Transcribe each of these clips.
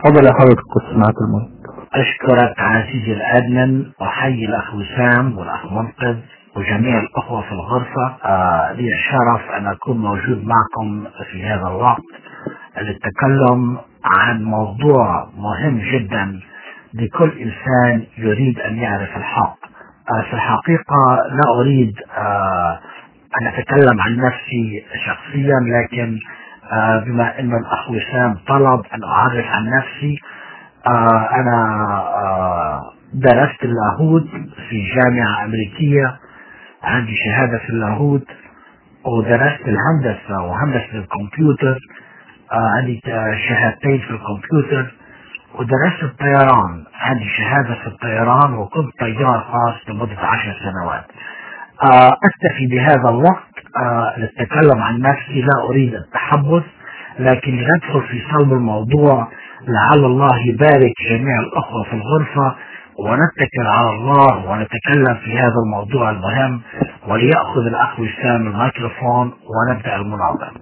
تفضل يا حضرة القدس، معك المايك. أشكرك عزيزي الأدمن، أحيي الأخ وسام والأخ منقذ وجميع الأخوة في الغرفة. لي الشرف أن أكون موجود معكم في هذا الوقت للتكلم عن موضوع مهم جدا لكل إنسان يريد أن يعرف الحق. في الحقيقة لا أريد أن أتكلم عن نفسي شخصيا، لكن بما أن الأخ وسام طلب أن أعرف عن نفسي، أنا درست اللاهوت في جامعة أمريكية، عندي شهادة في اللاهوت، ودرست الهندسة وهندسة الكمبيوتر، عندي شهادتين في الكمبيوتر، ودرست الطيران، عندي شهادة في الطيران، وكنت طيار خاص لمدة 10 سنوات. أكتفي بهذا الوقت للتكلم عن نفسي، لا أريد التحدث، لكن ندخل في صلب الموضوع لعل الله يبارك جميع الأخوة في الغرفة، ونتكل على الله ونتكلم في هذا الموضوع المهم. وليأخذ الأخ وسام الميكروفون ونبدأ المناظرة.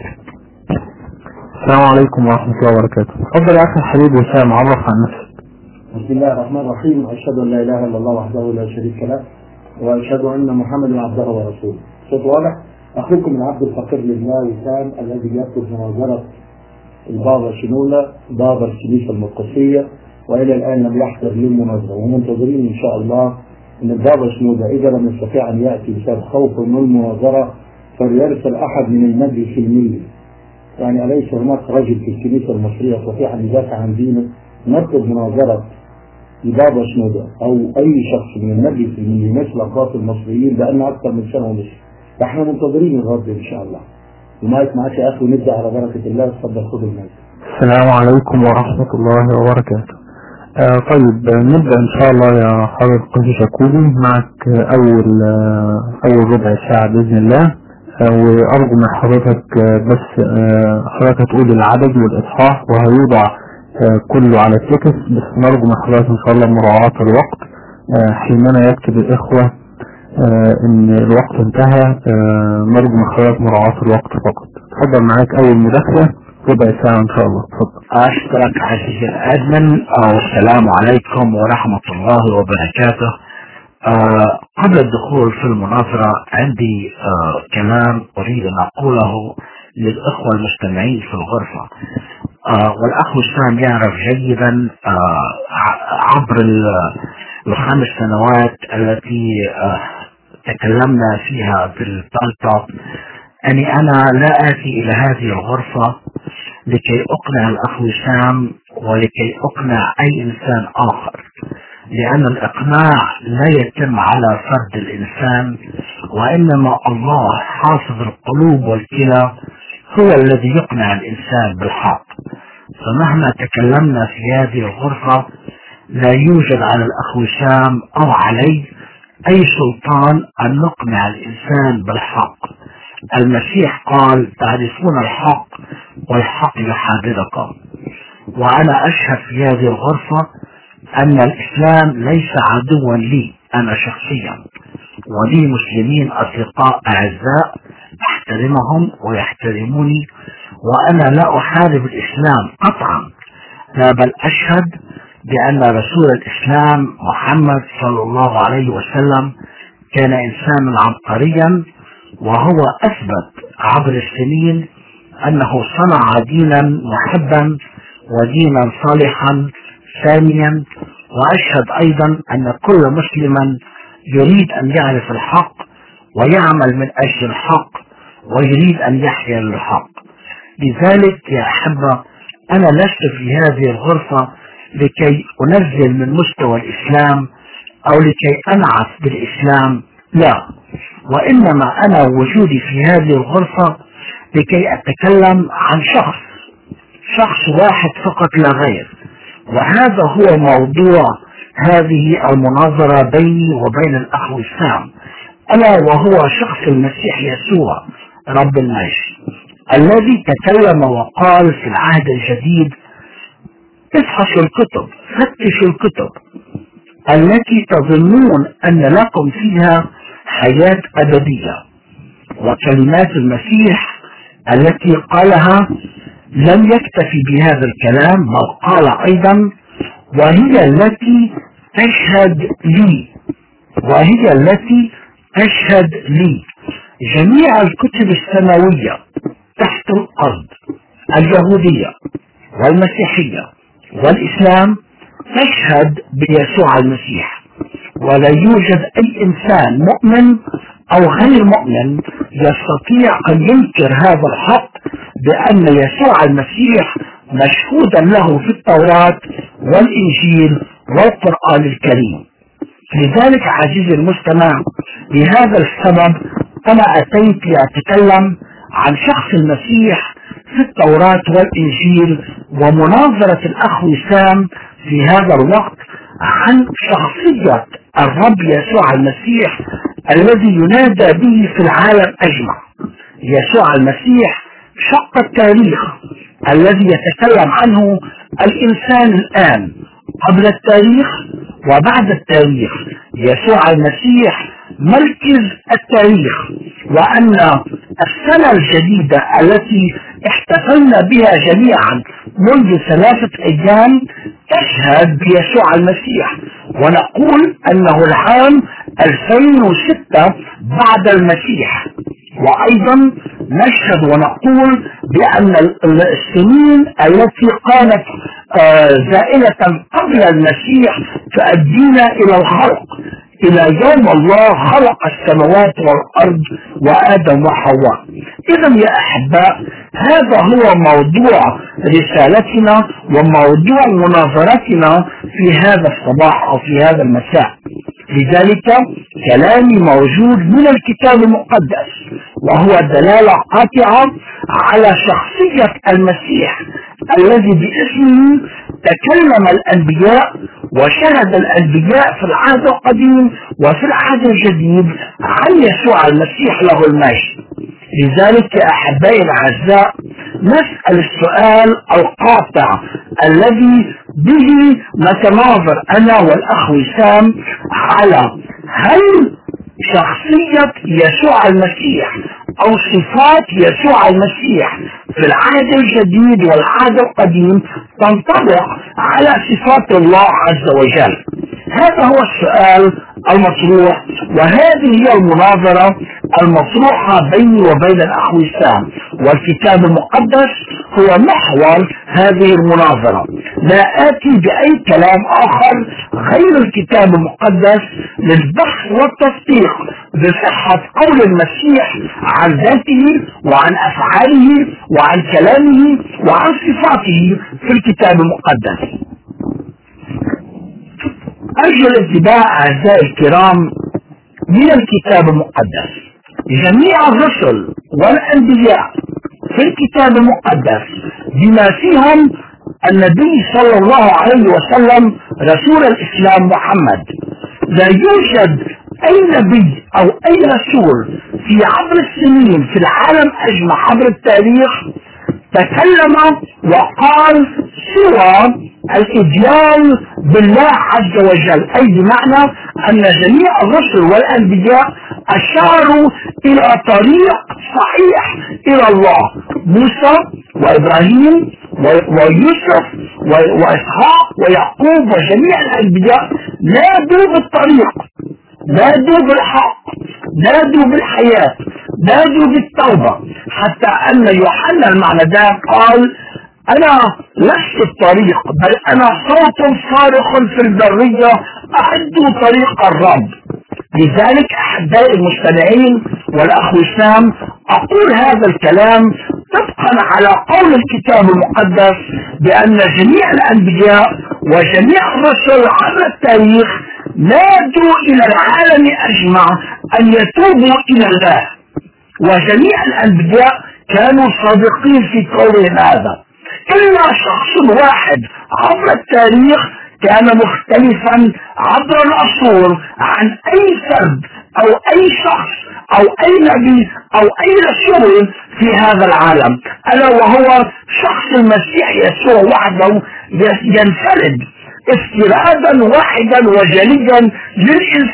السلام عليكم ورحمة الله وبركاته. تفضل يا أخي الحبيب وسام، عرف عن نفسك. بسم الله الرحمن الرحيم. أشهد أن لا إله إلا الله وحده لا شريك له، وأشهد أن محمدا عبده ورسوله. صوت واضح؟ أخوكم العبد الفقير لله وسام، الذي يكتب مناظرة البابا شنودة بابا الكنيسة المقدسية، وإلى الآن لم يحضر للمناظرة، ومنتظرين إن شاء الله أن البابا شنودة إذا لم يستطيع أن يأتي بسبب خوفه من المناظرة فليرسل أحد من المجلس الملي. يعني أليس هناك رجل في الكنيسة المصرية يستطيع أن يدافع عن دينه؟ نطلب مناظرة لبابا شنودة أو أي شخص من المجلس الملي مثل أقباط المصريين بأن أكثر من سنة ونصف. فإحنا منتظرين الرد إن شاء الله. المايك معك يا أخي، ونبدأ على بركة الله. تفضل خذ المايك. السلام عليكم ورحمة الله وبركاته. طيب نبدأ إن شاء الله يا حضرة القدس شكوبي، معك أول ربع ساعة بإذن الله. وأرجو من حضرتك بس حضرتك تقول العدد والإصحاح وهيوضع كله على التكس، بس نرجو من حضرتك إن شاء الله مراعاة الوقت حينما يكتب الإخوة إن الوقت انتهى. نرجو من حضرتك مراعاة الوقت فقط. تفضل معاك أول مداخلة ربع ساعة إن شاء الله. تفضل. أشكرك عزيزي الأدمن، والسلام عليكم ورحمة الله وبركاته. قبل الدخول في المناظرة عندي كلام أريد أن أقوله للأخوة المستمعين في الغرفة. والأخ وسام يعرف جيدا عبر ال5 سنوات التي تكلمنا فيها بالبالتوب أني أنا لا آتي إلى هذه الغرفة لكي أقنع الأخ وسام ولكي أقنع أي إنسان آخر، لأن الإقناع لا يتم على فرد الإنسان، وإنما الله حافظ القلوب والكلى هو الذي يقنع الإنسان بالحق. فمهما تكلمنا في هذه الغرفة لا يوجد على الأخ وسام أو علي أي سلطان أن نقنع الإنسان بالحق. المسيح قال: تعرفون الحق والحق يحرركم. وأنا أشهد في هذه الغرفة أن الإسلام ليس عدوا لي أنا شخصيا، ولي مسلمين أصدقاء أعزاء أحترمهم ويحترموني، وأنا لا أحارب الإسلام قطعا، لا بل أشهد بأن رسول الإسلام محمد صلى الله عليه وسلم كان إنسانا عبقريا، وهو أثبت عبر السنين أنه صنع دينا محبا ودينا صالحا ثانيا. وأشهد أيضا أن كل مسلما يريد أن يعرف الحق ويعمل من أجل الحق ويريد أن يحيا للحق. لذلك يا أحبة، أنا لست في هذه الغرفة لكي أنزل من مستوى الإسلام أو لكي أنعت بالإسلام، لا، وإنما أنا وجودي في هذه الغرفة لكي أتكلم عن شخص واحد فقط لا غير، وهذا هو موضوع هذه المناظرة بيني وبين الأخ وسام، ألا وهو شخص المسيح يسوع رب المجد، الذي تكلم وقال في العهد الجديد: افحصوا الكتب، فتشوا الكتب التي تظنون أن لكم فيها حياة أبدية. وكلمات المسيح التي قالها لم يكتفي بهذا الكلام بل قال أيضا وهي التي تشهد لي جميع الكتب السماوية تحت الأرض اليهودية والمسيحية والإسلام تشهد بيسوع المسيح، ولا يوجد أي إنسان مؤمن أو غير مؤمن يستطيع أن ينكر هذا الحق بأن يسوع المسيح مشهودا له في التوراة والإنجيل والقرآن الكريم. لذلك عزيزي المستمع، لهذا السبب أنا أتيت لأتكلم عن شخص المسيح في التوراة والإنجيل ومناظرة الأخ وسام في هذا الوقت عن شخصية الرب يسوع المسيح الذي ينادى به في العالم أجمع. يسوع المسيح شق التاريخ الذي يتكلم عنه الإنسان الآن قبل التاريخ وبعد التاريخ. يسوع المسيح مركز التاريخ، وأن السنة الجديدة التي احتفلنا بها جميعا منذ 3 أيام تشهد بيسوع المسيح، ونقول أنه العام 2006 بعد المسيح. وأيضا نشهد ونقول بأن السنين التي كانت زائلة قبل المسيح تؤدينا إلى الخلق، إلى يوم الله خلق السماوات والأرض وآدم وحواء. إذا يا أحباء، هذا هو موضوع رسالتنا وموضوع مناظرتنا في هذا الصباح أو في هذا المساء. لذلك كلامي موجود من الكتاب المقدس، وهو دلالة قاطعة على شخصية المسيح الذي باسمه تكلم الأنبياء وشهد الأنبياء في العهد القديم وفي العهد الجديد عن يسوع المسيح له المجد. لذلك يا أحبائي الأعزاء، نسأل السؤال القاطع الذي به نتناظر أنا والأخ وسام على هل شخصية يسوع المسيح أو صفات يسوع المسيح في العهد الجديد والعهد القديم تنطبق على صفات الله عز وجل. هذا هو السؤال المطروح، وهذه هي المناظرة المطروحة بيني وبين الأخ وسام، والكتاب المقدس هو محور هذه المناظرة. لا آتي بأي كلام آخر غير الكتاب المقدس للبحث والتصديق بصحة قول المسيح عن ذاته وعن أفعاله وعن كلامه وعن صفاته في الكتاب المقدس. أرجو الانتباه أعزائي الكرام من الكتاب المقدس. جميع الرسل والأنبياء في الكتاب المقدس بما فيهم النبي صلى الله عليه وسلم رسول الإسلام محمد، لا يوجد أي نبي أو أي رسول في عبر السنين في العالم أجمع عبر التاريخ تكلم وقال سوى الإجلال بالله عز وجل، أي بمعنى أن جميع الرسل والأنبياء أشاروا إلى طريق صحيح إلى الله. موسى وإبراهيم ويوسف وإسحاق ويعقوب وجميع الأنبياء نادوا بالطريق، نادوا بالحق، نادوا بالحياة، نادوا بالتوبة، حتى أن يوحنا المعمدان قال أنا لست الطريق بل أنا صوت صارخ في البرية أعدوا طريق الرب. لذلك أحبائي المستمعين والأخ وسام، أقول هذا الكلام طبقا على قول الكتاب المقدس بأن جميع الأنبياء وجميع الرسل عبر التاريخ نادوا إلى العالم أجمع أن يتوبوا إلى الله، وجميع الأنبياء كانوا صادقين في قولهم هذا، إلا شخص واحد عبر التاريخ كان مختلفا عبر العصور عن أي فرد أو أي شخص أو أي نبي أو أي رسول في هذا العالم، ألا وهو شخص المسيح يسوع وحده ينفرد افترادا واحدا وجليا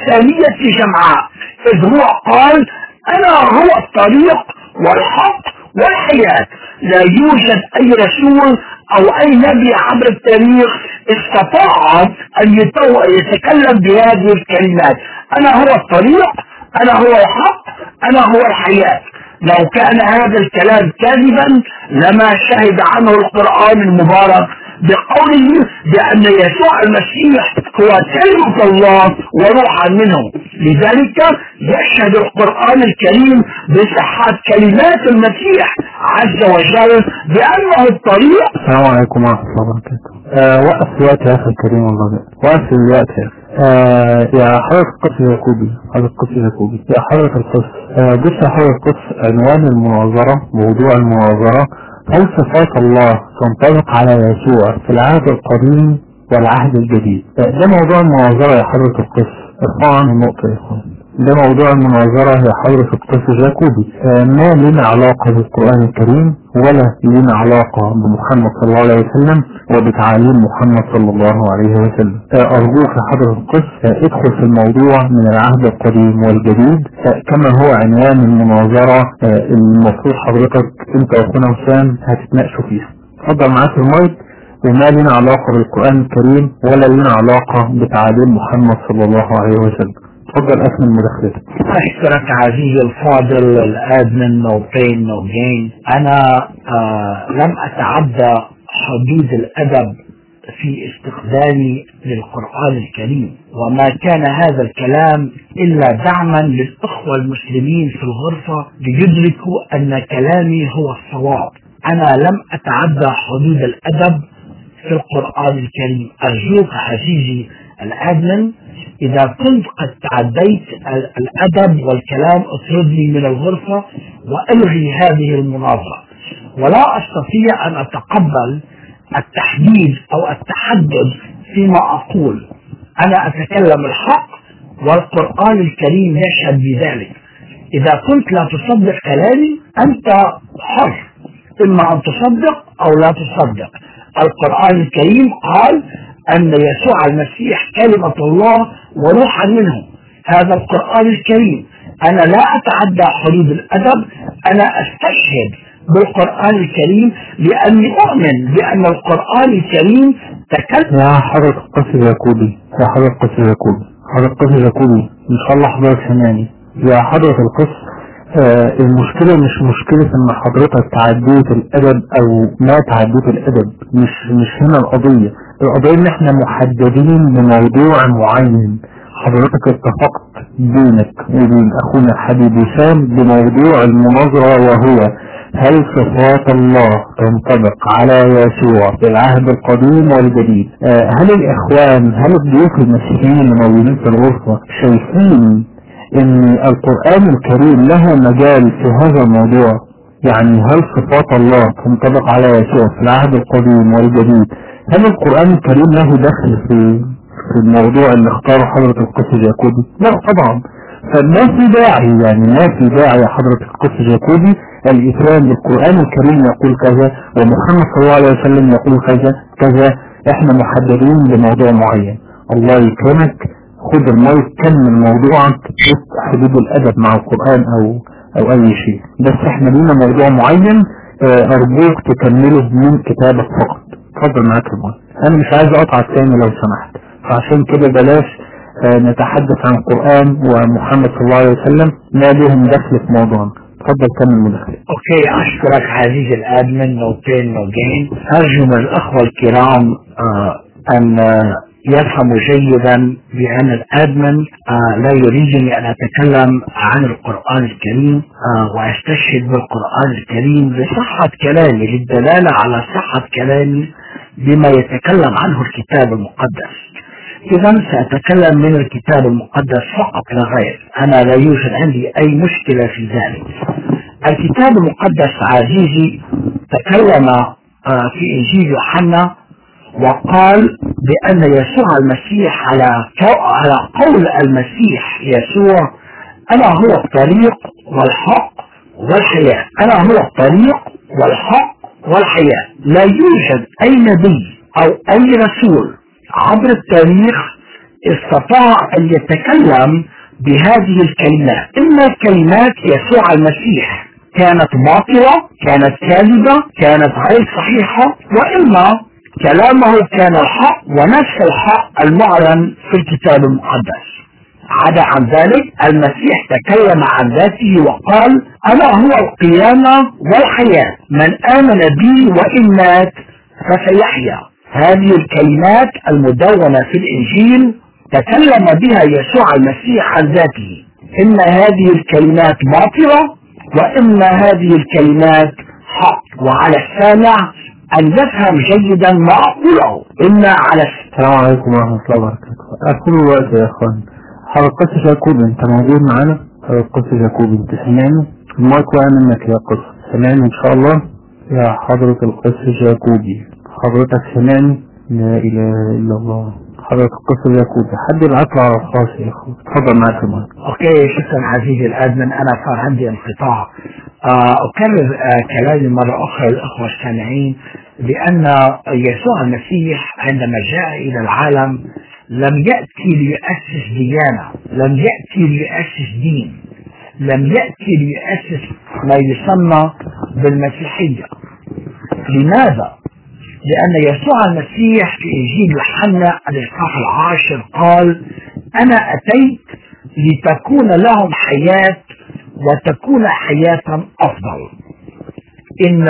للإنسانية جمعاء، إذ هو قال أنا هو الطريق والحق والحياة. لا يوجد أي رسول أو أي نبي عبر التاريخ استطاع أن يتكلم بهذه الكلمات. أنا هو الطريق، أنا هو الحق، أنا هو الحياة. لو كان هذا الكلام كاذبا لما شهد عنه القرآن المبارك بقوله بأن يسوع المسيح هو كلمة الله وروحا منه. لذلك يشهد القرآن الكريم بصحة كلمات المسيح عز وجل بأنه الطريق. السلام عليكم ورحمة الله وبركاته. وقف الوقت يا أخي الكريم، والله وقف الوقت يا أخي. يا حضرة القس يعقوبي، يا حضرة القس، بص يا حضرة القس، عنوان المناظرة، موضوع المناظرة، هل صفات الله تنطبق على يسوع في العهد القديم والعهد الجديد؟ ده موضوع المناظرة يا حضرة القس. ارفع عنه النقطة يا اخوان. ده موضوع المناظرة يا حضرة القس يعقوبي. ما لنا علاقة بالقرآن الكريم ولا لنا علاقة بمحمد صلى الله عليه وسلم وبتعاليم محمد صلى الله عليه وسلم. أرجوك يا حضرة القس ادخل في الموضوع من العهد القديم والجديد كما هو عنوان المناظرة المفروض حضرتك انت واخونا وسام هتتناقشوا فيها. اتفضل معاك المايك. وما لنا علاقة بالقرآن الكريم ولا لنا علاقة بتعاليم محمد صلى الله عليه وسلم. تفضل أكمل مداخلتك. أشكرك عزيزي الفاضل الآدمن no pain no gain. أنا لم أتعدى حدود الأدب في استخدامي للقرآن الكريم، وما كان هذا الكلام إلا دعما للأخوة المسلمين في الغرفة ليدركوا أن كلامي هو الصواب. أنا لم أتعدى حدود الأدب في القرآن الكريم. أرجوك عزيزي الآدمن إذا كنت قد تعديت الأدب والكلام اطردني من الغرفة وألغي هذه المناظرة. ولا أستطيع أن أتقبل التحديد أو التحدد فيما أقول. أنا أتكلم الحق والقرآن الكريم يشهد بذلك. إذا كنت لا تصدق كلامي أنت حر، إما أن تصدق أو لا تصدق. القرآن الكريم قال أن يسوع المسيح كلمة الله وروحا منه. هذا القرآن الكريم. أنا لا أتعدى حدود الأدب، أنا أستشهد بالقرآن الكريم لأني أؤمن بأن القرآن الكريم تكلم. يا حضرة القس يعقوبي، حضرة القس يعقوبي، إن شاء الله حضرتك سمعني. يا حضرة القس، المشكلة مش مشكلة ان حضرتك تعديت الادب او ما تعديت الادب، مش هنا القضية ان احنا محددين بموضوع معين. حضرتك اتفقت بينك وبين اخونا الحبيب وسام بموضوع المناظرة، وهو هل صفات الله تنطبق على يسوع في العهد القديم والجديد؟ هل الاخوان، هل الضيوف المسيحيين اللي موجودين في الغرفة شايفين ان القرآن الكريم له مجال في هذا الموضوع؟ يعني هل صفات الله تنطبق على يسوع في العهد القديم والجديد؟ هل القرآن الكريم له دخل في الموضوع اللي اختاره حضرة القس يعقوبي؟ لا طبعا. فما في داعي، يا حضرة القس يعقوبي الإتيان بالقرآن الكريم يقول كذا ومحمد صلى الله عليه وسلم يقول كذا. احنا محددين بموضوع معين. الله يكرمك، خد المايك كمل موضوعك، حدود الادب مع القرآن او اي شيء، بس احنا لينا موضوع معين ارجوك تكمله من كتابك فقط. اتفضل معاك المايك. انا مش عايز اقطعك تاني لو سمحت، فعشان كده بلاش نتحدث عن القرآن ومحمد صلى الله عليه وسلم ما لهم دخل في موضوعنا. اتفضل كمل مداخلتك. اوكي، اشكرك عزيزي الادمن no pain no gain. ارجو من الاخوة الكرام ان يفهموا جيدا بأن الأدمن لا يريدني أن أتكلم عن القرآن الكريم وأستشهد بالقرآن الكريم لصحة كلامي، للدلالة على صحة كلامي بما يتكلم عنه الكتاب المقدس. إذا سأتكلم من الكتاب المقدس فقط لا غير. أنا لا يوجد عندي أي مشكلة في ذلك. الكتاب المقدس عزيزي تكلم في إنجيل يوحنا وقال بأن يسوع المسيح على قول المسيح يسوع أنا هو الطريق والحق والحياة. أنا هو الطريق والحق والحياة. لا يوجد أي نبي أو أي رسول عبر التاريخ استطاع أن يتكلم بهذه الكلمات إلا كلمات يسوع المسيح كانت باطلة، كانت كاذبة، كانت غير صحيحة، وإما كلامه كان الحق ونفس الحق المعلن في الكتاب المقدس. عدا عن ذلك المسيح تكلم عن ذاته وقال: أنا هو القيامة والحياة، من آمن بي وإن مات فسيحيا. هذه الكلمات المدونة في الإنجيل تكلم بها يسوع المسيح عن ذاته. إن هذه الكلمات باطلة وإن هذه الكلمات حق، وعلى السامع أن يفهم جيدا ما أقوله. السلام عليكم ورحمة الله وبركاته. أكون الوقت يا أخوان. حضرة قس جاكوب أنت موجود معنا؟ حضرة قس جاكوب أنت سمعني؟ المايك وقع منك يا قس، سمعني إن شاء الله يا حضرة القس جاكوبي. حضرتك سمعني؟ لا إله إلا الله. حضرة القس جاكوبي حد يبعت له على الخاص يا أخو. تفضل معك المايك. أوكي، شكرا عزيزي الأدمن. أنا صار عندي انقطاع. أكرر كلامي مرة أخرى للأخوة السامعين بأن يسوع المسيح عندما جاء إلى العالم لم يأتي ليؤسس ديانة، لم يأتي ليؤسس دين، لم يأتي ليؤسس ما يسمى بالمسيحية. لماذا؟ لأن يسوع المسيح في إنجيل يوحنا الإصحاح 10 قال: أنا أتيت لتكون لهم حياة وتكون حياة أفضل. إن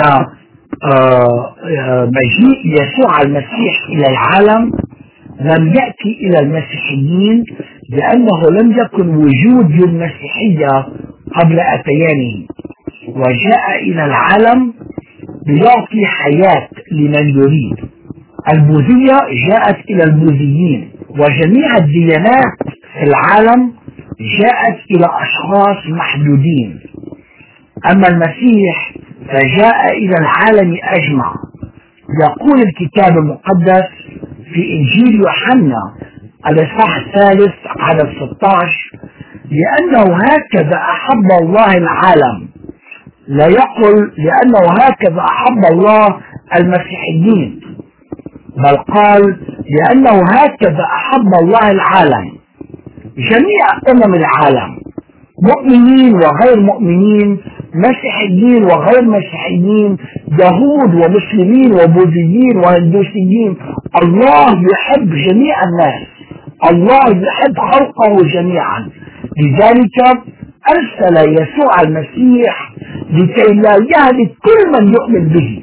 مجيء يسوع المسيح إلى العالم لم يأتي إلى المسيحيين لأنه لم يكن وجود للمسيحية قبل أتيانه، وجاء إلى العالم ليعطي حياة لمن يريد. البوذية جاءت إلى البوذيين، وجميع الديانات في العالم جاءت إلى أشخاص محدودين. أما المسيح فجاء إلى العالم أجمع. يقول الكتاب المقدس في إنجيل يوحنا الإصحاح 3 عدد 16: لأنه هكذا أحب الله العالم. لا يقل لأنه هكذا أحب الله المسيحيين، بل قال لأنه هكذا أحب الله العالم، جميع العالم، مؤمنين وغير مؤمنين، مسيحيين وغير مسيحيين، يهود ومسلمين وبوذيين وهندوسيين. الله يحب جميع الناس، الله يحب خلقه جميعا. لذلك أرسل يسوع المسيح لكي لا يهلك كل من يؤمن به.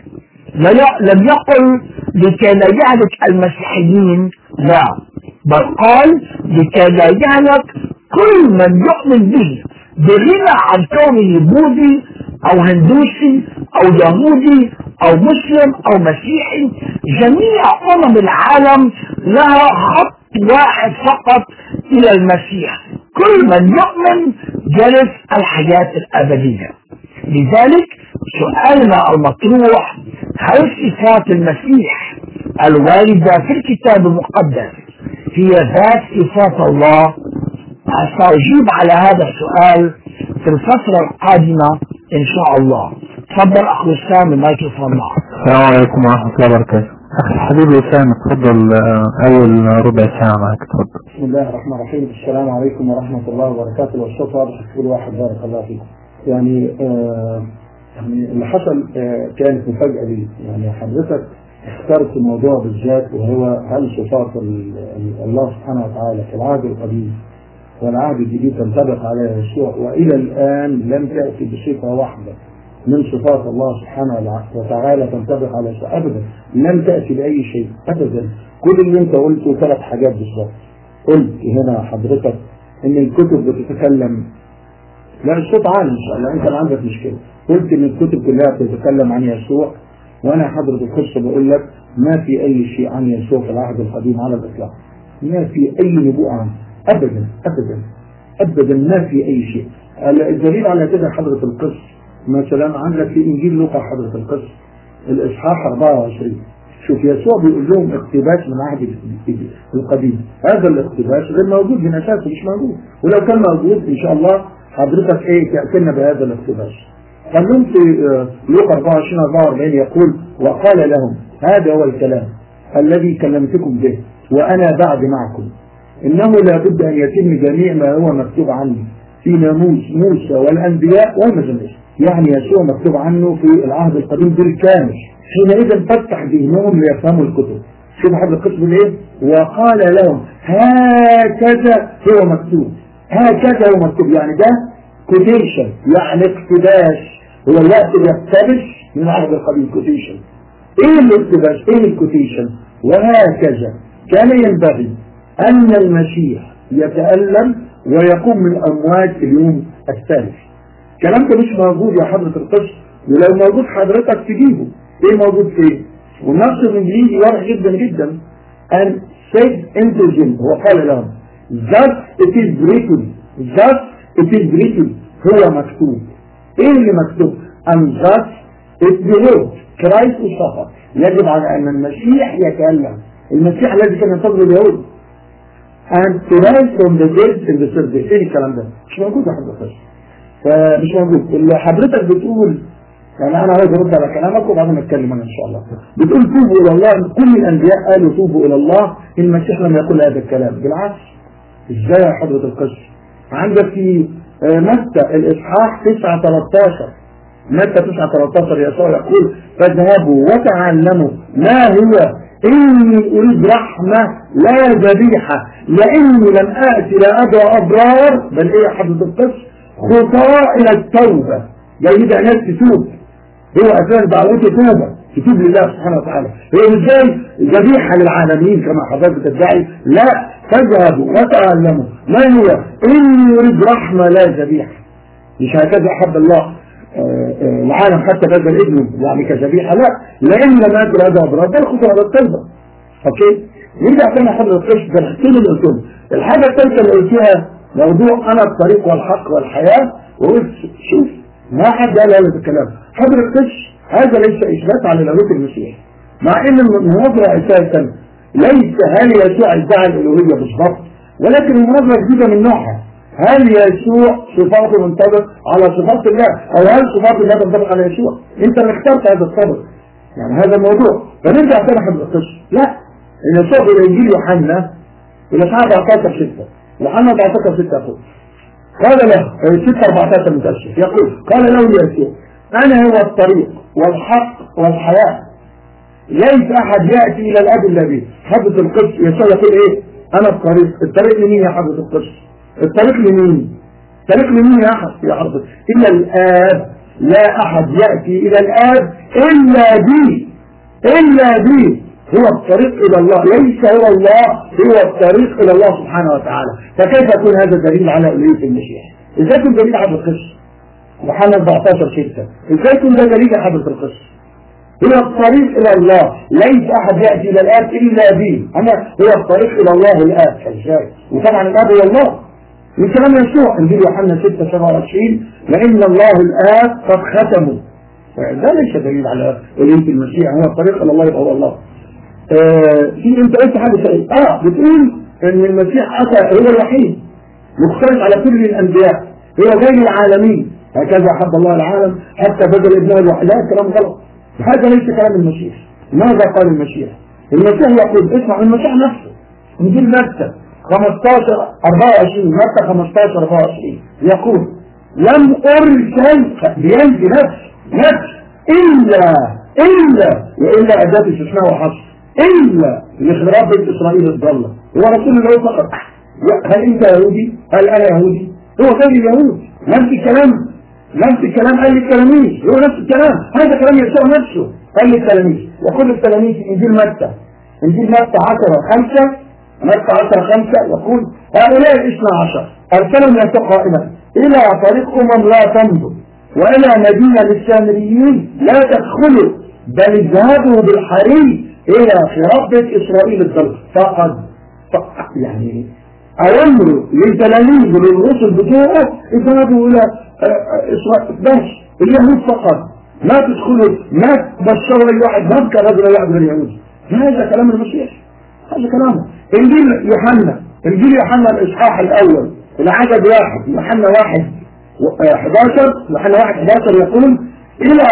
لم يقل لكي لا يهلك المسيحيين، لا، بل قال لكي لا يهلك كل من يؤمن به، بغنى عن كونه بوذي أو هندوسي أو يهودي أو مسلم أو مسيحي. جميع العالم لها خط واحد فقط إلى المسيح: كل من يؤمن يرث الحياة الأبدية. لذلك سؤالنا المطروح: هل صفات المسيح الواردة في الكتاب المقدس هي ذات صفات الله؟ سأجيب على هذا السؤال في الفترة القادمة إن شاء الله. تفضل أخو وسام، الميكروفون معك. السلام عليكم ورحمة الله وبركاته. أخي الحبيب وسام، تفضل أول ربع ساعة معك، تفضل. بسم الله الرحمن الرحيم. السلام عليكم ورحمة الله وبركاته. والصوت واضح كل واحد، بارك الله فيكم. يعني اللي حصل كانت مفاجأة لي. يعني حضرتك اخترت موضوع بالذات، وهو هل صفات الله سبحانه وتعالى في العهد القديم والعهد الجديد تنطبق على يسوع، وإلى الآن لم تأتي بصفة واحدة من صفات الله سبحانه وتعالى تنطبق على يسوع أبدا. لم تأتي بأي شيء أبدا. كل اللي أنت قلته 3 حاجات بالظبط. قلت هنا حضرتك إن الكتب بتتكلم، لا الصوت عالي إن شاء الله، أنت اللي عندك مشكلة. قلت إن الكتب كلها بتتكلم عن يسوع، وأنا حضرتك القصة بقول لك ما في أي شيء عن يسوع في العهد القديم على الإطلاق. ما في أي نبوءة عنه أبدا أبدا أبدا، ما في أي شيء. الدليل على كده حضرة القس مثلا عندك في إنجيل لوقا حضرة القس الإصحاح 24. شوف يسوع بيقول لهم اقتباس من العهد القديم. هذا الاقتباس غير موجود من أساسه، مش موجود، ولو كان موجود إن شاء الله حضرتك تأتينا بهذا الاقتباس. قال لهم في لوقا 24 يقول: وقال لهم هذا هو الكلام الذي كلمتكم به وأنا بعد معكم، إنه لا بد أن يتم جميع ما هو مكتوب عني في ناموس موسى والأنبياء والمزامير. يعني يسوع مكتوب عنه في العهد القديم بالكامل. حينئذ فتح ذهنهم ليفهموا الكتب. شوف حد القسم ايه؟ وقال لهم هكذا هو مكتوب. هكذا هو مكتوب، يعني ده كوتيشن، يعني اقتباس. هو الوقت يقتبس من العهد القديم كوتيشن. ايه الاقتباس؟ ايه الكوتيشن؟ وهكذا كان ينبغي ان المسيح يتألم ويقوم من الاموات في اليوم الثالث. الكلام ده مش موجود يا حضرة القسم، ولو موجود حضرتك تجيبه. ايه موجود فين؟ والنص الانجليزي واضح جدا جدا. and said unto them، هو قال لهم thus it is written، thus it is written، هو مكتوب. ايه اللي مكتوب؟ and thus it behold Christ suffer. يجب على ان المسيح يتألم، المسيح الذي كان ينتظر اليهود. and to rise from the dead in the third day. ايه الكلام ده؟ مش موجود يا حضرتك، فمش موجود. اللي حضرتك بتقول، يعني انا عايز ارد على كلامك وبعدين نتكلم انا ان شاء الله. بتقول توبوا الى الله، كل الانبياء قالوا توبوا الى الله، المسيح لم يقل هذا الكلام، بالعكس. ازاي يا حضرة القسم؟ عندك في متى الاصحاح 9:13، متى 9:13 يسوع يقول فاذهبوا وتعلموا ما هو اني اريد رحمه لا ذبيحه، لاني لم اتي لادعو ابرار بل ايه يا حضرة القسم؟ خطاء الى التوبه. جاي ناس تتوب، هو اساس دعوته توبه، تتوب لله سبحانه وتعالى. هي مش زي ذبيحه للعالمين كما حضرتك بتدعي، لا، فاذهبوا وتعلموا ما هو اني اريد رحمه لا ذبيحه. مش هكذا احب الله العالم حتى بذل ابنه يعني كذبيحه، لا، لان لم يكن هذا ابرار بل خطوه على التوبه. اوكي، نرجع تاني حضرتك القسم ده الحكايه اللي قلتهم. الحاجه الثالثه اللي قلتها موضوع انا الطريق والحق والحياه، وقلت شوف ما حد قال هذا الكلام. حضرتك هذا ليس اثبات على لاهوت المسيح، مع ان المناظره اساسا ليس هل يسوع ادعى الالوهيه بالضبط، ولكن المناظره جديده من نوعها. هل يسوع صفاته منطبق على صفات الله، او هل صفات الله تنطبق على يسوع؟ انت اللي اخترت هذا الطبق، يعني هذا الموضوع. فنرجع تاني حضرتك، لا، يسوع في انجيل يوحنا الاصحاح 14:6، يوحنا 14:6 يقول قال له 6:14 متأسف، يقول قال له يسوع أنا هو الطريق والحق والحياة، ليس أحد يأتي إلى الأب إلا بي. حضرة القدس يسوع يقول إيه؟ أنا الطريق. الطريق لمين يا حضرة القدس؟ الطريق لمين؟ الطريق لمين يا أحد يا حضرة؟ إلا الآب، لا أحد يأتي إلى الآب إلا بي، إلا بي. هو الطريق إلى الله، ليس هو الله، هو الطريق إلى الله سبحانه وتعالى. فكيف يكون هذا دليل على ألوهية المسيح؟ إزاي يكون دليل على القصة؟ يوحنا 14:6، إزاي يكون ده دليل على القصة؟ هو الطريق إلى الله، ليس أحد يأتي إلى الآب إلا بي، أنا هو الطريق إلى الله الآب. إزاي؟ وطبعا الآب هو الله. من كلام يسوع إنجيل يوحنا 6:27 لأن الله الآب قد ختمه. ده ليس دليل على ألوهية المسيح، هو الطريق إلى الله يبقى هو الله. في انت قلت حاجه سعيد بتقول ان المسيح اتى هو الوحيد مختلف على كل الانبياء، هو غير العالمين، هكذا احب الله العالم حتى بذل ابنه الوحيد. لا، كلام غلط، هذا ليس كلام المسيح. ماذا قال المسيح؟ المسيح يقول اسمع المسيح نفسه انجيل متى 15:24، متى 15:24 يقول لم ارسل بينفي نفس الا والا اداه استثناء وحصر إلا لخراب بيت إسرائيل الضالة. هو رسول الله فقط. هل أنت يهودي؟ هل أنا يهودي؟ هو غير اليهود. نفس الكلام قال للتلاميذ، هو نفس الكلام. هذا كلام يسوع نفسه قال للتلاميذ، وكل التلاميذ في إنجيل متى 10:5 متى 10:5 يقول هؤلاء 12 أرسلهم يسوع قائما إلى طريق لا تمضوا وإلى مدينة للسامريين لا تدخلوا بل اذهبوا بالحري إلى خراب بيت إسرائيل الضال. فقد يعني أمر للتلاميذ وللرسل بتوعه اذهبوا إلى إسرائيل بس اليهود فقط، ما تدخلوا، ما تبشروا أي واحد، ما تذكر رجل واحد من اليهود. هذا كلام المسيح، هذا كلامه. إنجيل يوحنا الإصحاح الأول العدد 1 يوحنا 1:11 يوحنا 1:11 يقول إلى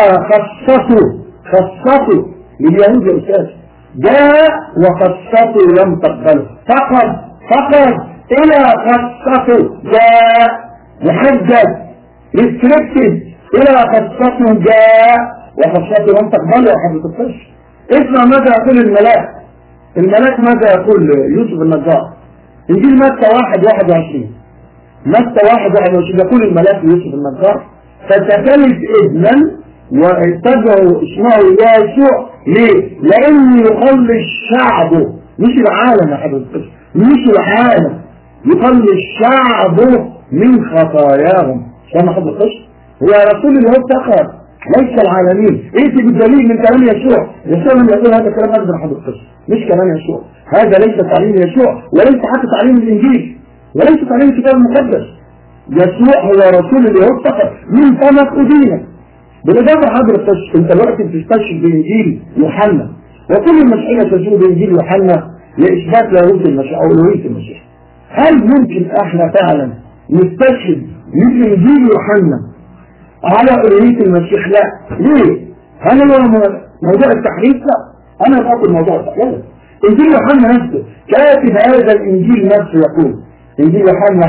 خصته لليهود يا أستاذ، جاء وخصته لم تقبله. فقط إلى خصته جاء محدد restricted إلى خاصته جاء وخاصته لم تقبل يا حضرة القدس. اسمع ماذا يقول الملاك. الملاك ماذا يقول يوسف النجار؟ إنجيل متى 1:21. متى 1:21 يقول الملاك ليوسف النجار: فتكلت ابنا واتبعوا اسمه يسوع. ليه؟ لأنه يخلص شعبه، مش العالم يا حضرة القدس، مش العالم، يخلص شعبه من خطاياهم. سامع حضرة القدس؟ هو رسول الله افتخر ليس العالمين. ايه بالدليل من كلام يسوع؟ يسوع لما يقول هذا كلام أقدر حضرة القدس، مش كلام يسوع. هذا ليس تعليم يسوع، وليس حتى تعليم الإنجيل، وليس تعليم الكتاب المقدس. يسوع هو رسول الله افتخر من فمك أدينك. بالإضافة حضرة القدس، انت دلوقتي بتستشهد بإنجيل يوحنا، وكل المسألة تشير بإنجيل يوحنا لإثبات لاهوت المسيح أو ألوهية المسيح. هل ممكن احنا فعلا نستشهد من إنجيل يوحنا على ألوهية المسيح؟ لا. ليه؟ هل هو موضوع التحريف؟ لا. أنا بقول موضوع التحريف. إنجيل يوحنا نفسه كاتب هذا الإنجيل نفسه يقول، إنجيل يوحنا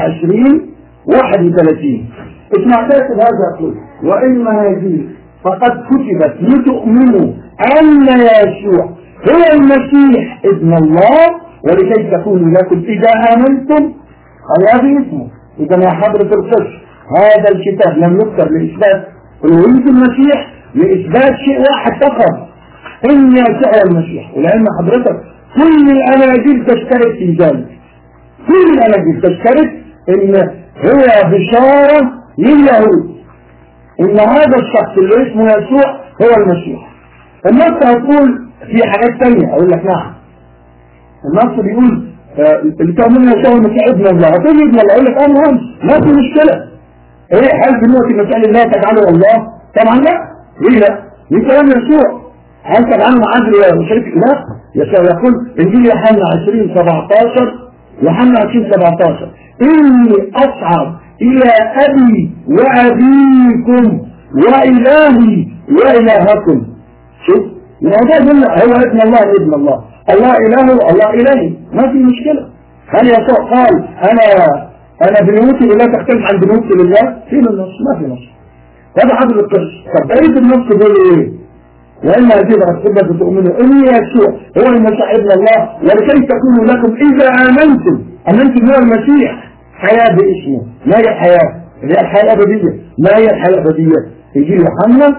20:31. اسمع كاتب هذا يقول: وإن هذه فقد كتبت لتؤمنوا أن يسوع هو المسيح ابن الله ولكي تكونوا لكم إذا آمنتم على اسمه. إذا يا حضرة القدس، هذا الكتاب لم يكتب لإثبات ألوهية المسيح، لإثبات شيء واحد فقط: إن يسوع المسيح. ولأن حضرتك كل الأناجيل تشترك في ذلك، كل الأناجيل تشترك إن هو بشارة لليهود إن هذا الشخص اللي اسمه يسوع هو المسيح. النص هتقول في حاجات تانية، أقول لك نعم. النص بيقول اللي تؤمن يسوع المسيح ابن الله. هتقول ابن الله، أقول لك مهم، ما في مشكلة. إيه هل دلوقتي مسألة الله تجعله الله؟ طبعا لا. ليه لا؟ ليه كلام يسوع؟ هل تجعله معادل وشريك؟ لا. يسوع يقول إنجيل يوحنا 20:17، يوحنا 20:17: إني أصعد إلى أبي وأبيكم وإلهي وإلهكم. شوف الموضوع ده هو ابن الله ابن الله، الله إله الله إلهي، ما في مشكلة. هل يسوع قال أنا بنوتي لله تختلف عن بنوتي لله؟ فين النص؟ ما في نص. هذا حضر القصة. طب بقية النص بيقول إيه؟ وإن هذه الأسئلة تؤمنوا إن يسوع هو المسيح ابن الله ولكي تكونوا لكم إذا آمنتم هو المسيح حياة باسمه. ما هي الحياة؟ اللي هي الحياة الأبدية. ما هي الحياة الأبدية؟ يجي يوحنا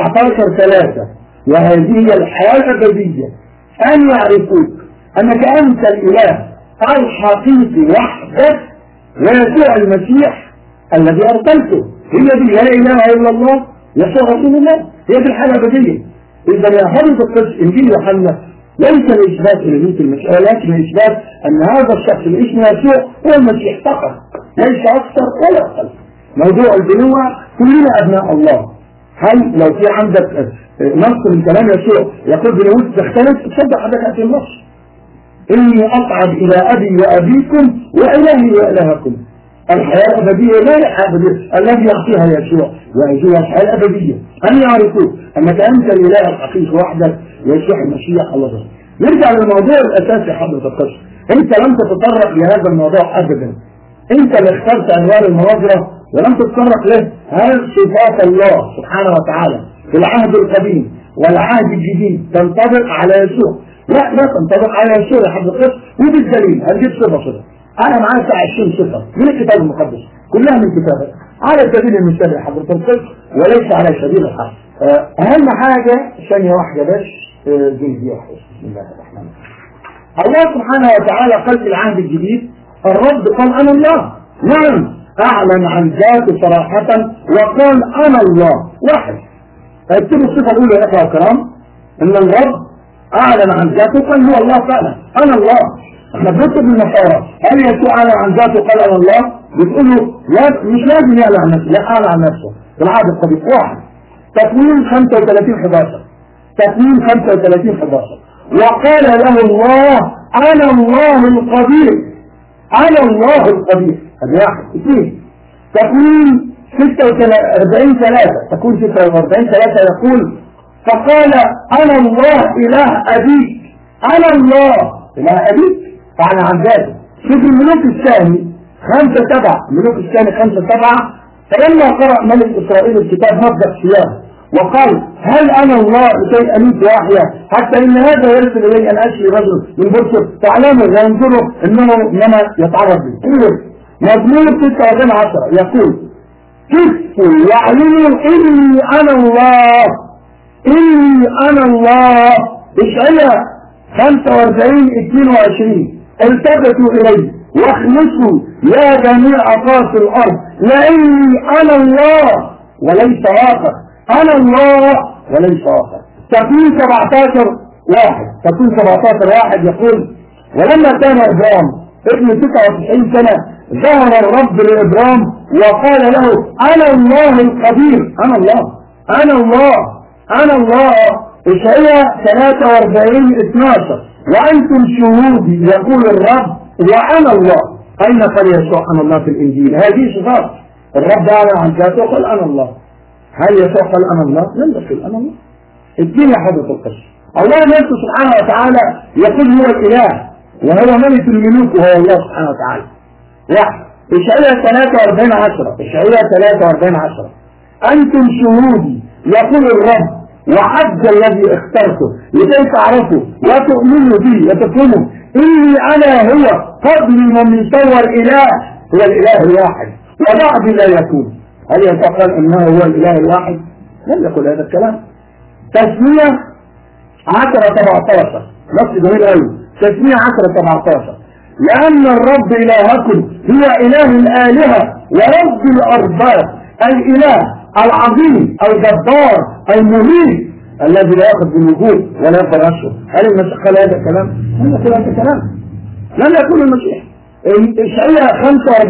17:3: وهذه هي الحياة الأبدية أن يعرفوك أنك أنت الإله الحقيقي وحدك ويسوع المسيح الذي أرسلته. هي دي لا إله إلا الله، يسوع رسول الله، هي دي الحياة الأبدية. إذا يا حضرة القدس إنجيل يوحنا ليس لإثبات ألوهية المسيح، ولكن لإثبات أن هذا الشخص اللي اسمه يسوع هو المسيح فقط، ليس أكثر ولا أقل. موضوع البنوة كلنا أبناء الله. هل لو في عندك نص من كلام يسوع يقول بنوة تختلف، تصدق حضرتك في النص: إني أصعد إلى أبي وأبيكم وإلهي وإلهكم. الحياة الأبدية لا الحياة الأبدية الذي يعطيها يسوع، وهي الحياة الأبدية أن يعرفوا أنك أنت الإله الحقيقي وحدك يسوع المسيح الله. نرجع للموضوع الأساسي حضرة القدس. أنت لم تتطرق لهذا الموضوع أبدا، أنت اللي اخترت أنوار المناظرة ولم تتطرق له. هل صفات الله سبحانه وتعالى في العهد القديم والعهد الجديد تنطبق على يسوع؟ لا تنطبق على يسوع يا حضرة القدس. وبالدليل هنجيب صفة. أنا معايا 20 صفة من الكتاب المقدس، كلها من كتابه، على سبيل المثال يا حضرة القدس وليس على سبيل الحق. أهم حاجة ثانية واحدة بس، جلدية واحدة. بسم الله الرحمن الرحيم. الله سبحانه وتعالى قال في العهد الجديد الرب قال أنا الله. نعم، أعلن عن ذاته صراحة وقال أنا الله واحد. اكتبوا الصفة الأولى يا أخوة الكرام، إن الرب أعلن عن ذاته قال هو الله فعلا، أنا الله. احنا بنكتب النصارى هل يسوع أعلن عن ذاته قال أنا الله؟ بتقولوا لا، مش لازم يعلن عن نفسه، لا أعلن عن نفسه في العهد القديم. واحد، تكوين 35:11، تكوين 35:11: وقال له الله أنا الله القدير، أنا الله القدير. هذا واحد. اثنين، تكوين 46:3، تكوين 46:3 يقول فقال أنا الله إله أبيك، أنا الله إله أبيك، فعلا عن ذاته. شوف الملوك الثاني 5:7، الملوك الثاني 5:7 فلما قرأ ملك إسرائيل الكتاب مبدأ صيام وقال هل أنا الله لكي أميت وأحيا حتى إن هذا يرسل إلي أن أشفي رجل من برصر تعلموا وينظروا إنما يتعرض به. مزمور 26 يقول كفوا واعلنوا إني أنا الله إني أنا الله. إشعياء 45:22 التفتوا إلي واخلصوا يا جميع أقاصي الأرض لأني أنا الله وليس آخر. أنا الله وليس آخر. تكوين 17:1 يقول ولما كان إبرام ابن 99 سنة ظهر الرب لإبرام وقال له أنا الله القدير. أنا الله أنا الله أنا الله. إشعياء 43:12 وأنتم شهودي يقول الرب وأنا الله. أين قال يسوع أنا الله في الإنجيل؟ هذه صفات الرب أعلن عن ذاته قال أنا الله. هل يسوع قال أنا الله؟ لم يقل أنا الله. اديني حدث القصة. الله نفسه سبحانه وتعالى يقول هو الإله وهو ملك الملوك وهو الله سبحانه وتعالى. واحد. إشعياء 43:10 أنتم شهودي يقول الرب وحج الذي اخترته لكي تعرفوا وتؤمنوا بي وتفهموا إني أنا هو قبل من يصور إله هو الإله الواحد وبعد لا يكون. هل يتقال أنه هو الإله الواحد؟ لم يقل هذا الكلام. تسمية 10:17 نص جميل قوي. تسمية 10:17 لأن الرب إلهكم هو إله الآلهة ورب الأرباب الإله العظيم الجبار المهين الذي لا يأخذ بالوجود ولا يقبل رشه. هل المسيح قال هذا الكلام؟ لم يقل هذا الكلام. لم يقل المسيح. إشعياء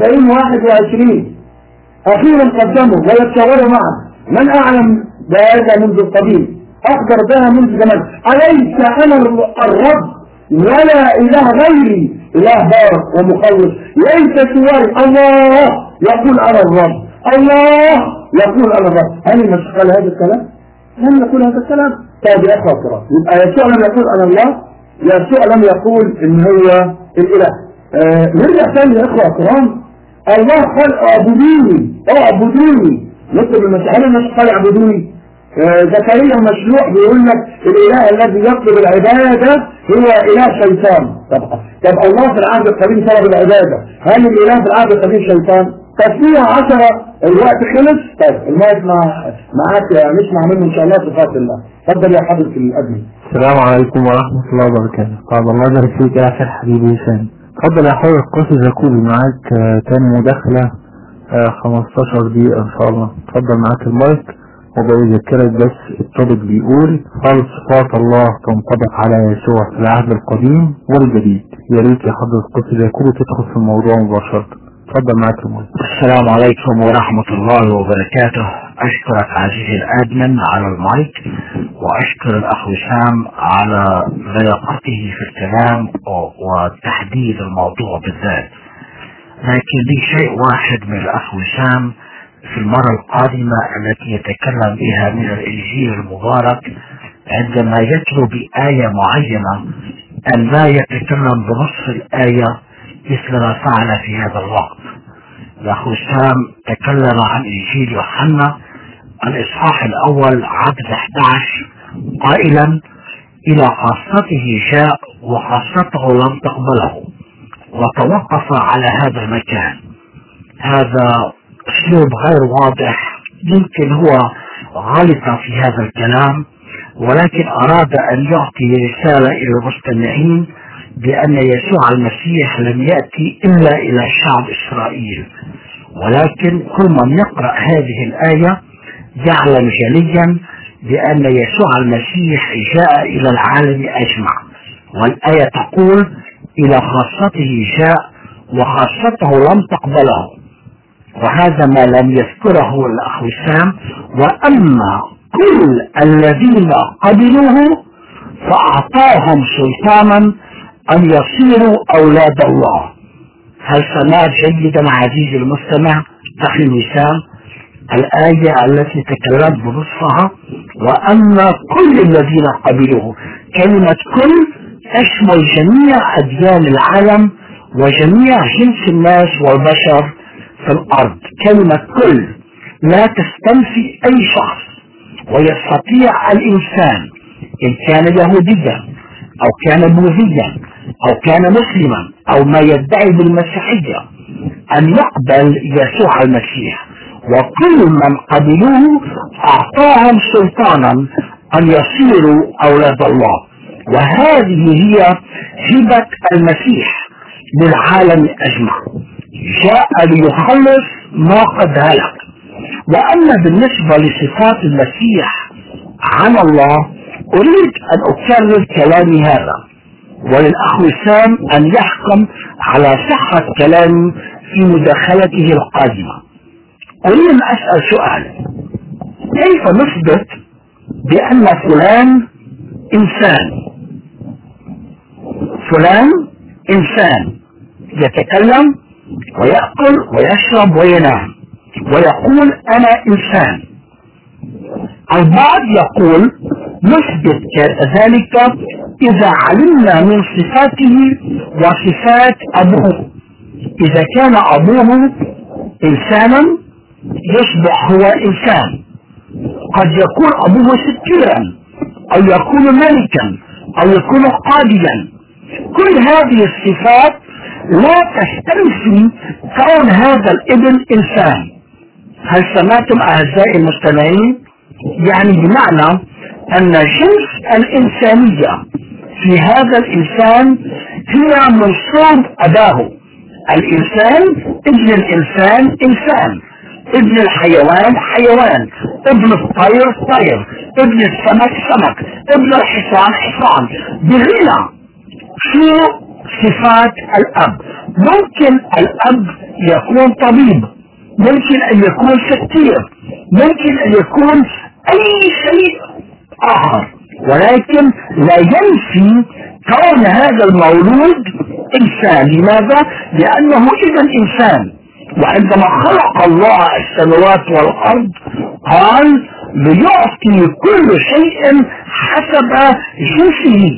45:21 أخيرا قدموا ويتشاوروا معا من أعلم بهذا منذ القديم أخبر بها منذ زمان أليس أنا الرب ولا إله غيري إله بارك ومخلص ليس سواي. الله يقول أنا الرب الله يقول أنا الرب. هل المسيح قال هذا الكلام؟ لم يقول هذا الكلام. طيب يا أخوة الكرام يبقى يسوع لم يقول أنا الله يسوع لم يقول إن هو الإله. نرجع ثاني يا أخوة الكرام. الله قال اعبدوني اعبدوني مثل المسيح. هل المسيح قال اعبدوني؟ زكريا مشروع بيقول لك الإله الذي يطلب العبادة هو إله شيطان. طب الله في العهد القديم طلب العبادة. هل الإله في العهد القديم شيطان؟ تسمية 10 الوقت خلص. طيب المايك معاك نسمع منه إن شاء الله صفات الله. تفضل يا حضرة الأدمي. السلام عليكم ورحمة الله وبركاته. قال الله يبارك فيك يا أخي الحبيب هشام. تفضل يا حضرة القصة زكولي معاك تاني مداخلة 15 دقيقة إن شاء الله. تفضل معاك المايك وبذكرك بس الطابق بيقول هل صفات الله تنطبق على يسوع في العهد القديم والجديد؟ يا ريت يا حضرة القصة زكولي تدخل في الموضوع مباشرة. تفضل معاك المايك. السلام عليكم ورحمة الله وبركاته. أشكرك عزيزي الأدمن على المايك وأشكر الأخ وسام على لياقته في الكلام وتحديد الموضوع بالذات. لكن لي شيء واحد من الأخ وسام في المرة القادمة التي يتكلم بها من الإنجيل المبارك عندما يتلو بآية معينة أن لا يتكلم بنص الآية مثل ما فعل في هذا الوقت. الأخ وسام تكلم عن إنجيل يوحنا الإصحاح الأول عدد 11 قائلا إلى خاصته جاء وخاصته لم تقبله وتوقف على هذا المكان. هذا أسلوب غير واضح، يمكن هو غلط في هذا الكلام، ولكن أراد أن يعطي رسالة إلى المستمعين بأن يسوع المسيح لم يأتي إلا إلى شعب إسرائيل، ولكن كل من يقرأ هذه الآية يعلم جليا بأن يسوع المسيح جاء إلى العالم أجمع، والآية تقول إلى خاصته جاء وخاصته لم تقبله، وهذا ما لم يذكره الأخ وسام. وأما كل الذين قبلوه فأعطاهم سلطانا أن يصيروا أولاد الله. هل سمعت جيدا عزيزي المستمع أخي وسام الآية التي تكلمت بنصفها؟ وأما كل الذين قبلوه، كلمة كل تشمل جميع أديان العالم وجميع جنس الناس والبشر في الأرض. كلمة كل لا تستنفي أي شخص، ويستطيع الإنسان إن كان يهوديا أو كان بوذيا أو كان مسلما أو ما يدعي بالمسيحية أن يقبل يسوع المسيح، وكل من قبلوه أعطاهم سلطانا أن يصيروا أولاد الله. وهذه هي هبة المسيح للعالم أجمع، جاء ليخلص ما قد هلك. وأما بالنسبة لصفات المسيح عن الله أريد أن أكرر كلامي هذا، وللأخ وسام أن يحكم على صحة كلامي في مداخلته القادمة. أريد أن أسأل سؤال: كيف نثبت بأن فلان إنسان يتكلم ويأكل ويشرب وينام ويقول أنا إنسان؟ البعض يقول نثبت ذلك إذا علمنا من صفاته وصفات أبوه. إذا كان أبوه إنسانا يصبح هو إنسان. قد يكون أبوه ستيرا أو يكون ملكا أو يكون قاضيا. كل هذه الصفات لا تستنفي كون هذا الابن إنسان. هل سمعتم أعزائي المستمعين؟ يعني بمعنى أن جنس الإنسانية في هذا الإنسان هي من صلب أباه. الإنسان ابن الإنسان إنسان، ابن الحيوان حيوان، ابن الطير طير، ابن السمك سمك، ابن الحصان حصان. بغنى شو صفات الأب. ممكن الأب يكون طبيب، ممكن أن يكون ستير، ممكن أن يكون أي شيء آخر، ولكن لا ينفي كون هذا المولود إنسان. لماذا؟ لأنه إذا إنسان. وعندما خلق الله السماوات والأرض قال ليعطي كل شيء حسب جنسه.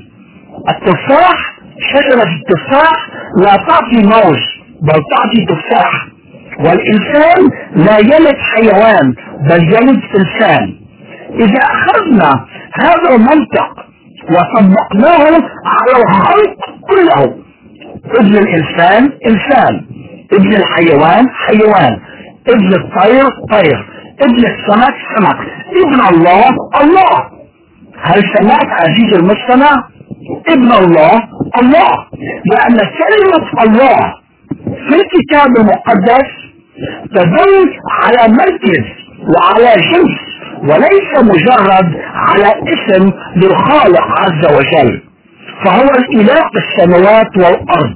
التفاح، شجرة التفاح لا تعطي موز بل تعطي تفاح، والإنسان لا يلد حيوان بل يلد إنسان. إذا أخذنا هذا المنطق وطبقناه على الخلق كله، ابن الإنسان إنسان، ابن الحيوان حيوان، ابن الطير طير، ابن السمك سمك، ابن الله الله. هل سمعت عزيزي المستمع؟ ابن الله الله، لأن كلمة الله في الكتاب المقدس تدل على مركز وعلى جنس، وليس مجرد على اسم للخالق عز وجل، فهو الإله السماوات والأرض.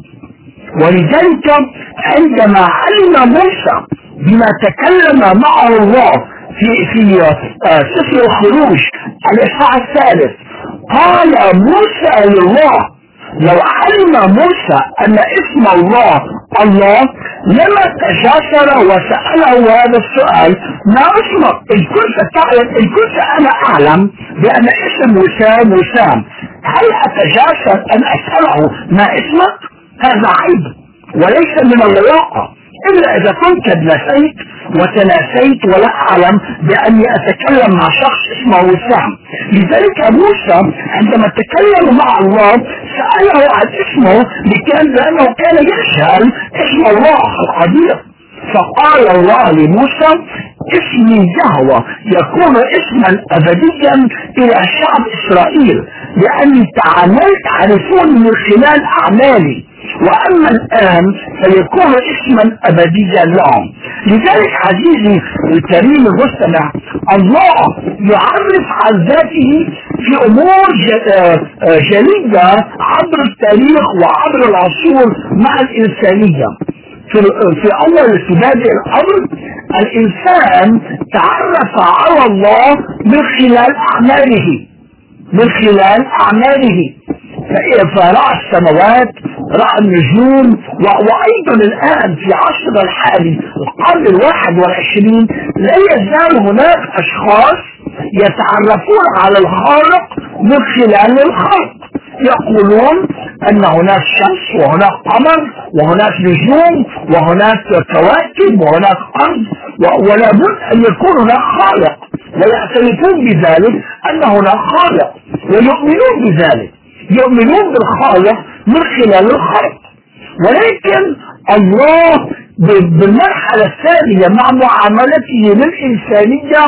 ولذلك عندما علم موسى بما تكلم معه الله في سفر الخروج الإصحاح 3 قال موسى لله: لو علم موسى أن اسم الله الله لما تجاسر وسأله هذا السؤال: ما اسمك؟ إن كنت تعلم، إن كنت أنا أعلم بأن اسم وسام، هل أتجاسر أن أسأله ما اسمك؟ هذا عيب وليس من اللياقة، إلا إذا كنت نسيت وتناسيت ولا أعلم بأني أتكلم مع شخص اسمه وسام. لذلك موسى عندما تكلم مع الله سأله عن اسمه لأنه كان يجهل اسم الله القدير. فقال الله لموسى: اسمي يهوه يكون اسما أبديا إلى شعب إسرائيل، لأني تعرفون من خلال أعمالي، وأما الآن فيكون اسما أبديا لهم. لذلك عزيزي الكريم المستمع، الله يعرف عن ذاته في أمور جلية عبر التاريخ وعبر العصور مع الإنسانية. في أول ابتداء الأمر الإنسان تعرف على الله من خلال أعماله، فرأى السماوات، رأى النجوم. وأيضا الآن في عصر الحالي القرن 21 لا يزال هناك أشخاص يتعرفون على الخالق من خلال الخلق. يقولون أن هناك شمس وهناك قمر وهناك نجوم وهناك كواكب وهناك أرض ولا بد أن يكون هناك خالق، ويعترفون بذلك أن هناك خالق، ويؤمنون بذلك، يؤمنون بالخالق من خلال الخلق. ولكن الله بالمرحلة الثانية مع معاملته للإنسانية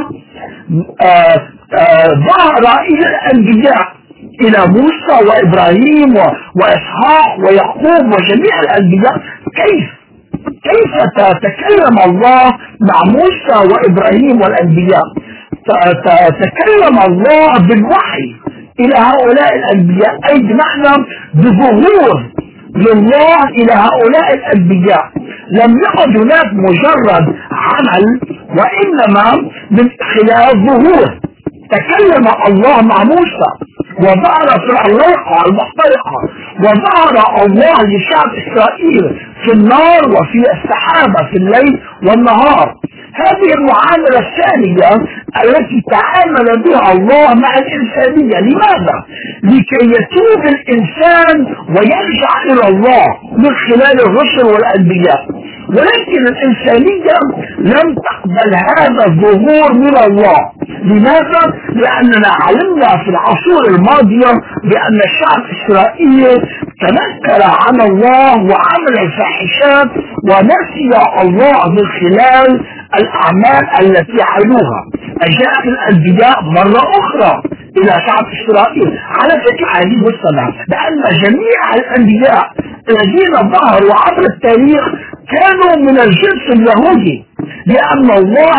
ظهر إلى الأنبياء، إلى موسى وإبراهيم وإسحاق ويعقوب وجميع الأنبياء. كيف تكلم الله مع موسى وإبراهيم والأنبياء؟ تكلم الله بالوحي إلى هؤلاء الأنبياء، أي بمعنى بظهور لله إلى هؤلاء الأنبياء. لم يعد هناك مجرد عمل، وإنما من خلال ظهور. تكلم الله مع موسى وظهر في العلاقة المحترقة، وظهر الله لشعب إسرائيل في النار وفي السحابة في الليل والنهار. هذه المعاملة الثانية التي تعامل بها الله مع الإنسانية. لماذا؟ لكي يتوب الإنسان ويرجع إلى الله من خلال الرسل والأنبياء. ولكن الإنسانية لم تقبل هذا الظهور من الله. لماذا؟ لأننا علمنا في العصور الماضية بأن شعب إسرائيل تنكر عن الله وعمل الفاحشات ونسي الله من خلال الأعمال التي عملوها. أجاء الأنبياء مرة أخرى إلى شعب إسرائيل. على فكرة هذه مستمع بأن جميع الأنبياء الذين ظهروا عبر التاريخ كانوا من الجنس اليهودي، لأن الله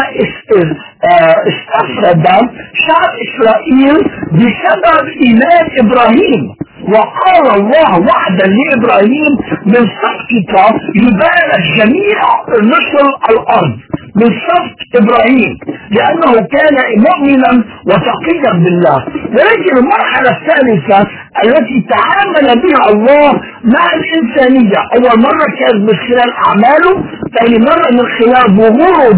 استفرد شعب إسرائيل بسبب إيمان إبراهيم. وقال الله وعدا لإبراهيم من سبطك يبارك جميع نسل الأرض، من سبط إبراهيم، لأنه كان مؤمنا وتقيا بالله. ولكن المرحلة الثالثة التي تعامل بها الله مع الإنسانية، أول مرة كانت من خلال أعماله، ثاني مرة من خلال ظهوره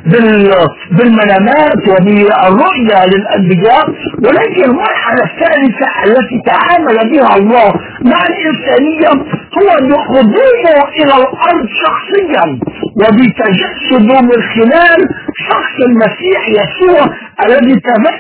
بالمنامات وبالرؤية للأنبياء. ولكن المرحلة الثالثة التي تعامل بها الله مع الإنسانية هو بقدومه إلى الأرض شخصيا وبتجسده من خلال شخص المسيح يسوع الذي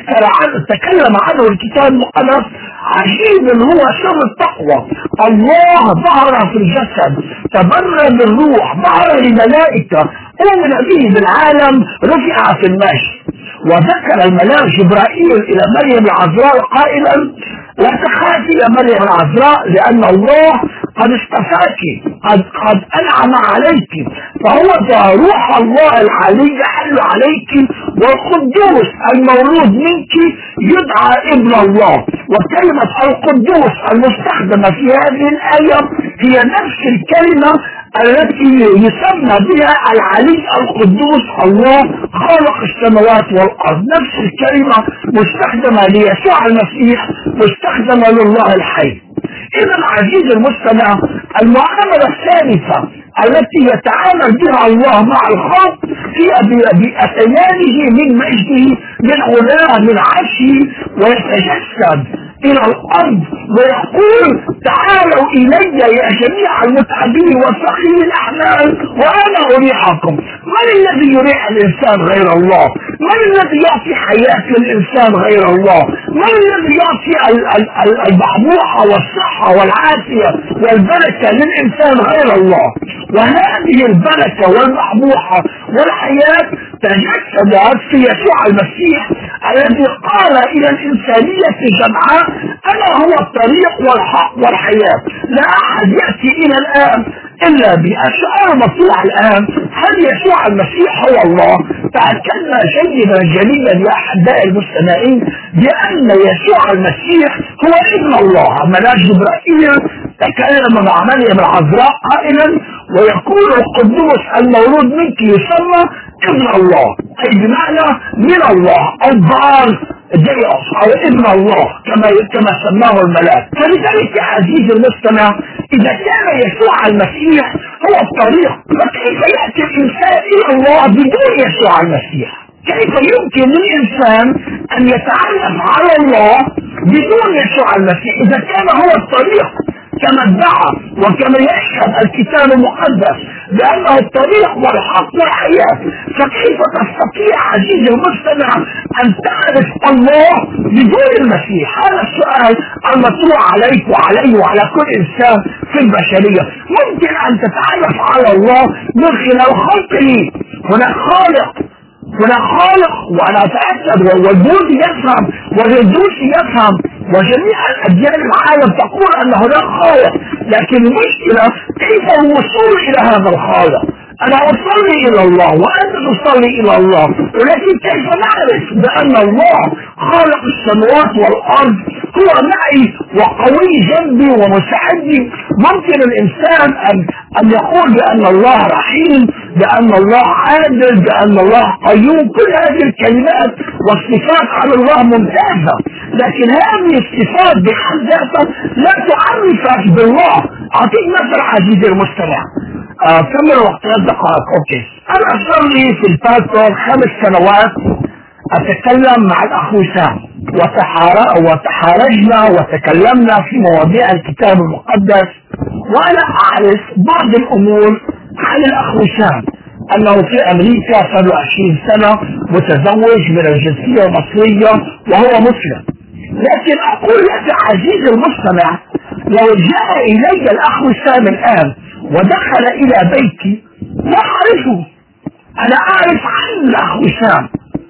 تكلم عنه الكتاب المقدس. عجيب هو سر التقوى. الله ظهر في الجسد، تبرأ بالروح، ظهر للملائكة، أؤمن به بالعالم، رفع في المجد. وذكر الملاك جبرائيل إلى مريم العذراء قائلا: لا تخافي يا مريم العذراء، لأن الله قد اصطفاك، قد أنعم عليك، فهو روح الله العلي يحل عليك، والقدوس المولود منك يدعى ابن الله. وكلمة القدوس المستخدمة في هذه الآية هي نفس الكلمة التي يسمى بها العلي القدوس الله خالق السماوات والأرض. نفس الكلمة مستخدمة ليسوع المسيح، مستخدمة لله الحي. إذا عزيزي المستمع، المعاملة الثالثة التي يتعامل بها الله مع الخلق هي بأتيانه من مجده، من غناه، من عرشه، ويتجسد إلى الأرض ويقول: تعالوا إلي يا جميع المتعبين والثقيل الأحمال وأنا أريحكم. من الذي يريح الإنسان غير الله؟ من الذي يعطي حياة للإنسان غير الله؟ من الذي يعطي المحبوحة والصحة والعافية والبركة للإنسان غير الله؟ وهذه البركة والمحبوحة والحياة تجسدت في يسوع المسيح الذي قال إلى الإنسانية جمعاء: أنا هو الطريق والحق والحياة، لا أحد يأتي إلى الآن إلا بأشعار مطلوع الآن. هل يسوع المسيح هو الله؟ تأكدنا جيدا جليلا يا أحبائي المستمعين بأن يسوع المسيح هو ابن الله. ملاك جبرائيل تكلم مع مريم العذراء قائلا: ويقول القدوس المولود منك يسمى ابن الله، أي بمعنى من الله، أو بار ديوس، أو ابن الله كما سماه الملاك. فلذلك يا عزيزي المستمع، إذا كان يسوع المسيح هو الطريق، فكيف يأتي الإنسان إلى الله بدون يسوع المسيح؟ كيف يمكن للإنسان أن يتعرف على الله بدون يسوع المسيح إذا كان هو الطريق؟ كما ادعى وكما يشهد الكتاب المقدس بأنه الطريق والحق والحياة، فكيف تستطيع عزيزي المستمع أن تعرف الله بدون المسيح؟ هذا السؤال المطروح عليك وعلي وعلى كل إنسان في البشرية. ممكن أن تتعرف على الله من خلال خلقه. هناك خالق وأنا أتأكد والبوذي يفهم والهندوسي يفهم وجميع الأديان العالم تقول أن هناك خالق، لكن المشكلة كيف الوصول إلى هذا الخالق؟ أنا أصلي إلى الله وأنت تصلي إلى الله، ولكن كيف نعرف بأن الله خالق السماوات والأرض هو معي وقوي جنبي ومساعدني؟ ممكن الإنسان أن يقول بأن الله رحيم، بأن الله عادل، بأن الله قيوم، كل هذه الكلمات والصفات على الله ممتازة، لكن هذه الصفات بحد ذاتها لا تعرفك بالله. أعطيك مثل عزيزي المستمع، كم الوقت؟ 3 دقائق. اوكي، انا اصلي في الباستور 5 سنوات، اتكلم مع الاخ وسام وتحارجنا وتكلمنا في مواضيع الكتاب المقدس، وانا اعرف بعض الامور عن الاخ وسام، انه في امريكا صار له 20 سنة متزوج من الجنسية المصرية وهو مسلم. لكن اقول لك عزيزي المستمع، لو جاء الي الاخ وسام الان ودخل الى بيتي لا اعرفه. انا اعرف عن الاخ وسام،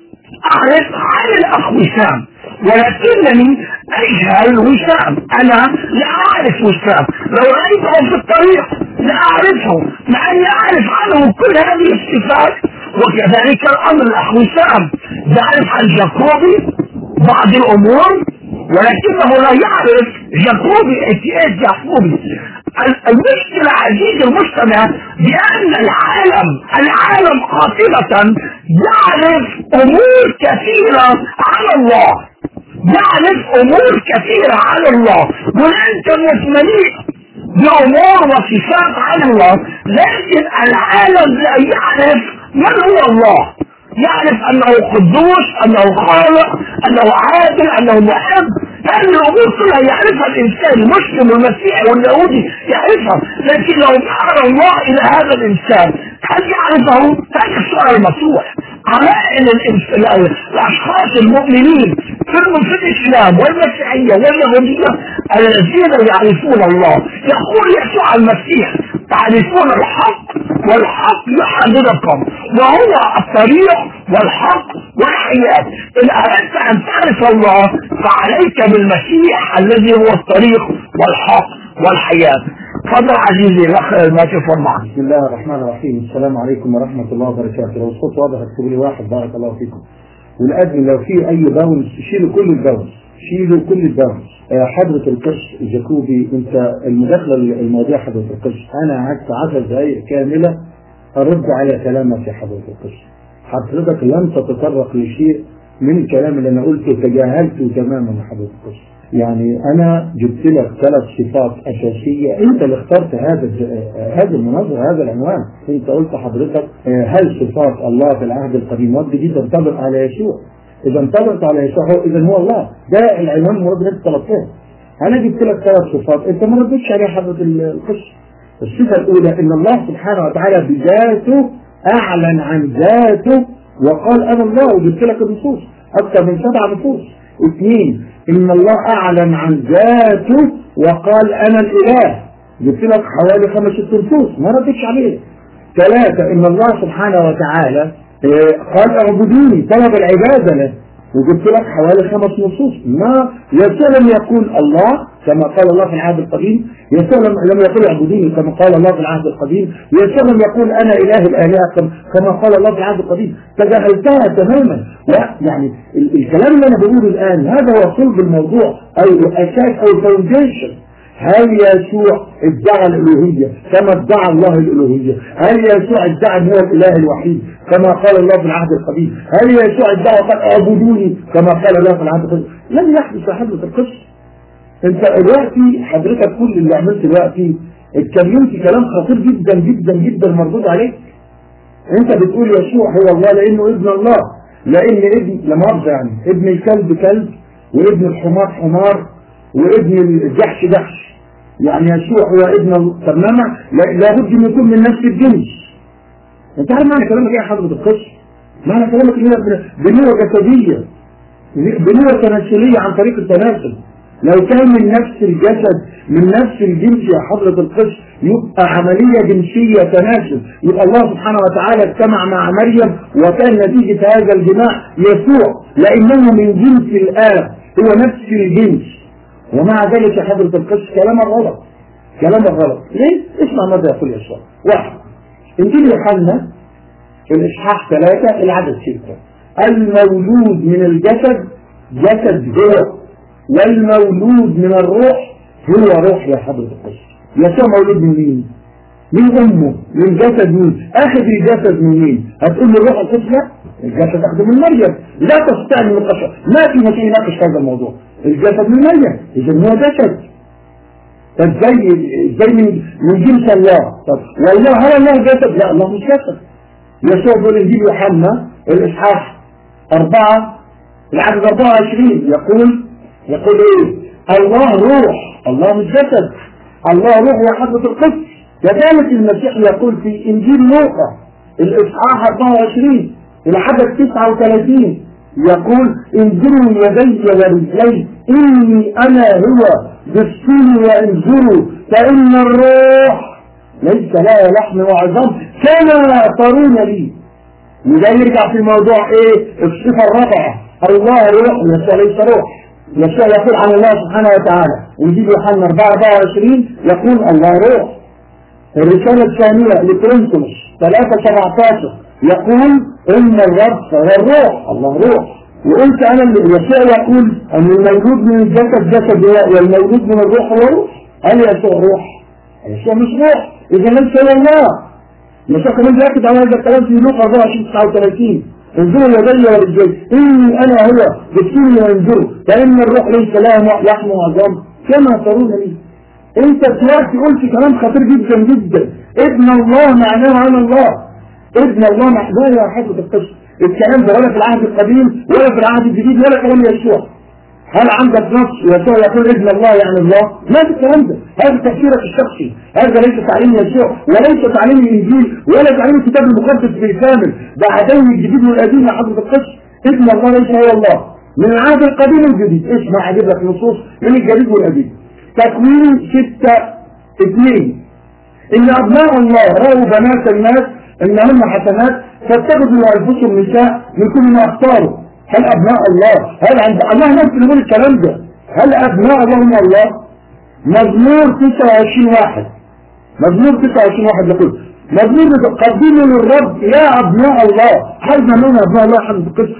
ولكنني اجهل وسام. انا لا اعرف وسام، لو رايته في الطريق لا اعرفه، مع اني اعرف عنه كل هذه الصفات. وكذلك الامر الاخ وسام يعرف عن جاكوبي بعض الامور، ولكنه لا يعرف جاكوبي جاكوبي. المشكلة عزيزي المستمع بأن العالم قاطبة يعرف أمور كثيرة عن الله، وأنت مطمئن بأمور وصفات عن الله، لكن العالم لا يعرف من هو الله. يعرف أنه قدوس، أنه خالق، أنه عادل، أنه محب. هذه الأمور كلها يعرفها الإنسان المسلم والمسيحي واليهودي يعرفها، لكن لو ظهر الله إلى هذا الإنسان هل يعرفه؟ هذا السؤال مطروح. علائم الأشخاص المؤمنين في الإسلام والمسيحية واليهودية الذين يعرفون الله، يقول يسوع المسيح تعرفون الحق والحق يحرركم، وهو الطريق والحق والحياة. إن أردت أن تعرف الله فعليك بالمسيح الذي هو الطريق والحق والحياة. تفضل عزيزي الأخ الميكروفون معك. بسم الله الرحمن الرحيم. السلام عليكم ورحمة الله وبركاته. لو الصوت واضح اكتبوا لي 1، بارك الله فيكم. والأدنى لو في أي باونس شيلوا كل الباونس. حضرة القش جاكوبي، انت المداخلة المواضيع حضرة القش، انا قعدت 10 دقائق كاملة ارد على كلامك يا حضرة القش. حضرتك لم تتطرق لشيء من الكلام اللي انا قلته، تجاهلته تماما يا حضرة القش. يعني انا جبت لك 3 صفات اساسية، انت اللي اخترت هذا المناظرة، هذا العنوان. انت قلت حضرتك هل صفات الله في العهد القديم والجديد تنطبق على يسوع؟ إذا انطبقت على يسوع إذا هو الله. ده العنوان المراد اللي أنت طلبتها. أنا جبت لك 3 صفات أنت ما ردتش عليها حضرة القصة. الصفة الأولى إن الله سبحانه وتعالى بذاته أعلن عن ذاته وقال أنا الله، وجبت لك النصوص أكثر من 7 نصوص. 2 إن الله أعلن عن ذاته وقال أنا الإله، جبت لك حوالي 5-6 نصوص ما ردتش عليه. 3 إن الله سبحانه وتعالى قال اعبدوني، طلب العبادة له، وجبت لك حوالي 5 نصوص. ما يسوع لم يقول الله كما قال الله في العهد القديم، يسوع لم يقول اعبدوني كما قال الله في العهد القديم، يسوع لم يقول انا اله الالهه كما قال الله في العهد القديم. تجاهلتها تماما. يعني الكلام اللي انا بقوله الان هذا هو صلب الموضوع او الاساس او الفاونديشن. هل يسوع ادعى الالوهيه كما ادعى الله الالوهيه؟ هل يسوع ادعى ان هو الاله الوحيد كما قال الله في العهد القديم؟ هل يسوع ادعى قال اعبدوني كما قال الله في العهد القديم؟ لم يحدث يا حضرة القصه. انت دلوقتي حضرتك كل اللي عملته دلوقتي اتكلمت كلام خطير جدا جدا جدا مردود عليك. انت بتقول يسوع هو الله لانه ابن الله، لان ابن لمؤاخذة يعني ابن الكلب كلب، وابن الحمار حمار، وابن الجحش جحش. يعني يسوع هو ابن الله. تماما لابد ان يكون من نفس الجنس. انت عارف معنى كلامك ايه يا حضرة القدس؟ معنى كلامك ايه؟ بنوع جسدية، بنوع تناسلية عن طريق التناسل. لو كان من نفس الجسد من نفس الجنس يا حضرة القدس يبقى عملية جنسية تناسل، يبقى الله سبحانه وتعالى اجتمع مع مريم وكان نتيجة هذا الجماع يسوع، لأنه من جنس الآب، هو نفس الجنس. ومع ذلك يا حضرة القدس كلامك غلط، كلامك غلط. ليه؟ اسمع ماذا يقول يسوع. واحد، انجيل يوحنا في الإصحاح 3 العدد 6: المولود من الجسد جسد هو، والمولود من الروح هو روح. يا حضرة القدس يسوع مولود من مين؟ من أمه، من جسد مين؟ أخذ الجسد من مين؟ هتقول لي الروح القدس؟ لا، الجسد أخذه من مريم، لا تستطيع أن تناقش، ما في مكان يناقش هذا الموضوع. الجسد من مريم، إذا هو جسد. طب ازاي من جنس الله؟ طب والله هل الله جسد؟ لا، الله مش جسد. يسوع بيقول انجيل يوحنا الاصحاح 4 العدد 24 يقول ايه؟ الله روح، الله مش جسد، الله روح يا حضرة القدس. كذلك المسيح يقول في انجيل لوقا الاصحاح 24 العدد 39 يقول انظروا يدي ورجلي اني انا هو، بصوا وانظروا فان الروح ليس لها لحم وعظام كما ترون لي. وده يرجع في موضوع ايه؟ الصفة الرابعة، الله روح، يسوع ليس روح. يسوع يقول عن الله سبحانه وتعالى ونجيب يوحنا 4:24 يقول الله روح. الرسالة الثانية لكورنثوس 3:17 يقول ان الرب هو الروح، الله روح. وقلت انا اللي يسوع يقول ان المولود من الجسد جسد والمولود من الروح هو روح. هل يسوع روح؟ يسوع مش روح، اذا ليس هو الله. يسوع كمان بيأكد على هذا الكلام في لوقا 24:39 انظروا يدي ورجلي اني انا هو، بصوا وانظروا فان الروح ليس لها لحم وعظام كما ترون لي. انت دلوقتي قلت كلام خطير جدا جدا. ابن الله معناه انا الله، ابن الله معناه يا حضرة القدس. الكلام ده ولا في العهد القديم ولا في العهد الجديد ولا كلام يسوع. هل عندك نص يسوع يقول ابن الله يعني الله؟ ما في الكلام ده، هذا تفسيرك الشخصي، هذا ليس تعليم يسوع وليس تعليم الانجيل ولا تعليم الكتاب المقدس بالكامل، ده عدوي الجديد والقديم يا حضرة القدس. ابن الله ليس هو الله من العهد القديم والجديد. اسمع اجيب لك نصوص من الجديد والقديم. تكوين 6:2 ان ابناء الله راوا بنات الناس انهن حسنات فاتخذوا لانفسهم نساء من كل ما اختاروا. هل ابناء الله؟ هل عند الله ممكن يقول الكلام ده؟ هل ابناء الله هم الله؟ مزمور 29:1 مزمور 29:1 يقول مزمور قدموا للرب يا ابناء الله. هل من ابناء الله حمد القدس؟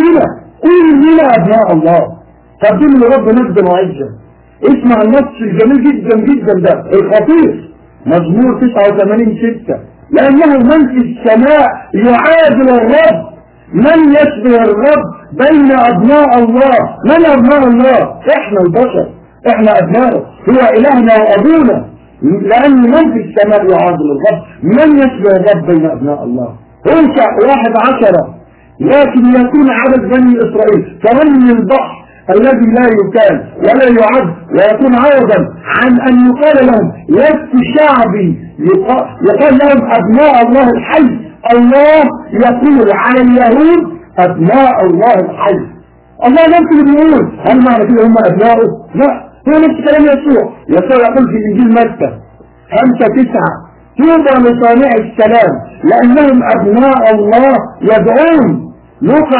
كلنا ابناء الله. قدموا للرب مجدا وعزا. اسمع النص الجميل جدا جدا ده الخطير، مزمور 89:6 لأنه من في السماء يعادل الرب، من يشبه الرب بين أبناء الله. من أبناء الله؟ إحنا البشر، إحنا أبنائه، هو إلهنا وأبونا. لأن من في السماء يعادل الرب، من يشبه الرب بين أبناء الله. انشأ 11 لكن يكون عدد بني إسرائيل كرمل البحر الذي لا يكال ولا يعد ويكون عوضا عن أن يقال لهم لست شعبي، يقال لهم أبناء الله الحي. الله يقول على اليهود أبناء الله الحي. الله نفسه اللي بيقول، هل معنى كده هم أبنائه؟ لا، هو نفس كلام يسوع. يسوع يقول في إنجيل متى 5:9 طوبى لصانع السلام لأنهم أبناء الله يدعون. لوقا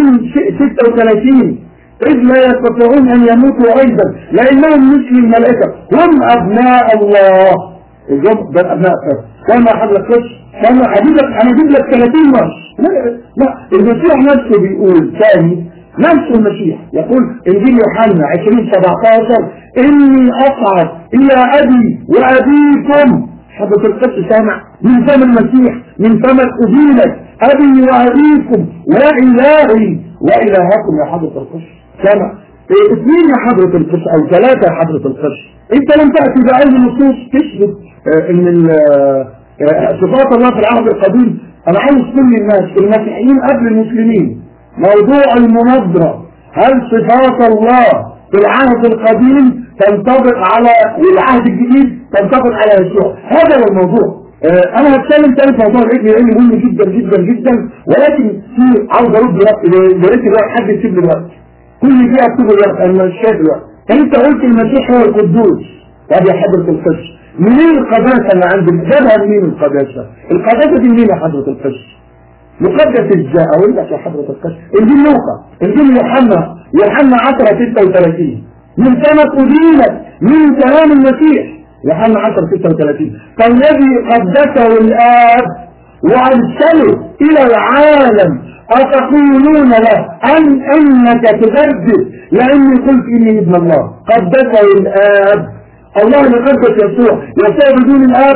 20:36 إذ لا يستطيعون أن يموتوا أيضا لأنهم مثل الملائكة هم أبناء الله. الجمع ده أبناء كما حضرتك كما هجيب لك 30 مرة. لا المسيح نفسه بيقول ثاني، نفس المسيح يقول إنجيل يوحنا 20:17 إني أصعد إلى أبي وأبيكم. حضرتك القدس سامع من فم المسيح، من فم أذينك أبي وأبيكم وإلهي وإلهكم يا حضرة القدس. سامع؟ 2 يا حضرة القدس أو 3 يا حضرة القدس. أنت لم تأتي بأي نصوص تثبت إن صفات الله في العهد القديم. أنا عاوز كل الناس المسيحيين قبل المسلمين موضوع المناظرة، هل صفات الله في العهد القديم تنطبق على العهد الجديد تنطبق على يسوع. هذا هو الموضوع. انا هتكلم تاني في موضوع الابن لانه مهم جدا جدا جدا، ولكن في عاوز ارد دلوقتي الوقت حد يسيب لي الوقت. كل دقيقه اكتب الوقت، انا مش شايف الوقت. انت قلت المسيح هو القدوس. طب يا حضره القدس منين القداسه اللي عندك؟ جابها منين القداسه؟ القداسه دي منين يا حضره القدس؟ مقدس ازاي؟ اقول لك يا حضره القدس، انجيل لوقا، انجيل يوحنا 10:36 من سنة أدينت من كلام المسيح. يوحنا 10:36 فالذي قدسه الآب وأرسله إلى العالم أتقولون له أنك تقدس لأني قلت إني ابن الله. قدسه الآب، الله اللي قدس يسوع. يسوع بدون الآب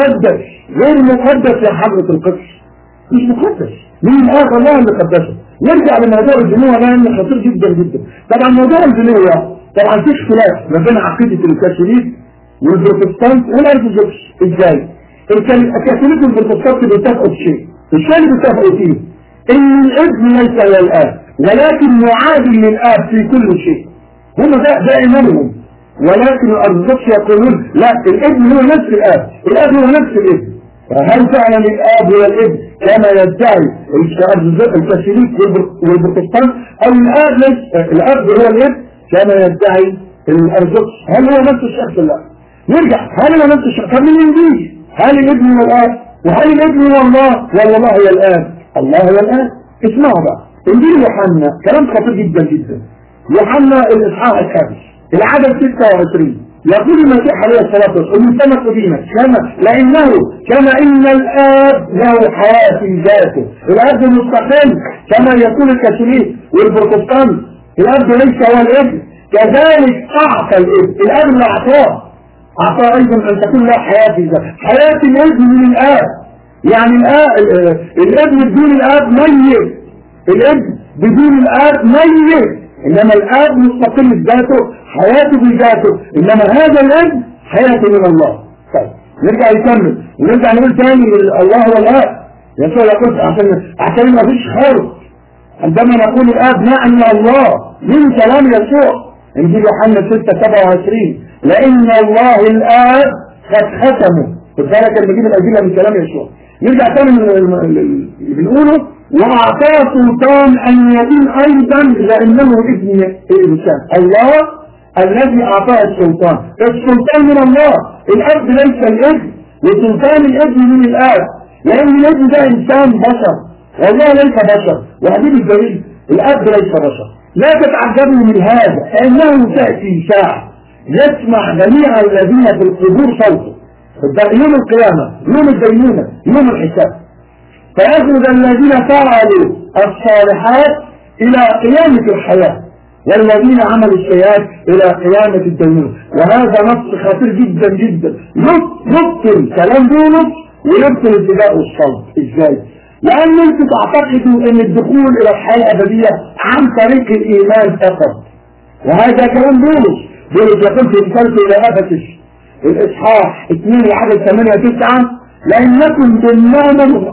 غير مقدس يا حضرة القدس، مش مقدس. من الآب الله اللي قدسه. نرجع لموضوع البنوة لأنه خطير جدا جدا. طبعا موضوع البنوة طبعا في اختلاف ما بين عقيدة الكاثوليك والبروتستانت والارثوذكس. ازاي؟ الكاثوليك والبروتستانت بيتفقوا في شيء، الشيء اللي بيتفقوا فيه ان الابن ليس هو الاب ولكن معادل للاب في كل شيء. هم ده ايمانهم. ولكن الارثوذكس يقولون لا، الابن هو نفس الاب، الاب هو نفس الابن. فهل فعلا الاب هو الابن كما يدعي الكاثوليك والبروتستانت، او الاب هو الابن كما يدعي الارثوذكس؟ هل هو نفس الشخص؟ لا. نرجع، هل هو نفس الشخص؟ طب من الانجيل هل الابن هو الاب؟ وهل الابن هو الله ولا الله هو الاب؟ الله هو الاب. اسمعوا بقى انجيل يوحنا، كلام خطير جدا جدا. يوحنا الاصحاح الخامس العدد 26 يقول المسيح عليه الصلاه والسلام من سنة أدينت لانه كما ان الاب له حياه في ذاته. الاب مستقل كما يقول الكاثوليك والبروتستانت، الاب ليس هو الابن، كذلك اعطى الابن. الاب اللي اعطاه ايضا ان تكون له حياه في ذاته. حياه الابن من الاب، يعني الابن بدون الاب ميت، الابن بدون الاب ميت، انما الاب مستقل بذاته، حياته بذاته، انما هذا الابن حياته من الله. طيب نرجع نكمل ونرجع نقول تاني الله هو الاب. يسوع يقول عشان ما فيش خالص عندما نقول الاب نعني الله من كلام يسوع. انجيل يوحنا 6:27 لان الله الاب قد ختمه. خد بالك لما نجيب الادله من كلام يسوع. نرجع تاني اللي بنقوله واعطاه سلطان ان يكون ايضا لانه ابن الانسان. الله الذي اعطاه السلطان من الله. الاب ليس الابن وسلطان الابن من الاب، لان الابن ده انسان بشر والله ليس بشر. وهذه الدليل الاب ليس بشر. لا تتعجبوا من هذا فانه تاتي ساعه يسمع جميع الذين في القبور صوته. يوم القيامه، يوم الدينونه، يوم الحساب. فيخرج الذين فعلوا الصالحات الى قيامه الحياه والذين عملوا السيئات الى قيامه الدينونه. وهذا نص خطير جدا جدا يبطل كلام بولس ويبطل الابتداء والصلب. ازاي؟ لأن انتم تعتقدوا ان الدخول الى الحياة الابدية عن طريق الايمان فقط، وهذا كلام بولس يقول في رسالته الى افسس الاصحاح 2 العدد 8-9 لانكم بالنعمة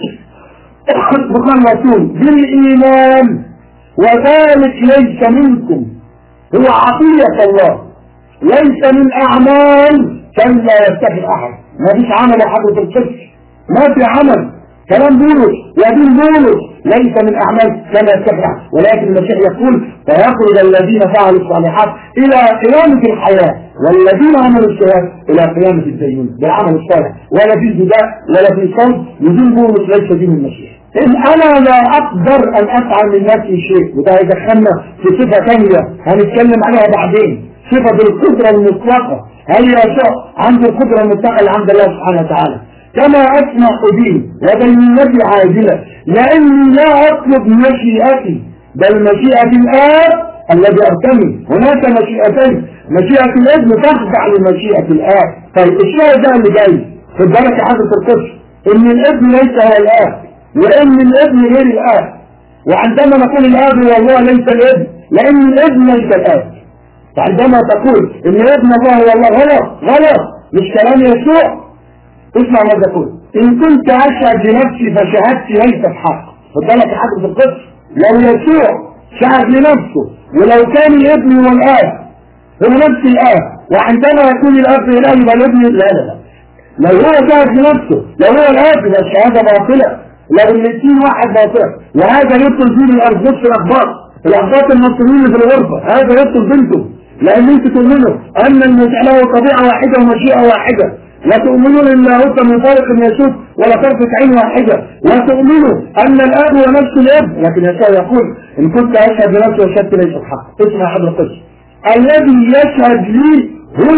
مخلصون بالايمان وذلك ليس منكم، هو عطية الله ليس من اعمال كلا يستحي احد. ما فيش عمل يا حضرة القدس، ما في عمل. كلام بولس ودين بولس ليس من اعمال كما يستحي، ولكن المسيح يقول فيخرج الذين فعلوا الصالحات الى قيامة الحياة والذين عملوا السيئات الى قيامة الدينونة. بالعمل الصالح ولا في بداء ولا في صلب. ودين بولس ليس دين المسيح. إن أنا لا أقدر أن أفعل من نفسي شيء، وده يدخلنا في صفة ثانية هنتكلم عليها بعدين، صفة القدرة المطلقة. هل يسوع عنده القدرة المطلقة اللي عند الله سبحانه وتعالى؟ كما أسمع أدين ودينتي عاجلة لأني لا أطلب مشيئتي بل مشيئة الآب الذي أرسلني. هناك مشيئتين، مشيئة الابن تخضع لمشيئة الآب. طيب الشيء ده اللي جاي خد بالك يا حضرة القدس إن الابن ليس هو الآب وإن الابن غير الآب. وعندما نقول الآب هو الله ليس الابن لأن الابن ليس الآب. فعندما تقول إن ابن الله هو الله غلط مش كلام يسوع. اسمع ماذا تقول. إن كنت أشهد بنفسي فشهادتي ليست حق. خد بالك يا حضرة القدس لو يسوع شهد لنفسه ولو كان الابن والآب هو نفس الآب. وعندما يكون الآب إله يبقى الابن لا لا لا. لو هو شاهد لنفسه، لو هو الآب يبقى الشهادة باطلة، لو الاثنين واحد باطلة. وهذا يبطل فيه الأرجوش في الأخباط المصريين في الغرفة، هذا يبطل بنته. لأن انتم تؤمنوا أن المسيح له طبيعة واحدة ومشيئة واحدة، لا تؤمنون ان لاهوت من فارق يشوف ولا طرفة عين واحدة، لا تؤمنوا ان الاب هو نفس الاب. لكن يسوع يقول ان كنت اشهد بنفسي وشهدت ليس الحق. اسمع حضر القدس، الذي يشهد لي هو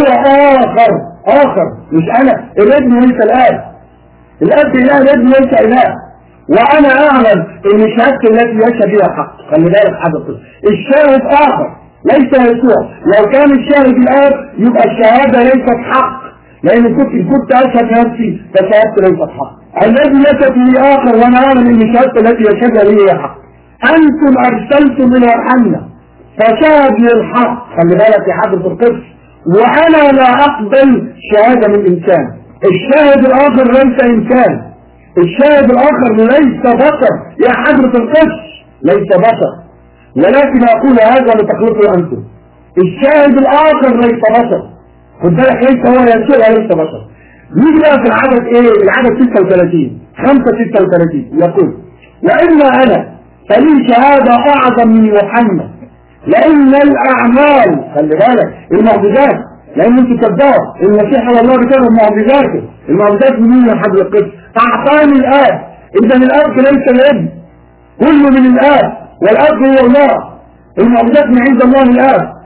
اخر مش انا. الابن ليس الاب، الاب اله، الابن ليس اله. وانا اعلم ان شهادتي التي يشهد بها حق. خلي بالك حضر القدس، الشاهد اخر ليس يسوع. لو كان الشاهد الاب يبقى الشهادة ليست حق، لأن كنت أشهد نفسي فشهادت ليست حق. الذي يشهد لي آخر وأنا أعلم أن شهادتي التي يشهد لي هي حق. أنتم أرسلتم إلى يوحنا فشهد للحق. خلي بالك يا حضرة القدس، وأنا لا أقبل شهادة من إنسان. الشاهد الآخر ليس إنسان، الشاهد الآخر ليس بشر يا حضرة القدس، ليس بشر. ولكن أقول هذا لتخلصوا أنتم. الشاهد الآخر ليس بشر، خد بالك، ليس هو يسوع ليس بشر. نيجي بقى في العدد ايه؟ العدد 36 5:36 يقول: وإلا أنا فلي شهادة أعظم من يوحنا، لأن الأعمال، خلي بالك، المعجزات، لأن أنت كذاب، المسيح هو الله بكره معجزاته. المعجزات من مين يا حضر القدس؟ أعطاني الآب. إذا الآب ليس الابن، كله من الآب، والآب هو الله. المعجزات من عند الله الآب.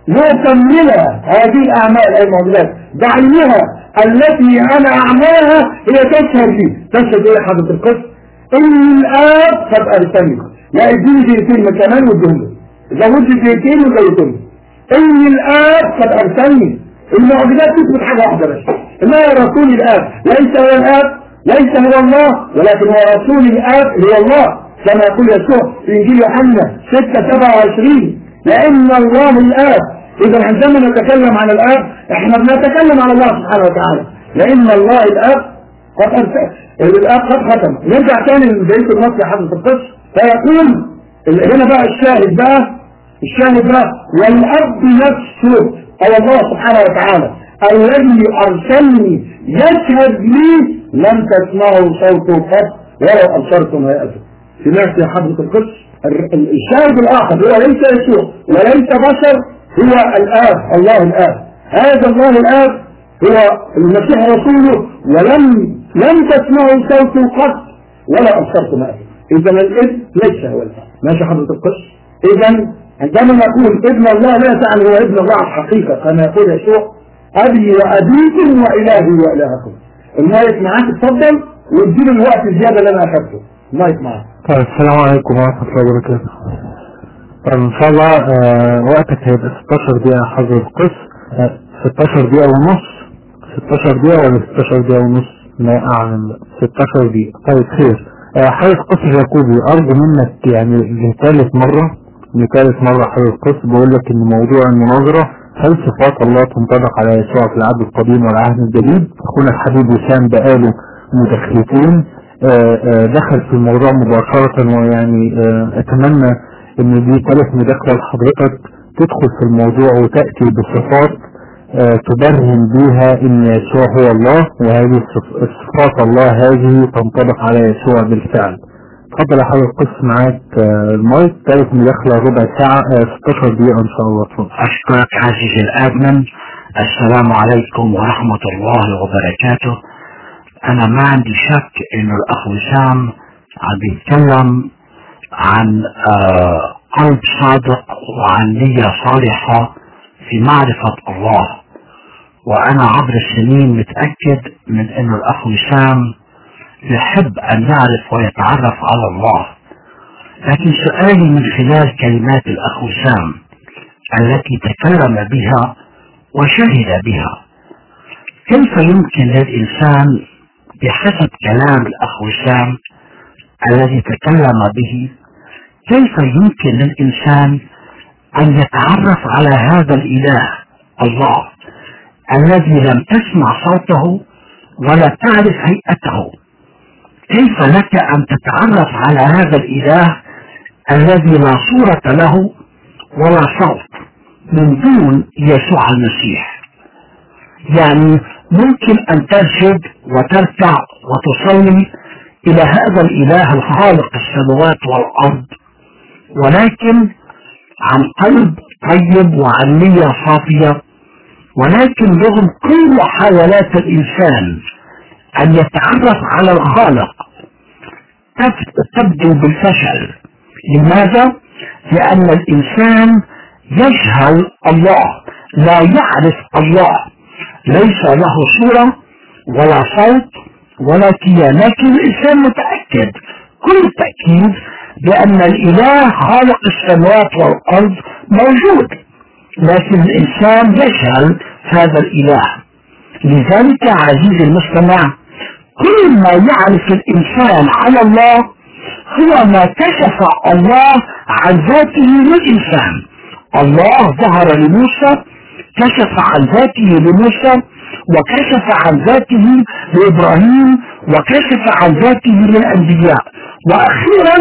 مكملة هذه الأعمال أي المعجزات بعينها التي أنا أعملها هي تشهد لي. تشهد إيه حضرة القدس؟ إن الآب قد أرسلني. لا اديني دقيقتين كمان وادهم إذا ودي دقيقتين وزودهم. إن الآب قد أرسلني. المعجزات تثبت حاجة واحدة بس، إنها رسول الآب. ليس هو الآب، ليس هو الله، ولكن هو رسول الآب هو الله، كما يقول يسوع في إنجيل يوحنا 6:27. لأن الله الآب. إذا عندما نتكلم عن الآب إحنا بنتكلم عن الله سبحانه وتعالى، لأن الله الآب قد أرسل، الآب قد ختم. نرجع تاني لبيت النص يا حضرة القدس، فيقول هنا بقى الشاهد بقى والأب نفسه أو الله سبحانه وتعالى الذي أرسلني يشهد لي لم تسمعوا صوته قط ولو أبصرتم هيئته. سمعت يا حضرة القدس؟ الشاهد الآخر هو ليس يسوع وليس بشر، هو الآب، الله الآب. هذا الله الآب هو المسيح رسوله، ولم تسمعوا صوته قط ولا أبصرتم هيئته. إذا الابن ليس هو الآب. ماشي حضرة القدس؟ إذا عندما نقول ابن الله لا تعني هو ابن الله الحقيقة، كما يقول يسوع: أبي وأبيكم وإلهي وإلهكم. المايك معاك، اتفضل، واديله الوقت الزيادة اللي أنا أخذته. المايك معاك. طيب السلام عليكم ورحمة الله وبركاته. طيب إن شاء الله وقتك هيبقى 16 دقيقة حضر القدس. 16 دقيقة ونص، 16 دقيقة ولا 16 دقيقة ونص؟ لا أعلم. 16 دقيقة. طيب خير. حضرة القدس يعقوبي، أرجو منك يعني لثالث مرة حضرة القدس بقول لك إن موضوع المناظرة: هل صفات الله تنطبق على يسوع في العهد القديم والعهد الجديد؟ أخونا الحبيب وسام بقاله مداخلتين دخل في الموضوع مباشرة، ويعني أتمنى إن دي ثالث مداخلة لحضرتك تدخل في الموضوع وتأتي بصفات تبرهن بها إن يسوع هو الله، وهذه صفات الله هذه تنطبق على يسوع بالفعل. تفضل يا حضرة القدس، معاك المايك. ثالث مداخلة ربع ساعة، 16 دقيقة إن شاء الله. تفضل. أشكرك عزيزي الأدمن. السلام عليكم ورحمة الله وبركاته. أنا ما عندي شك إنه الأخ وسام عم بيتكلم عن قلب صادق وعن نية صالحة في معرفة الله، وأنا عبر السنين متأكد من إنه الأخ وسام يحب أن يعرف ويتعرف على الله. لكن سؤالي من خلال كلمات الأخ وسام التي تكلم بها وشهد بها: كيف يمكن للإنسان بحسب كلام الأخ وسام الذي تكلم به، كيف يمكن للإنسان أن يتعرف على هذا الإله الله الذي لم تسمع صوته ولا تعرف هيئته؟ كيف لك أن تتعرف على هذا الإله الذي لا صورة له ولا صوت؟ من دون يسوع المسيح. يعني ممكن أن تسجد وتركع وتصلي إلى هذا الإله الخالق السماوات والأرض، ولكن عن قلب طيب وعن نية صافية، ولكن رغم كل محاولات الإنسان أن يتعرف على الخالق تبدو بالفشل. لماذا؟ لأن الإنسان يجهل الله، لا يعرف الله، ليس له صورة ولا صوت ولا كيان، لكن الإنسان متأكد كل التأكيد بأن الإله خالق السماوات والأرض موجود، لكن الإنسان يجهل هذا الإله. لذلك عزيزي المستمع، كل ما يعرف الإنسان عن الله هو ما كشف الله عن ذاته للإنسان. الله ظهر لموسى، كشف عن ذاته لموسى، وكشف عن ذاته لإبراهيم، وكشف عن ذاته للأنبياء، وأخيرا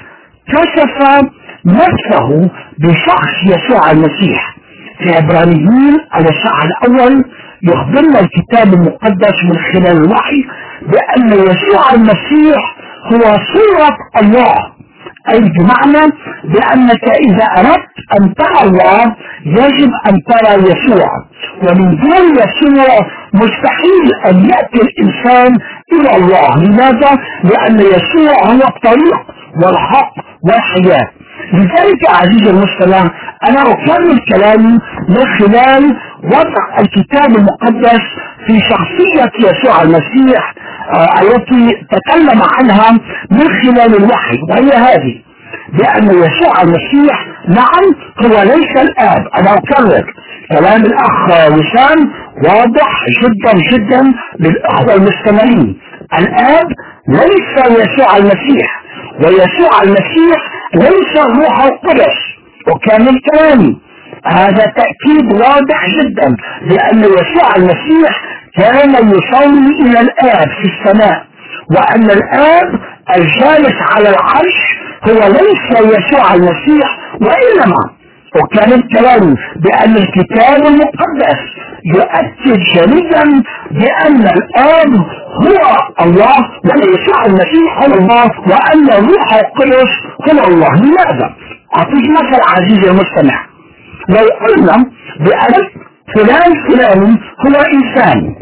كشف نفسه بشخص يسوع المسيح. في عبرانيين الإصحاح الأول يخبرنا الكتاب المقدس من خلال الوحي بأن يسوع المسيح هو صورة الله، أي بمعنى بأنك إذا أردت أن ترى الله يجب أن ترى يسوع، ومن دون يسوع مستحيل أن يأتي الإنسان إلى الله. لماذا؟ لأن يسوع هو الطريق والحق والحياة. لذلك عزيزي المستمع، أنا أكمل كلامي من خلال وضع الكتاب المقدس في شخصية يسوع المسيح التي تكلم عنها من خلال الوحي، وهي هذه: بأن يسوع المسيح نعم هو ليس الآب. أنا أكرر كلام الأخ وسام واضح جدا جدا للأخوة المستمعين. الآب ليس يسوع المسيح، ويسوع المسيح ليس الروح القدس. وكان كلامي هذا تأكيد واضح جدا، لأن يسوع المسيح كان يصلي إلى الآب في السماء، وأن الآب الجالس على العرش هو ليس يسوع المسيح وإنما. وكان الكلام بأن الكتاب المقدس يؤكد جليا بأن الآب هو الله، وأن يسوع المسيح هو الله، وأن الروح القدس هو الله. لماذا؟ أعطيك مثل عزيزي المستمع. لو قلنا بأن فلان فلان هو إنسان،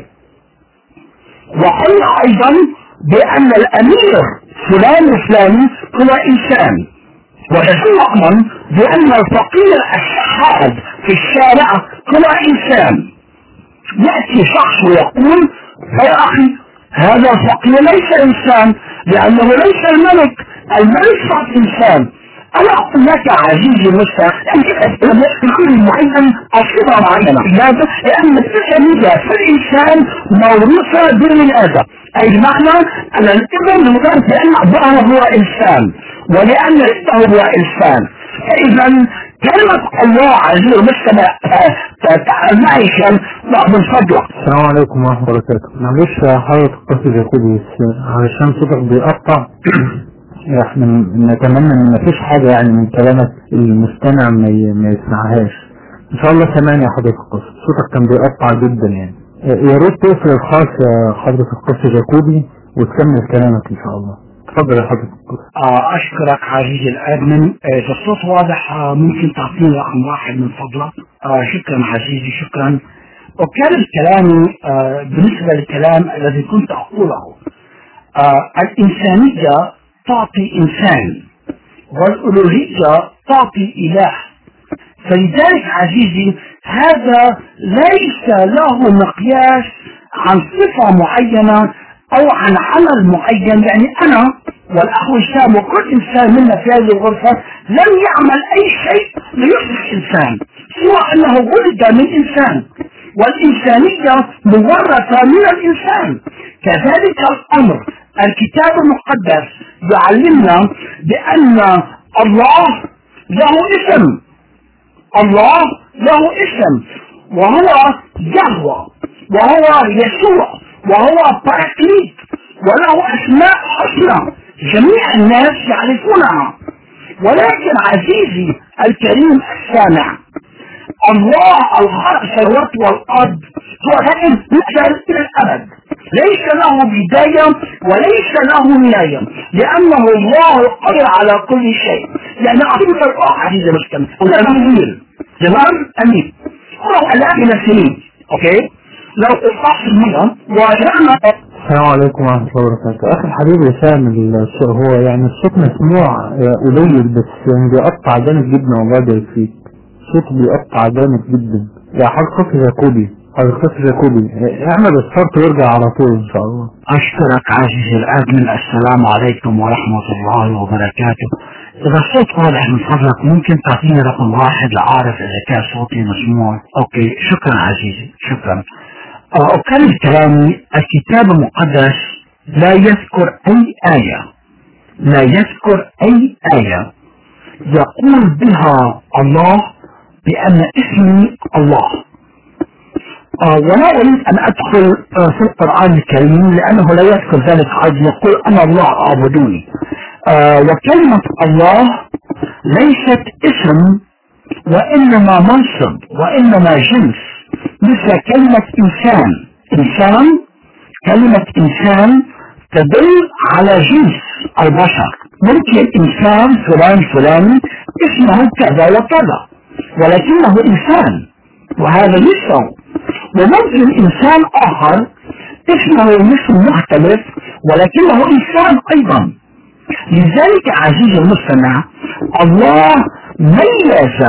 وقلنا أيضا بأن الأمير فلان فلان هو إنسان، ويتضمن بأن الفقير الشحاد في الشارع هو إنسان، يأتي شخص ويقول: يا أخي هذا الفقير ليس إنسان، لأنه ليس الملك، الملك صار إنسان. أنا أقول لك عزيزي المستمع أن يكون معين أصفة معينة. لماذا؟ لأن الإنسانية في الإنسان موروثة بالولادة، أي بمعنى أن الابن يولد لأن أبوه هو إنسان، ولأن ابنه هو إنسان. فإذا كلمة الله عزيزي المستمع تعال معي كان من فضلك. السلام عليكم ورحمة الله وبركاته. معلش حضرتك قصدي يا كوبي علشان صوتك بيقطع. احنا نتمنى ان مفيش حاجة يعني من كلامك المستمع ما يسمعهاش. ان شاء الله سامعني يا حضرتك القصة، صوتك كان بيقطع جدا يعني. يا ريت تقفل الخاص يا حضرتك القصة جاكوبي وتكمل كلامك ان شاء الله. اتفضل يا حضرتك القصة. اشكرك عزيزي الادمن. اذا الصوت واضح ممكن تعطيني رقم 1 من فضلك. شكرا عزيزي، شكرا. وكان كلامي بالنسبة للكلام الذي كنت اقوله، الانسانية تعطي إنسان، والألوهية تعطي إله. فلذلك عزيزي هذا ليس له مقياس عن صفة معينة أو عن عمل معين. يعني أنا والأخ وسام وكل إنسان منا في هذه الغرفة لم يعمل أي شيء ليصبح إنسان، سوى أنه ولد من إنسان، والإنسانية مورثة من الإنسان. كذلك الأمر الكتاب المقدس يعلمنا بأن الله له اسم، الله له اسم، وهو يهوه، وهو يسوع، وهو باراكليت، وله أسماء حسنى جميع الناس يعرفونها. ولكن عزيزي الكريم السامع، الله الخالق السماوات والارض هو دائم يزال الى الابد، ليس له بداية وليس له نهاية، لانه الله القادر على كل شيء. يعني عقيدة الاخ عزيزي المستمع والامين تمام امين هو الاف من السنين اوكي لو اصبحت المية وجعنا. السلام عليكم ورحمة الله وبركاته. أخي الحبيب وسام، هو يعني الصوت مسموع قليل بس يعني بيقطع جامد جدا، والله يبارك فيك. صوت بيقطع جامد جدا. يا حضرتك جاكوبي اعمل الصوت وارجع على طول إن شاء الله. أشكرك عزيزي الأدمن. السلام عليكم ورحمة الله وبركاته. إذا الصوت واضح من فضلك ممكن تعطيني رقم واحد لأعرف إذا كان صوتي مسموع. أوكي شكرا عزيزي شكرا. أكمل كلامي. الكتاب المقدس لا يذكر أي آية يقول بها الله بأن اسمي الله. ولا أريد أن أدخل في القرآن الكريم لأنه لا يذكر ذلك. قد يقول أنا الله أعبدوني. وكلمة الله ليست اسم وإنما منصب وإنما جنس، مثل كلمة إنسان. كلمة إنسان تدل على جنس البشر. ممكن إنسان فلان اسمه كذا وكذا ولكنه إنسان وهذا يسوى، وممكن إنسان آخر اسمه اسم مختلف ولكنه إنسان أيضا. لذلك عزيزي المستمع الله ميز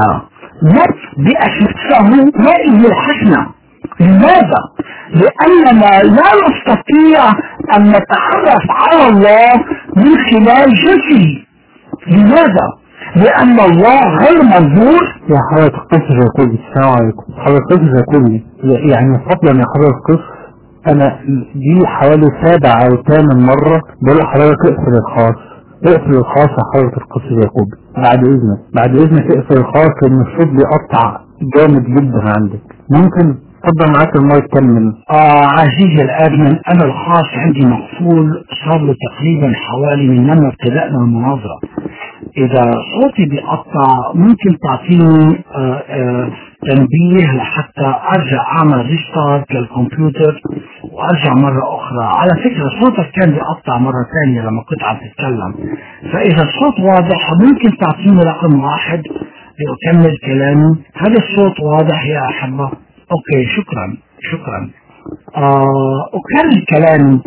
بأسمائه الحسنى. لماذا؟ لأننا لا نستطيع أن نتعرف على الله من خلال جنسه. لماذا؟ لأن الله غير منظور. يا حضرة القس جاكوبي، السلام عليكم. حضرة القس جاكوبي يعني فضلا يا حضرة القس، أنا دي حوالي 7 أو 8 مرة بقول لحضرتك اقفل الخاص يا حضرة القس جاكوبي، بعد إذنك اقفل الخاص لأن الصوت بيقطع جامد جدا عندك. ممكن اتفضل معاك المايك كمل. عزيزي الأدمن، أنا الخاص عندي مقفول صار له تقريبا حوالي من لما ابتدأنا المناظرة. إذا صوتي بيقطع ممكن تعطيني تنبيه لحتى أرجع أعمل ريستارت للكمبيوتر وأرجع مرة أخرى. على فكرة صوتك كان بيقطع مرة ثانية لما كنت عم تتكلم، فإذا الصوت واضح ممكن تعطيني رقم واحد لأكمل كلامي. هذا الصوت واضح يا أحبة؟ أوكي شكرا. أكمل كلامي.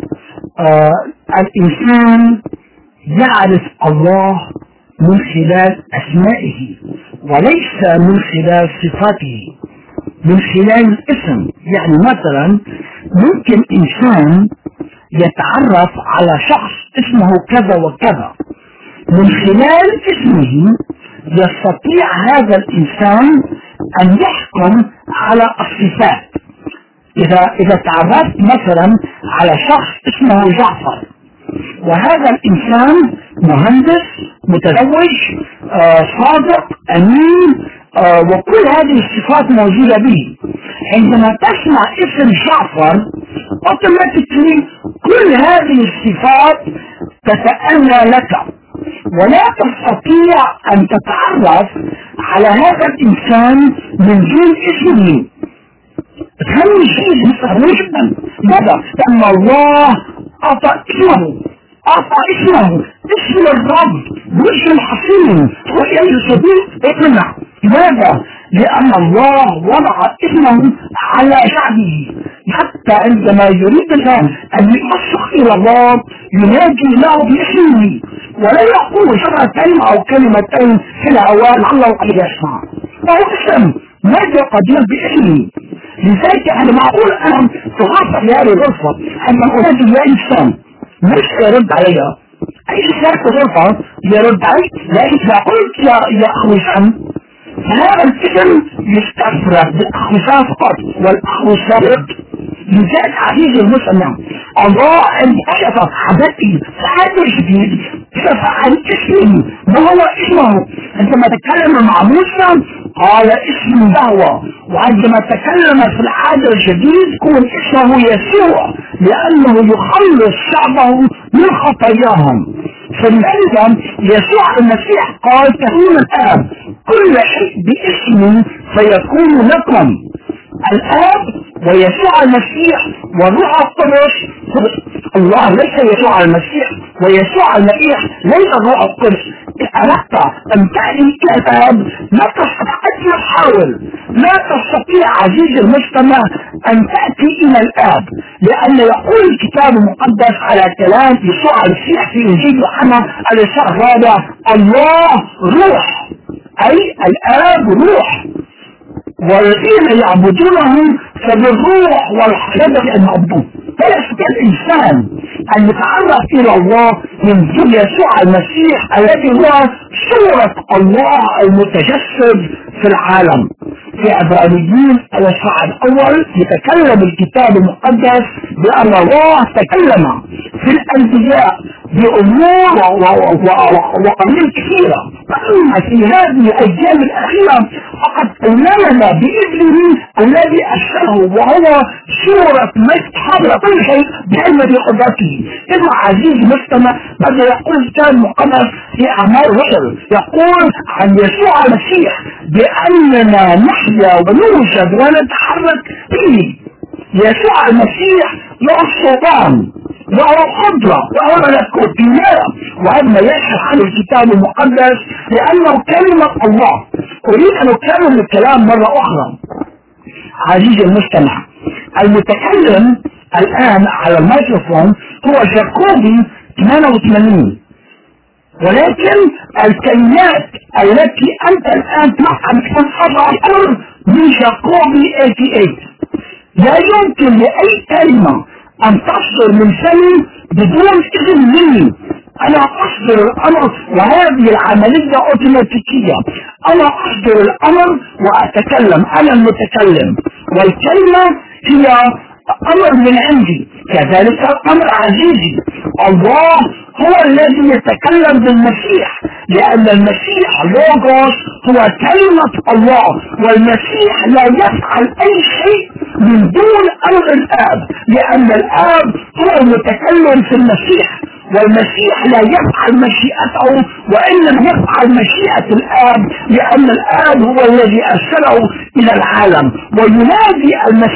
الإنسان يعرف الله من خلال أسمائه وليس من خلال صفاته، من خلال الاسم. يعني مثلا ممكن إنسان يتعرف على شخص اسمه كذا وكذا، من خلال اسمه يستطيع هذا الإنسان أن يحكم على الصفات. إذا تعرفت مثلا على شخص اسمه جعفر وهذا الإنسان مهندس متزوج صادق أمين وكل هذه الصفات موجودة به، عندما تسمع اسم جعفر اوتوماتيكلي كل هذه الصفات تتأنى لك ولا تستطيع أن تتعرف على هذا الإنسان من دون اسمه. تخلي شيء مستغرب ماذا؟ لأن الله أعطى اسمه اسم الرب وجه الحصين وإلى صديق اقنع. لماذا؟ لأن الله وضع اسمه على شعبه، حتى عندما يريد الآن أن يصرخ إلى الله ينادي له باسمه ولا يقول شرطين أو كلمتين في الهواء لعله قد يسمع. فهو اسم ماذا قدير باسمه. لذلك أنا معقول أنا تغفر يا غرفة أما أنادي يا إنسان مش يرد عليها. أي إنسان في غرفة يرد عليك، لكن إذا قلت يا أخوي هذا الاسم يستفرد بالأخوصان فقط والأخوصان. لذلك عزيزي المسلم الله عند كشف حدثي ساعات جديد كشف عن اسمه ما هو اسمه. عندما تكلم مع موسى قال اسمه هو، وعندما تكلم في العهد الجديد يكون اسمه يسوع لأنه يخلص شعبه من خطاياهم. فلذلك يسوع المسيح قال تكون الآب كل شيء باسمي فيكون لكم. الآب ويسوع المسيح والروح القدس. الله ليس يسوع المسيح، ويسوع المسيح ليس الروح القدس. أردت أن تأتي إلى الآب لا تستطيع أن تحاول، لا تستطيع عزيزي المستمع أن تأتي إلى الآب، لأن يقول الكتاب المقدس على كلام يسوع المسيح في إنجيل يوحنا الإصحاح الرابع: الله روح، أي الآب روح، والذين يعبدونه فبالروح والحياة المعبود. فيستطيع الإنسان أن يتعرف إلى الله من دون يسوع المسيح الذي هو صورة الله المتجسد في العالم. في عبرانيين الإصحاح الأول يتكلم الكتاب المقدس بأن الله تكلم في الأنبياء بأمور وقضايا كثيرة، أما في هذه الأيام الأخيرة فقد كلمنا بابنه الذي أرسله وهو صورة مجد حضرة كل شيء بعلم قدرته. إذا عزيز مستمع بدأ يقول الكتاب المقدس في أعمال الرسل يقول عن يسوع المسيح بأننا نحيا ونوجد ونتحرك فيه. يسوع المسيح له السلطان، له القدرة، له ملكوت الله، وهذا يشهد عن الكتاب المقدس لأنه كلمة الله. أريد أن أكرر الكلام مرة أخرى. عزيزي المستمع، المتكلم الآن على الميكروفون هو جاكوبي 88، ولكن الكلمات التي أنت الآن تفهم أن أضع من جاكوبي 88. لا يمكن لأي كلمة أن تصدر من فمي بدون إذن مني. أنا أصدر الأمر، وهذه العملية أوتوماتيكية. أنا أصدر الأمر وأتكلم، أنا المتكلم، والكلمة هي أمر من عندي. كذلك الأمر عزيزي، الله هو الذي يتكلم بالمسيح، لأن المسيح لوغوس هو كلمة الله، والمسيح لا يفعل أي شيء من دون أمر الآب، لأن الآب هو المتكلم في المسيح، والمسيح لا يفعل مشيئته وإنما يفعل مشيئة الآب، لأن الآب هو الذي أرسله إلى العالم. وينادي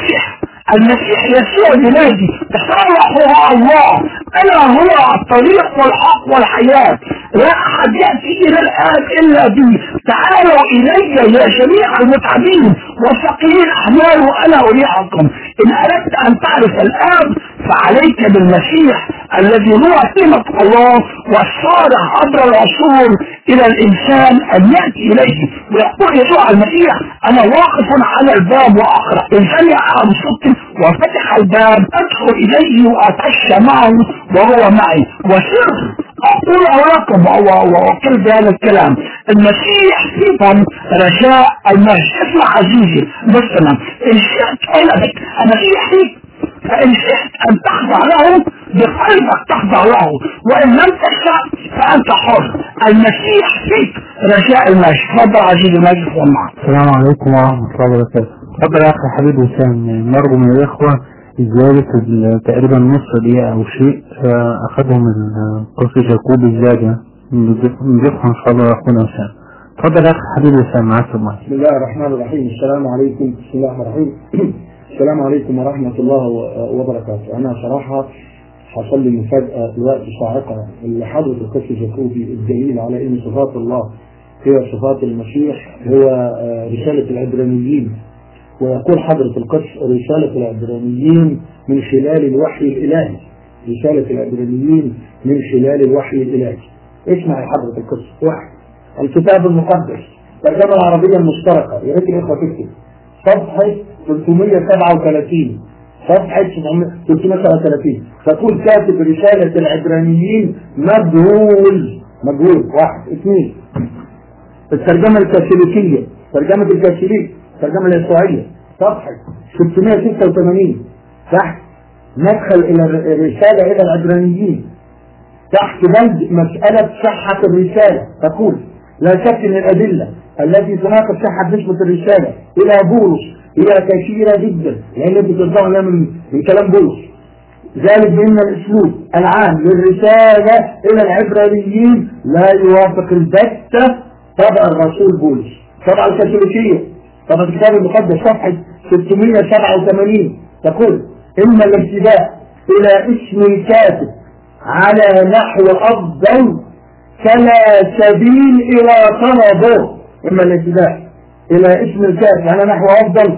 المسيح يسوع ينادي: تصرحوا الله، أنا هو الطريق والحق والحياة، لا أحد يأتي إلى الآب إلا بي، تعالوا إلي يا جميع المتعبين والثقيلين أحمال وأنا أريحكم. إن أردت أن تعرف الآب فعليك بالمسيح الذي هو كلمة الله والصالح عبر العصور إلى الإنسان أن يأتي إليه. ويقول يسوع المسيح: أنا واقف على الباب وأقرأ، إن سمع أحد صوتي وفتح الباب أدخل إليه وأتعشى معه وهو معي. وسر أقول لكم وكل هذا الكلام، المسيح فيكم رجاء المجد. اسمع عزيزي مثلا، إن شئت قلبك المسيح فيك، فإن شئت أن تخضع له بقلبك تخضع له، وإن لم تشاء فأنت حر. المسيح فيك رجاء المجد. تفضل عزيزي المجد معك. السلام عليكم ورحمة الله وبركاته. تفضل يا أخي حبيب وسام. نرجو من الإخوة زيادة تقريبا نص دقيقة أو شيء أخذهم القصة جاكوب الزاجة نضيفها إن شاء الله يا أخونا وسام. تفضل يا أخي حبيب وسام معاك المايك. بسم الله الرحمن الرحيم. السلام عليكم. بسم الله الرحمن الرحيم. السلام عليكم ورحمة الله وبركاته. أنا صراحة حصل لي مفاجأة الوقت صاعقة اللي حضرة القصة جاكوبي، الدليل على أن صفات الله هي صفات المسيح، هو رسالة العبرانيين. ويقول حضرة القدس: رسالة العبرانيين من خلال الوحي الإلهي. رسالة العبرانيين من خلال الوحي الإلهي. اسمع يا حضرة القدس: وحي الكتاب المقدس، ترجمة العربية المشتركة، يا ريت الإخوة تكتب صفحة 337، صفحة 337. تقول كاتب رسالة العبرانيين مجهول. واحد. اثنين، الترجمة الكاثوليكية، ترجمة الكاثوليك، الترجمة اليسوعية، صفحة 686 تحت مدخل إلى الرسالة إلى العبرانيين، تحت بند مسألة صحة الرسالة. تقول: لا شك أن الأدلة التي تناقض صحة نسبة الرسالة إلى بولس هي كثيرة جدا، لأن بترجعنا من كلام بولس، ذلك بأن الأسلوب العام للرسالة إلى العبرانيين لا يوافق البتة طبع الرسول بولس. طبعا الكاثوليكية طبعا الكتاب المقدس صفحة 687 تقول إن الانتباه إلى اسم الكاتب على نحو أفضل فلا سبيل إلى طلبه. إما الانتباه إلى اسم الكاتب على نحو أفضل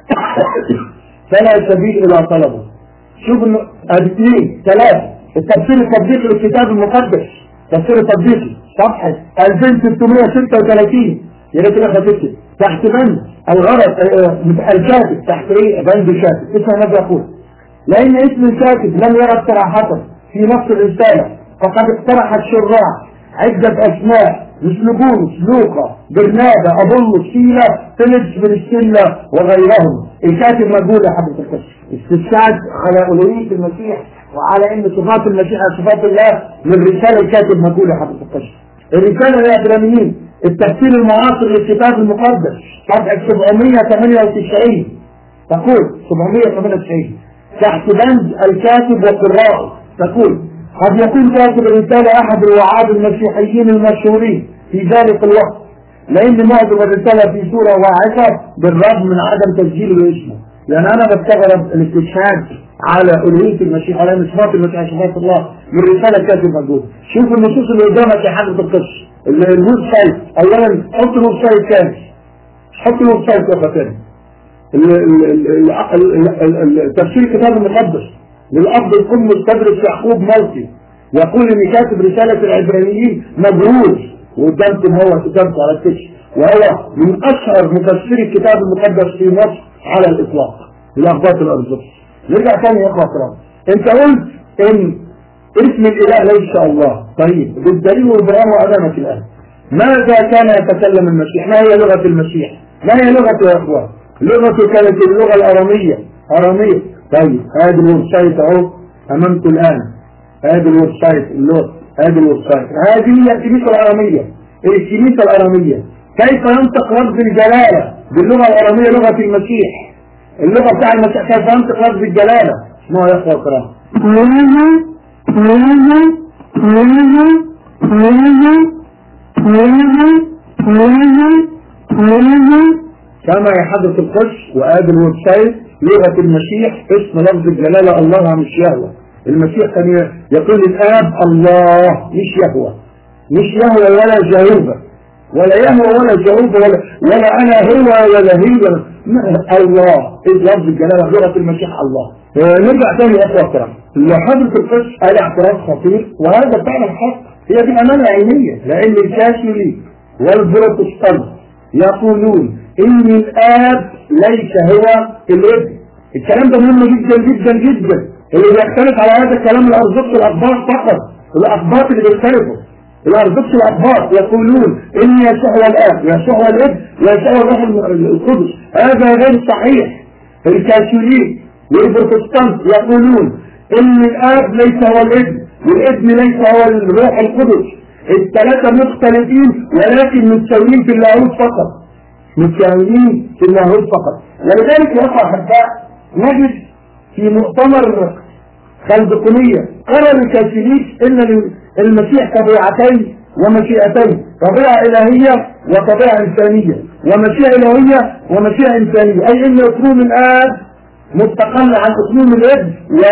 فلا سبيل إلى طلبه. شوف اثنين ثلاثة التفسير التطبيقي للكتاب المقدس، تفسير التطبيقي صفحة 2636 يا ريت انا كاتب تحت بند الغرض الكاتب تحت ايه؟ بند الكاتب. اسمع ماذا يقول: لأن اسم الكاتب لم يرد صراحة في نص الرسالة، فقد اقترح الشراع عدة أسماء مثل بولس، لوقا، برنابا، أبولس، سيلا، فيليبس بن السلة وغيرهم. الكاتب مجهول يا حضرة القدس، استشهاد على ألوهية المسيح وعلى أن صفات المسيح صفات الله من رسالة الكاتب مجهول يا حضرة القدس. الرسالة للعبرانيين التفسير المعاصر للكتاب المقدس صفحة 798 تقول 798 تحت بند الكاتب وقراءه تقول: قد يكون كاتب الرسالة أحد الوعاظ المسيحيين المشهورين في ذلك الوقت، لأن معظم الرسالة في صورة واعظة بالرغم من عدم تسجيله باسمه. لأن أنا بستغرب الاستشهاد على ألوهية المسيح على صفات المسيح صفات الله من رسالة كاتب مجهول. شوف النصوص اللي قدامك يا حضرة القدس، الويب سايت. أولا حط الويب سايت كامل، حط الويب سايت كفتاني. تفسير الكتاب المقدس للأب القم تدرس يعقوب مالكي يقول ان كاتب رسالة العبرانيين مجهول، وقدامكم هو كتابته على الكشف، وهو من اشهر مفسري الكتاب المقدس في مصر على الاطلاق الاخبار الارثوذكس. نرجع ثاني يا اخوة الكرام، انت قلت ان اسم الاله ليس الله. طيب بالدليل والبيان امامك الان. ماذا كان يتكلم المسيح؟ ما هي لغة المسيح؟ ما هي لغته يا اخوان؟ لغته كانت اللغة الارامية. طيب هذا الويب سايت اهو امامكم الان، هذا الويب سايت اللغة، هذا الويب سايت، هذه هي الكنيسة الارامية. الكنيسة الارامية كيف ينطق لفظ الجلالة باللغة الارامية لغة المسيح؟ اللغة بتاع المسيح كيف ينطق لفظ الجلالة؟ اسمعوا يا اخوة الكرام. كما يا حضرة القدس وآدي الويب سايت لغة المسيح اسم لفظ الجلالة الله مش يهوى. المسيح كان يقول الآب الله مش يهوى، مش يهوى ولا جهوبة ولا يهوى ولا جهوبة ولا أنا هو ولا هي الله. لفظ الجلالة لغة المسيح الله. نرجع تاني يا أخوة الكرام، حضرة القدس قال اعتراف خطير وهذا فعلا حق، هي دي أمانة عينية، لأن الكاثوليك والبروتستانت يقولون ان الاب ليس هو الابن. الكلام ده مهم جدا جدا جدا. اللي بيختلف على هذا الكلام الارثوذكس الاقباط فقط، الاقباط اللي بيختلفوا الارثوذكس الاقباط يقولون ان يسوع هو الاب، يسوع هو الابن، يسوع هو الروح القدس. هذا غير صحيح. الكاثوليك والبروتستانت يقولون ان الاب ليس هو الابن والابن ليس هو الروح القدس. الثلاثة مختلفين ولكن متساويين في اللاهوت فقط، متساويين في اللاهوت فقط. ولذلك يا أخوة أحباء نجد في مؤتمر خلدقونية قرر الكاثوليك ان المسيح طبيعتين ومشيئتين، طبيعة إلهية وطبيعة إنسانية، ومشيئة إلهية ومشيئة إنسانية، أي ان أصول الآب مستقل عن أصول الابن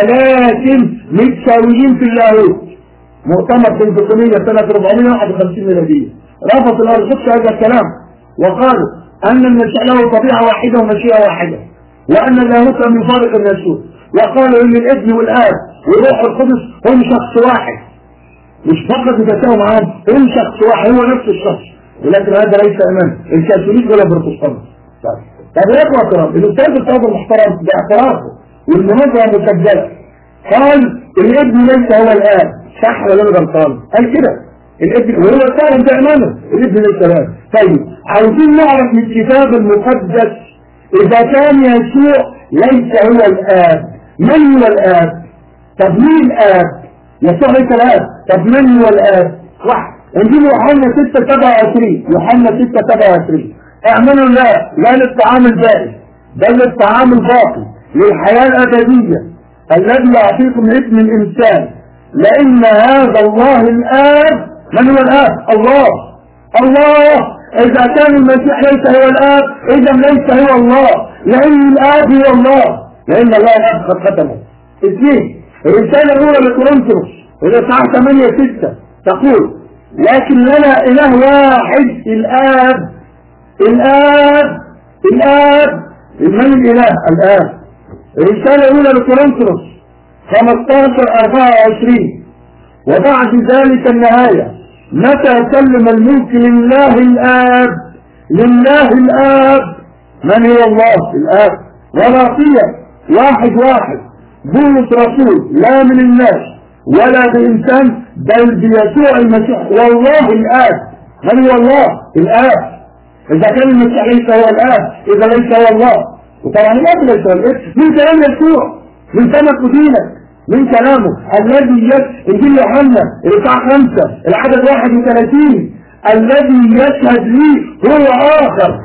ولكن متساويين في اللاهوت. مؤتمر خلدقونية سنة 451 ميلادية رفض الأرثوذكس هذا الكلام وقالوا أن المسيح له طبيعة واحدة ومشيئة واحدة، وأن اللاهوت لم يفارق الناسوت، وقالوا أن الابن والآب والروح القدس هم شخص واحد، مش فقط يتساووا معاهم، هم شخص واحد، هو نفس الشخص. ولكن هذا ليس أمام الكاثوليك ولا البروتستانت. طب يا أخوة الكرام، الأستاذ الطالب المحترم باعترافه والمناظرة مسجلة قال الابن ليس هو الآب، صح ولا انا غلطان؟ قال كده الابن، وهو فعلا ده امانه الابن ليس الاب. طيب عاوزين نعرف من الكتاب المقدس اذا كان يسوع ليس هو الاب، من هو الاب؟ طب مين الاب؟ يسوع ليس الاب، طب من هو الاب؟ واحد. انجيل يوحنا 6:27 يوحنا 6:27 اعملوا لا للطعام البائس بل للطعام الباقي للحياه الابديه الذي يعطيكم ابن الانسان، لأن هذا الله الآب. من هو الآب؟ الله إذا كان المسيح ليس هو الآب إذا ليس هو الله، لأن الآب هو الله، لأن الله قد ختمه. اثنين، الرسالة الأولى لكورنثوس الإصحاح 8:6 تقول: لكن لنا إله واحد الآب. من الإله؟ الآب. الرسالة الأولى لكورنثوس 15:24: وبعد ذلك النهاية متى سلم الملك لله الآب. من هو الله؟ الآب. ولاقيه 1:1: بولس رسول لا من الناس ولا بإنسان بل بيسوع المسيح والله الآب. من هو الله؟ الآب. إذا كان المسيح ليس هو الآب إذا ليس هو الله. وطبعا الآب ليس هو الآب من كلام يسوع، من سمك ودينك، من كلامه الذي إنجيل يوحنا الإصحاح 5 العدد 31: الذي يشهد لي هو آخر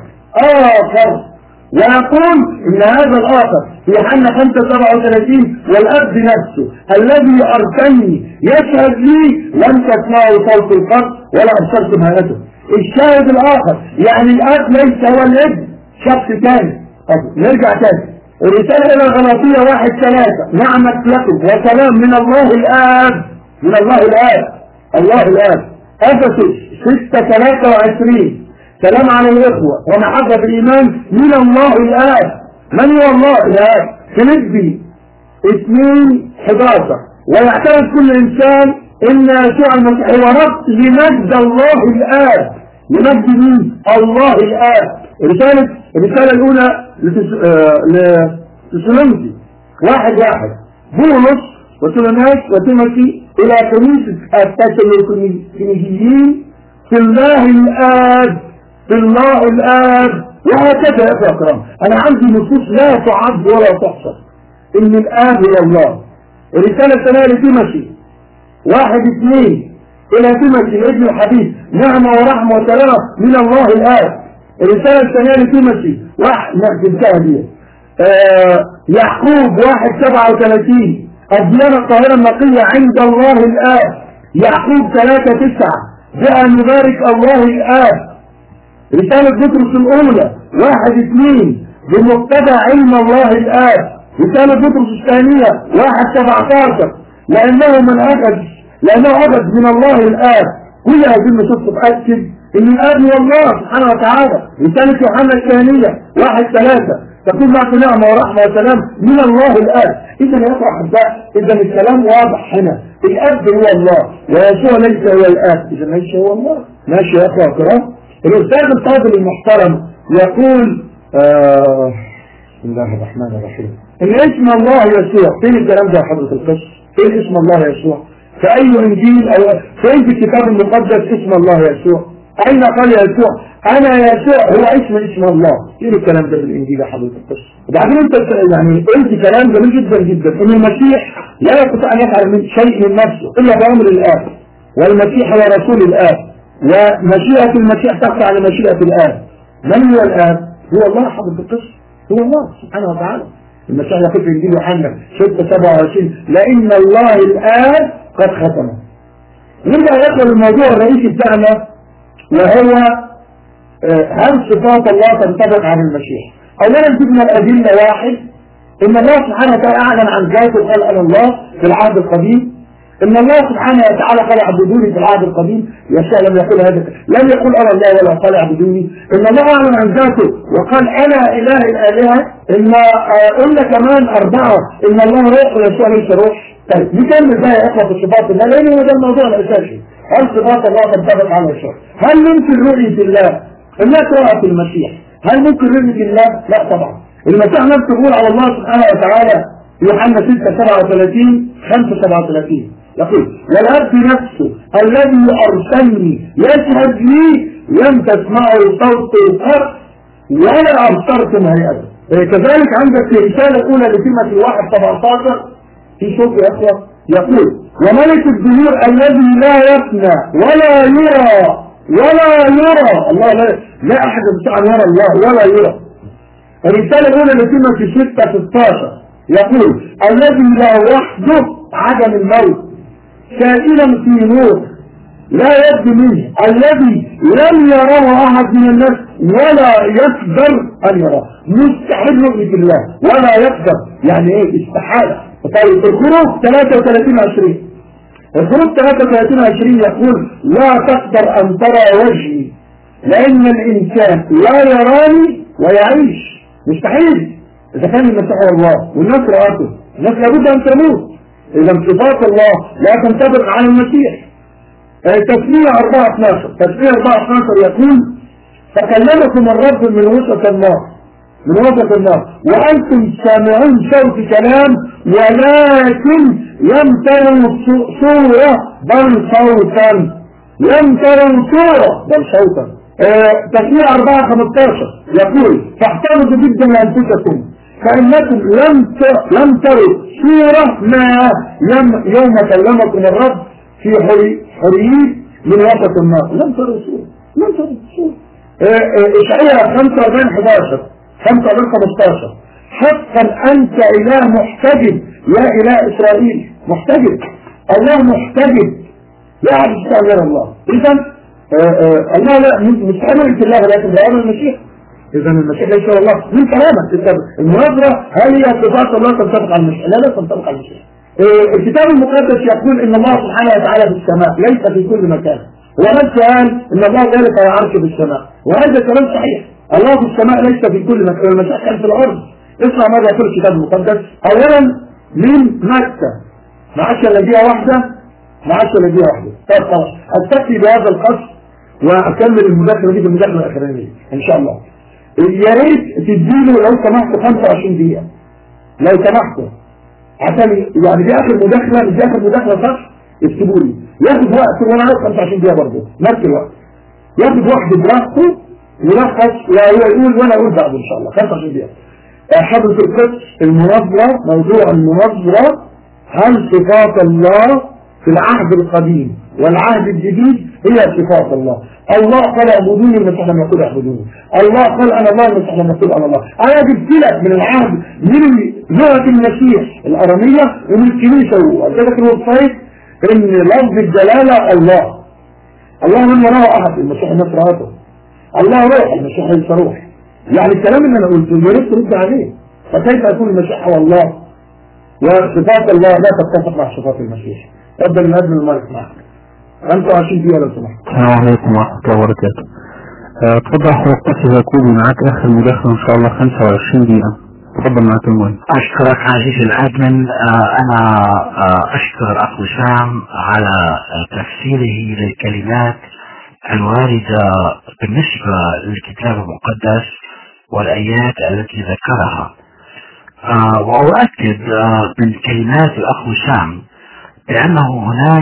ويقول إن هذا الآخر في يوحنا 5:37: والأب نفسه الذي أرسلني يشهد لي لم تسمعوا صوت القط ولا أبصرتم هيئته. الشاهد الآخر يعني الآب ليس هو الابن، شخص ثاني. نرجع تاني الرسالة إلى غلاطية 1:3: نعمة لكم وسلام من الله الآب. الله الآب. أفسس 6:23: سلام على الإخوة ومحبة بالإيمان من الله الآب. من هو الله الآب؟ فيليبي 2:11: ويعترف كل إنسان إن يسوع المسيح هو رب لمجد الله الآب. لمجد مين؟ الله الآب. الرسالة الأولى لتسالونيكي 1:1: بولس وتيموثاوس وتيموثي إلى كنيسة التسالونيكيين في الله الآب. وهكذا يا أكرام، أنا عندي نصوص لا تعد ولا تحصى إن الآب هو الله. الرسالة الثانية لتيموثي 1:2: إلى تيموثي ابن الحبيب نعمة ورحمة وسلام من الله الآب. الرسالة الثانية لتيموثي يعقوب 1:37: الديانة الطاهرة النقية عند الله الآب. يعقوب 3:9: بأن نبارك الله الآب. رسالة بطرس الأولى 1:2: بمقتضى علم الله الآب. رسالة بطرس الثانية 1:17: لأنه أخذ من الله الآب. كل هذه النصوص تؤكد إن الآب هو الله سبحانه وتعالى. رسالة يوحنا الثانية 1:3: تكون معك نعمة ورحمة وسلام من الله الآب. إذا يا أحباء، إذا الكلام واضح هنا، الآب هو الله ويسوع ليس هو الآب، إذا ليس هو الله. ماشي يا أخوة الكرام. الأستاذ الفاضل المحترم يقول بسم الله الرحمن الرحيم إن اسم الله يسوع. فين الكلام ده يا حضرة القس؟ فين اسم الله يسوع؟ في أي إنجيل أو فين في الكتاب المقدس اسم الله يسوع؟ أين قال يسوع أنا يسوع هو اسم الله؟ فين الكلام ده بالإنجيل يا حضرة القس؟ وبعدين أنت يعني قلت كلام جميل جدا جدا إن المسيح لا يستطيع أن يفعل من شيء من نفسه إلا بأمر الآب، والمسيح هو رسول الآب، ومشيئة المسيح تقع على مشيئة الآب. من هو الآب؟ هو الله حضرة القس، هو الله سبحانه وتعالى. المسيح يقول في إنجيل يوحنا 6:27: لأن الله الآب قد ختمه. نرجع نقرأ الموضوع الرئيسي بتاعنا، وهو هل صفات الله تنطبق على المسيح؟ أولا جبنا الأدلة واحد: إن الله سبحانه وتعالى أعلن عن ذاته وقال أنا الله في العهد القديم. إن الله سبحانه وتعالى قال اعبدوني في العهد القديم. يسوع لم يقول هذا، لم يقول أنا الله ولا قال اعبدوني. إن الله أعلن عن ذاته وقال أنا إله الآلهة. إن قلنا كمان 4: إن الله روح ويسوع ليس روح. طيب نكمل بقى يا إخوة في صفات الله، لأن هو ده الموضوع الأساسي. هل صفات الله تنطبق على يسوع؟ هل ممكن رؤية الله الناس رأت المسيح؟ هل ممكن رؤية الله؟ لا طبعا. المسيح نفسه يقول على الله سبحانه وتعالى يوحنا 6:37 5:37 يقول: والأب نفسه الذي أرسلني يشهد لي لم تسمعوا صوت القط ولا أبصرتم هيئته. كذلك عندك في الرسالة الأولى لتيموثي 1:17 في صوت يا أخوة يقول: وملك الدهور الذي لا يفنى ولا يرى الله لا أحد يستطيع أن يرى الله ولا يرى. الرسالة الأولى لتيموثي 6:16 يقول: الذي لا وحده عدم الموت سائلا في نور لا يبدو منه الذي لم يراه أحد من الناس ولا يقدر أن يراه، مستحيل رؤية الله ولا يقدر. يعني إيه استحالة؟ طيب الخروج 33:20 الخروج 33:20 يقول لا تقدر أن ترى وجهي لأن الإنسان لا يراني ويعيش. مستحيل. إذا كان المسيح هو الله والناس رأته، الناس لابد أن تموت. إذا صفات الله لا تنطبق على المسيح. تسمية 4:12 تسمية 4:12 يقول فكلمكم الرب من وسط النار وأنتم سامعون صوت كلام ولكن لم تروا صورة بل صوتا. لم تروا صورة بل صوتا. تسمية 4:15 يقول فاحترزوا جدا لأنفسكم فإنكم لم تروا صورة ما يوم كلمكم الرب في حرية من وسط النار. لم تروا صورة. إشعياء 45:11 45:15 حقا أنت إله محتجب يا إله إسرائيل. محتجب. الله محتجب لا أحد يستعمل الله. إذن الله لا مستعمل في الله ولكن بأمر المسيح. إذن المسيح ليس هو الله من كلامك. المناظرة هل هي صفات الله تنطبق على المسيح؟ لا تنطبق على المسيح. الكتاب المقدس يقول إن الله سبحانه وتعالى في السماء ليس في كل مكان. ومن قال إن الله ذلك على عرشه في السماء وهذا كلام صحيح. الله في السماء ليس في كل مكان. المسيح كان في الأرض. اسمع ماذا يقول الكتاب المقدس. أولا من مكة ما عادش إلا دقيقة واحدة. طب خلاص أستكفي بهذا القصر وأكمل المذاكرة دي بالمذاكرة الأخرانية إن شاء الله. يا ريت تديله لو سمحتوا 25 دقيقة لو سمحتوا عشان يعني دي آخر مداخلة. دي آخر مداخلة صح اكتبوا لي. ياخد وقت وانا عايز 25 دقيقة برضه نفس الوقت. ياخد واحد براحته يلخص ويقول وانا اقول بعد ان شاء الله 25 دقيقة. حضرة القدس المناظرة موضوع المناظرة هل صفات الله في العهد القديم والعهد الجديد هي صفات الله. الله قال اعبدوني المسيح لم يقول اعبدوني. الله قال انا الله المسيح لم يقول انا الله. انا جبت لك من العهد من لغة المسيح الارامية ومن الكنيسة وذلك الويب سايت ان لفظ الجلالة الله من يراه احد. المسيح الناس رأته. الله روح المسيح ليس روح. يعني الكلام اللي انا قلته يا ريت ترد عليه. فكيف يكون المسيح هو الله وصفات الله لا تتفق مع صفات المسيح؟ افضل من ادم المايك معك 25 دقيقة لو سمحت. السلام عليكم ورحمة الله وبركاته. اتفضل حضرتك قصة يكون معاك اخر مداخلة ان شاء الله 25 دقيقة. تفضل معاك المايك. أشكرك عزيزي الأدمن. أنا أشكر أخ وسام على تفسيره للكلمات الواردة بالنسبة للكتاب المقدس والآيات التي ذكرها. وأؤكد من كلمات الأخ وسام بأنه هناك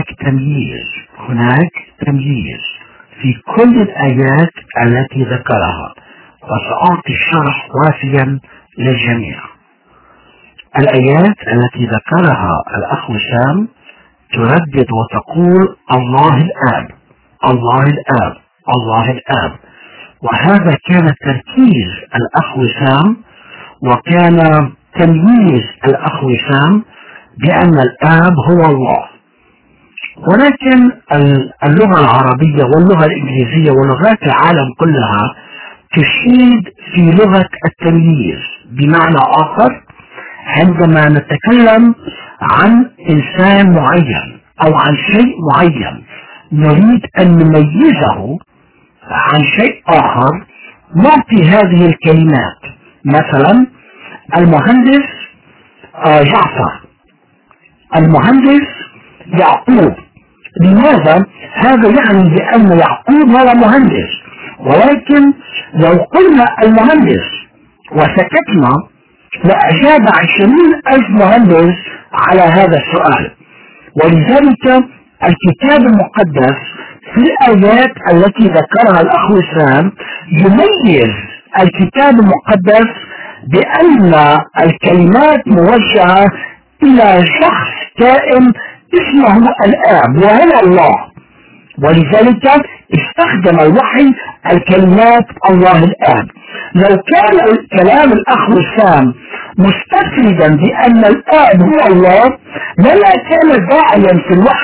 تمييز في كل الآيات التي ذكرها، وسأعطي الشرح وافيا للجميع. الآيات التي ذكرها الأخ وسام تردد وتقول الله الآب الله الآب الله الآب، وهذا كان تركيز الأخ وسام وكان تمييز الأخ وسام بأن الآب هو الله. ولكن اللغة العربية واللغة الإنجليزية ولغات العالم كلها تشيد في لغة التمييز. بمعنى آخر عندما نتكلم عن إنسان معين أو عن شيء معين نريد أن نميزه عن شيء آخر نعطي هذه الكلمات. مثلا المهندس جعفر، المهندس يعقوب. لماذا؟ هذا يعني بأن يعقوب هو مهندس، ولكن لو قلنا المهندس وسكتنا لأجاب 20,000 مهندس على هذا السؤال. ولذلك الكتاب المقدس في الآيات التي ذكرها الأخ وسام يميز الكتاب المقدس بأن الكلمات موجهة إلى شخص كائن اسمه الآب وهو الله. ولذلك استخدم الوحي الكلمات الله الآب. لو كان كلام الأخ وسام مستفردا بأن الآب هو الله لما كان داعيا في الوحي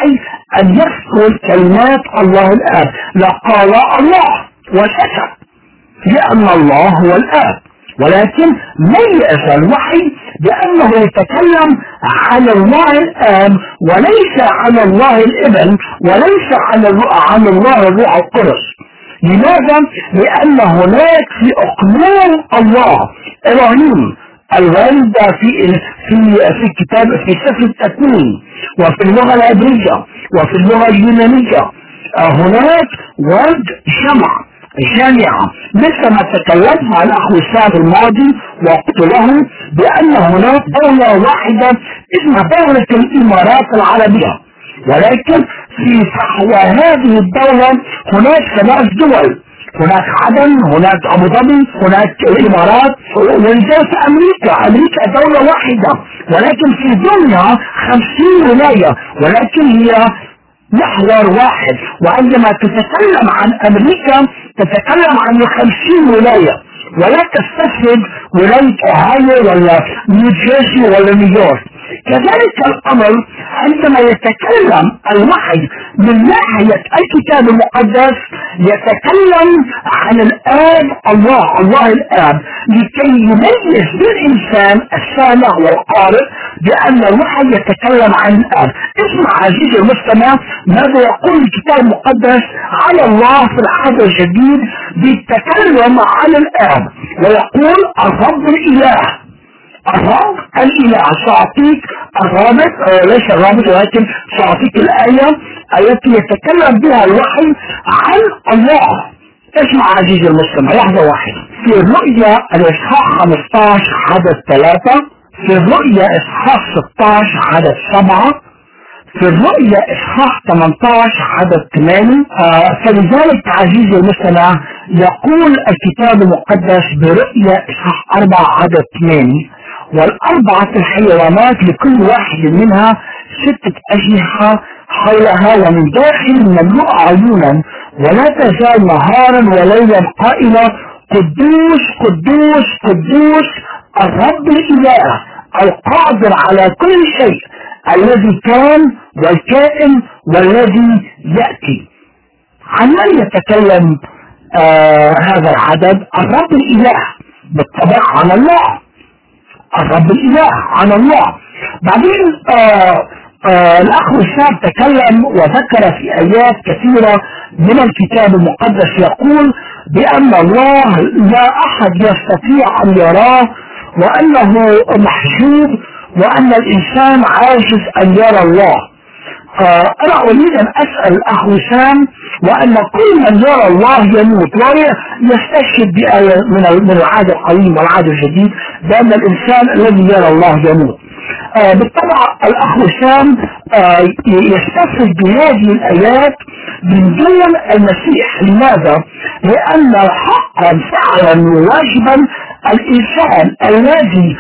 أن يذكر كلمات الله الآب، لقال الله وسكت لأن الله هو الآب، ولكن ميز الوحي بأنه يتكلم عن الله الآب وليس عن الله الابن وليس عن الله الروح القدس. لماذا؟ لأن هناك في أقنوم الله إبراهيم الواردة في كتاب في سفر التكوين وفي اللغة العبرية وفي اللغة اليونانية هناك ورد جامعة مثل ما تكلمت عن أخو السابق الماضي وقلت له بأن هناك دولة واحدة اسمها دولة الإمارات العربية، ولكن في صحوى هذه الدولة هناك 3 دول، هناك عدن، هناك أبو ظبي، هناك الإمارات، ولذلك أمريكا دولة واحدة، ولكن في الدنيا 50 ولاية، ولكن هي محور واحد. وعندما تتكلم عن أمريكا تتكلم عن 50 ولاية، ولا تستفرد ولاية أوهايو ولا نيوجيرسي ولا نيويورك. كذلك الأمر عندما يتكلم الوحي من ناحية الكتاب المقدس يتكلم عن الآب الله الآب، لكي يميز للإنسان السامع والقارئ بأن الوحي يتكلم عن الآب. اسمع عزيزي المستمع ماذا يقول الكتاب المقدس على الله في العهد الجديد بالتكلم عن الآب، ويقول الرب الإله. الرب الإله. سأعطيك الرابط، ليس الرابط ولكن سأعطيك الآية التي يتكلم بها الوحي عن الله. اسمع عزيزي المستمع لحظة واحدة. في الرؤيا الإصحاح 15 عدد 3، في الرؤيا إصحاح 16 عدد 7، في الرؤيا إصحاح 18 عدد 8. فلذلك عزيزي المستمع يقول الكتاب المقدس برؤيا إصحاح 4 عدد 8: والأربعة الحيوانات لكل واحد منها 6 أجنحة حولها ومن داخل مملوءة عيونا، ولا تزال نهارا وليلا قائلة قدوس قدوس قدوس الرب الإله القادر على كل شيء، الذي كان والكائن والذي يأتي. عن من يتكلم هذا العدد؟ الرب الإله، بالطبع عن الله. الرب الإله عن الله. بعدين الأخ الشاب تكلم وذكر في آيات كثيرة من الكتاب المقدس يقول بأن الله لا أحد يستطيع أن يراه، وأنه محجوب، وأن الإنسان عاجز أن يرى الله. أنا أريد أن أسأل الأخ وسام، وأن كل من يرى الله يموت، ويستشهد بآية من العهد القديم والعهد الجديد بأن الإنسان الذي يرى الله يموت. بالطبع الأخ وسام يستشهد بهذه الآيات من دون المسيح. لماذا؟ لأن حقا فعلا واجبا الإنسان الذي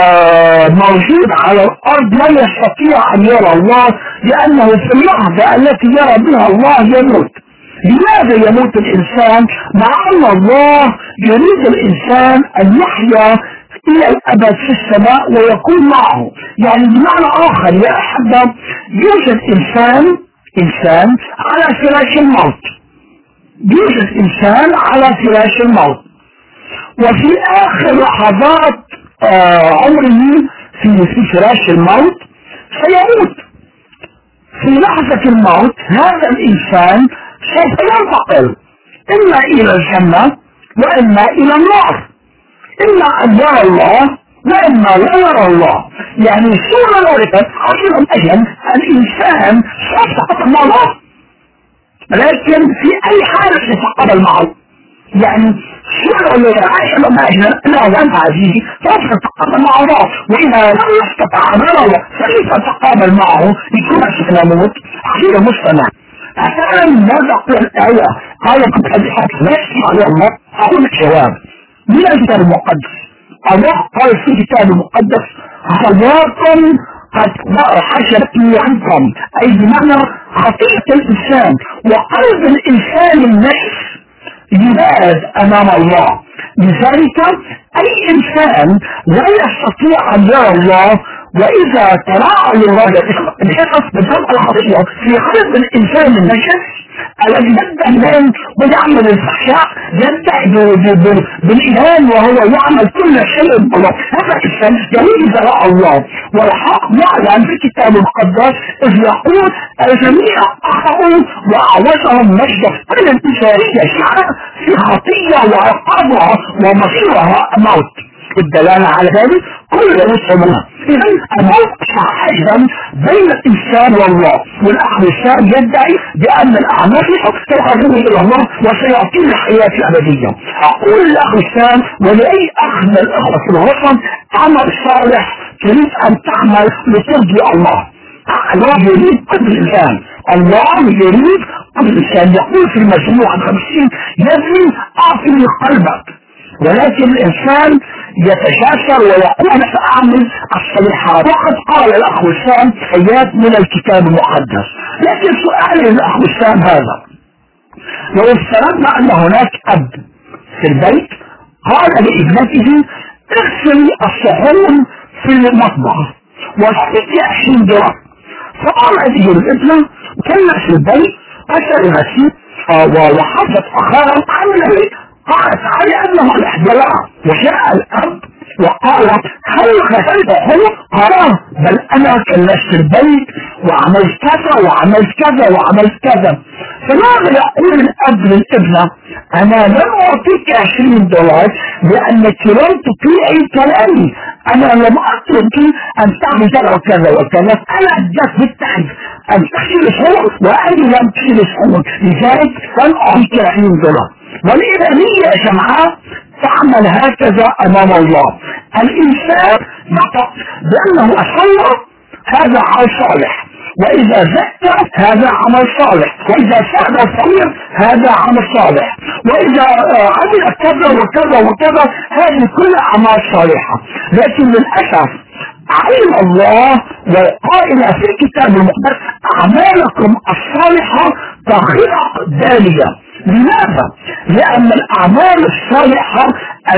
موجود على الأرض لا يستطيع أن يرى الله، لأنه في اللحظة التي يرى بها الله يموت. لماذا يموت الإنسان مع أن الله يريد الإنسان أن يحيا إلى الأبد في السماء ويكون معه؟ يعني بمعنى آخر يا أحبة، يوجد إنسان على فراش الموت، يوجد إنسان على فراش الموت، وفي آخر لحظات عمره في فراش الموت سيموت. في لحظة الموت هذا الإنسان سوف ينتقل إما إلى الجنة وإما إلى النار، إما أن يرى الله وإما لا يرى الله. يعني صورة ذلك عشان أجل الإنسان سوف يتقابل مع الله، لكن في أي حالة يتقابل معه. يعني صورة عشان أجل لا أنت عزيزي سوف يتقابل مع الله، وإذا لم يستطع أن يرى الله فكيف يتقابل معه؟ يكون سيموت. عشان مستمع أفعلا ماذا قل الآية؟ قال كنت أبحث نفسي على الله. أقول لك جواب من الكتاب المقدس. الله قال في الكتاب المقدس خلاكم قد حشرتني عنكم، أي بمعنى خطيئة الإنسان وقلب الإنسان النفس يباد أمام الله. لذلك أي إنسان لا يستطيع أن يرى الله وإذا تراءى للرجل الحقف بسبب الخطيئة في قلب الإنسان النجس الذي يبدأ الآن ويعمل الفحشاء، يبدأ بالإيمان وهو يعمل كل شيء بالله. هذا الإنسان يريد ذراء الله، والحق معلن في الكتاب المقدس إذ يقول الجميع أخطأوا وأعوزهم مجد كل البشرية شعار في خطية وعقابها ومصيرها موت. الدلالة على ذلك كل رسولنا. إذا الموقع حاجزا بين الإنسان والله، والأخ الإنسان يدعي بأن الأعمال تقربه إلى الله وسيعطيه الحياة الأبدية. أقول للأخ الإنسان ولأي أخ من الأخوة في الوطن عمل صالح تريد أن تعمل لترضي الله. الله يريد قلب الإنسان، الله يريد قلب الإنسان. يقول في المزمور 50 يبني أعطني قلبك، ولكن الإنسان يتجاسر ويقول سأعمل الصالحات. وقد قال الأخ وسام آيات من الكتاب المقدس. لكن سؤالي للأخ وسام هذا: لو افترضنا أن هناك أب في البيت قال لابنته اغسلي الصحون في المطبخ واشتري 20 درهم، فقال هذه الابنة كنا في البيت غسل غسيل وحفظت أخاها عمل قالت علي أنه الأحجلاء، وجاء الأب وقال هل غسلت حلو؟ قال بل أنا كلست البيت وعملت كذا وعملت كذا وعملت كذا. فماذا يقول الأب للابنة؟ أنا لم أعطيك 20 دولار لأنك لم تطيعي كلامي، أنا لم أترك أن تعمل كذا وكذا وكذا، أنا أديت بالتعب أن تغسل الحلو وأنا لم تغسل الحلو، لذلك لم أعطيك 20 دولار. والإيمانية يا جماعة تعمل هكذا أمام الله. الإنسان يعتقد بأنه أصلى هذا عمل صالح، وإذا زكى هذا عمل صالح، وإذا ساعد الفقير هذا عمل صالح، وإذا عمل كذا وكذا وكذا هذه كلها أعمال صالحة. لكن للأسف علم الله وقائل في الكتاب المقدس أعمالكم الصالحة كخرق دالية. لماذا؟ لأن الأعمال الصالحة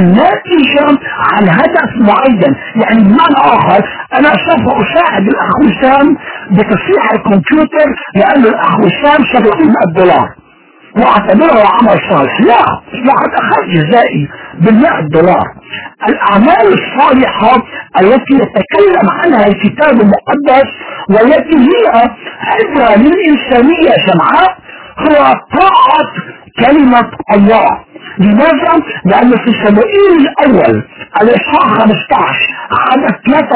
الناتجة عن هدف معين. يعني بمعنى آخر أنا سوف أساعد الأخ وسام بتصليح الكمبيوتر لأن الأخ وسام سوف يعطيني $100 واعتبره عمل صالح. لا، لقد أخذ جزائي $100. الأعمال الصالحة التي يتكلم عنها الكتاب المقدس والتي هي عبرة للإنسانية جمعاء هو طاعة كلمة الله. لماذا؟ لأن في صموئيل الأول الإصحاح 15 عدد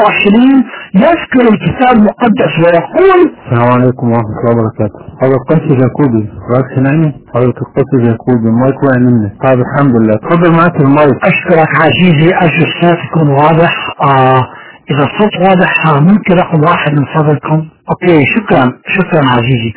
23 يذكر الكتاب المقدس ويقول: السلام عليكم ورحمة الله وبركاته. حضرتك القس جاكوبي رأس نعمي. حضرتك القس جاكوبي المايك وقع مني. طيب الحمد لله، تفضل معك المايك. أشكرك عزيزي، أرجو الصوت يكون واضح. إذا الصوت واضح ممكن رقم 1 من فضلكم. أوكي، شكرا عزيزي.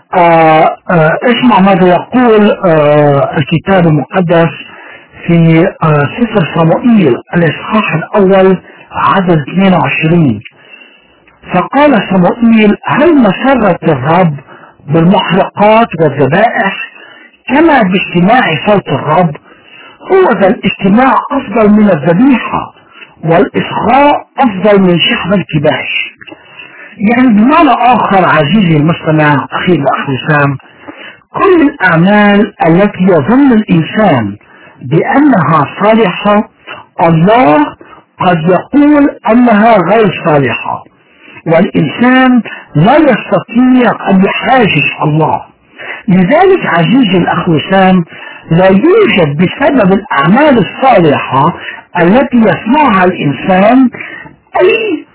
اسمع ماذا يقول الكتاب المقدس في سفر صموئيل الإصحاح الأول عدد 22. فقال صموئيل: هل مسرت الرب بالمحرقات والذبائح كما باجتماع صوت الرب؟ هو ذا الاجتماع أفضل من الذبيحة والإصغاء أفضل من شحم الكباش. يعني بمعنى آخر عزيزي المستمع أخي الأخ وسام، كل الأعمال التي يظن الإنسان بأنها صالحة الله قد يقول أنها غير صالحة، والإنسان لا يستطيع أن يحاجج الله. لذلك عزيزي الأخ وسام لا يوجد بسبب الأعمال الصالحة التي يصنعها الإنسان أي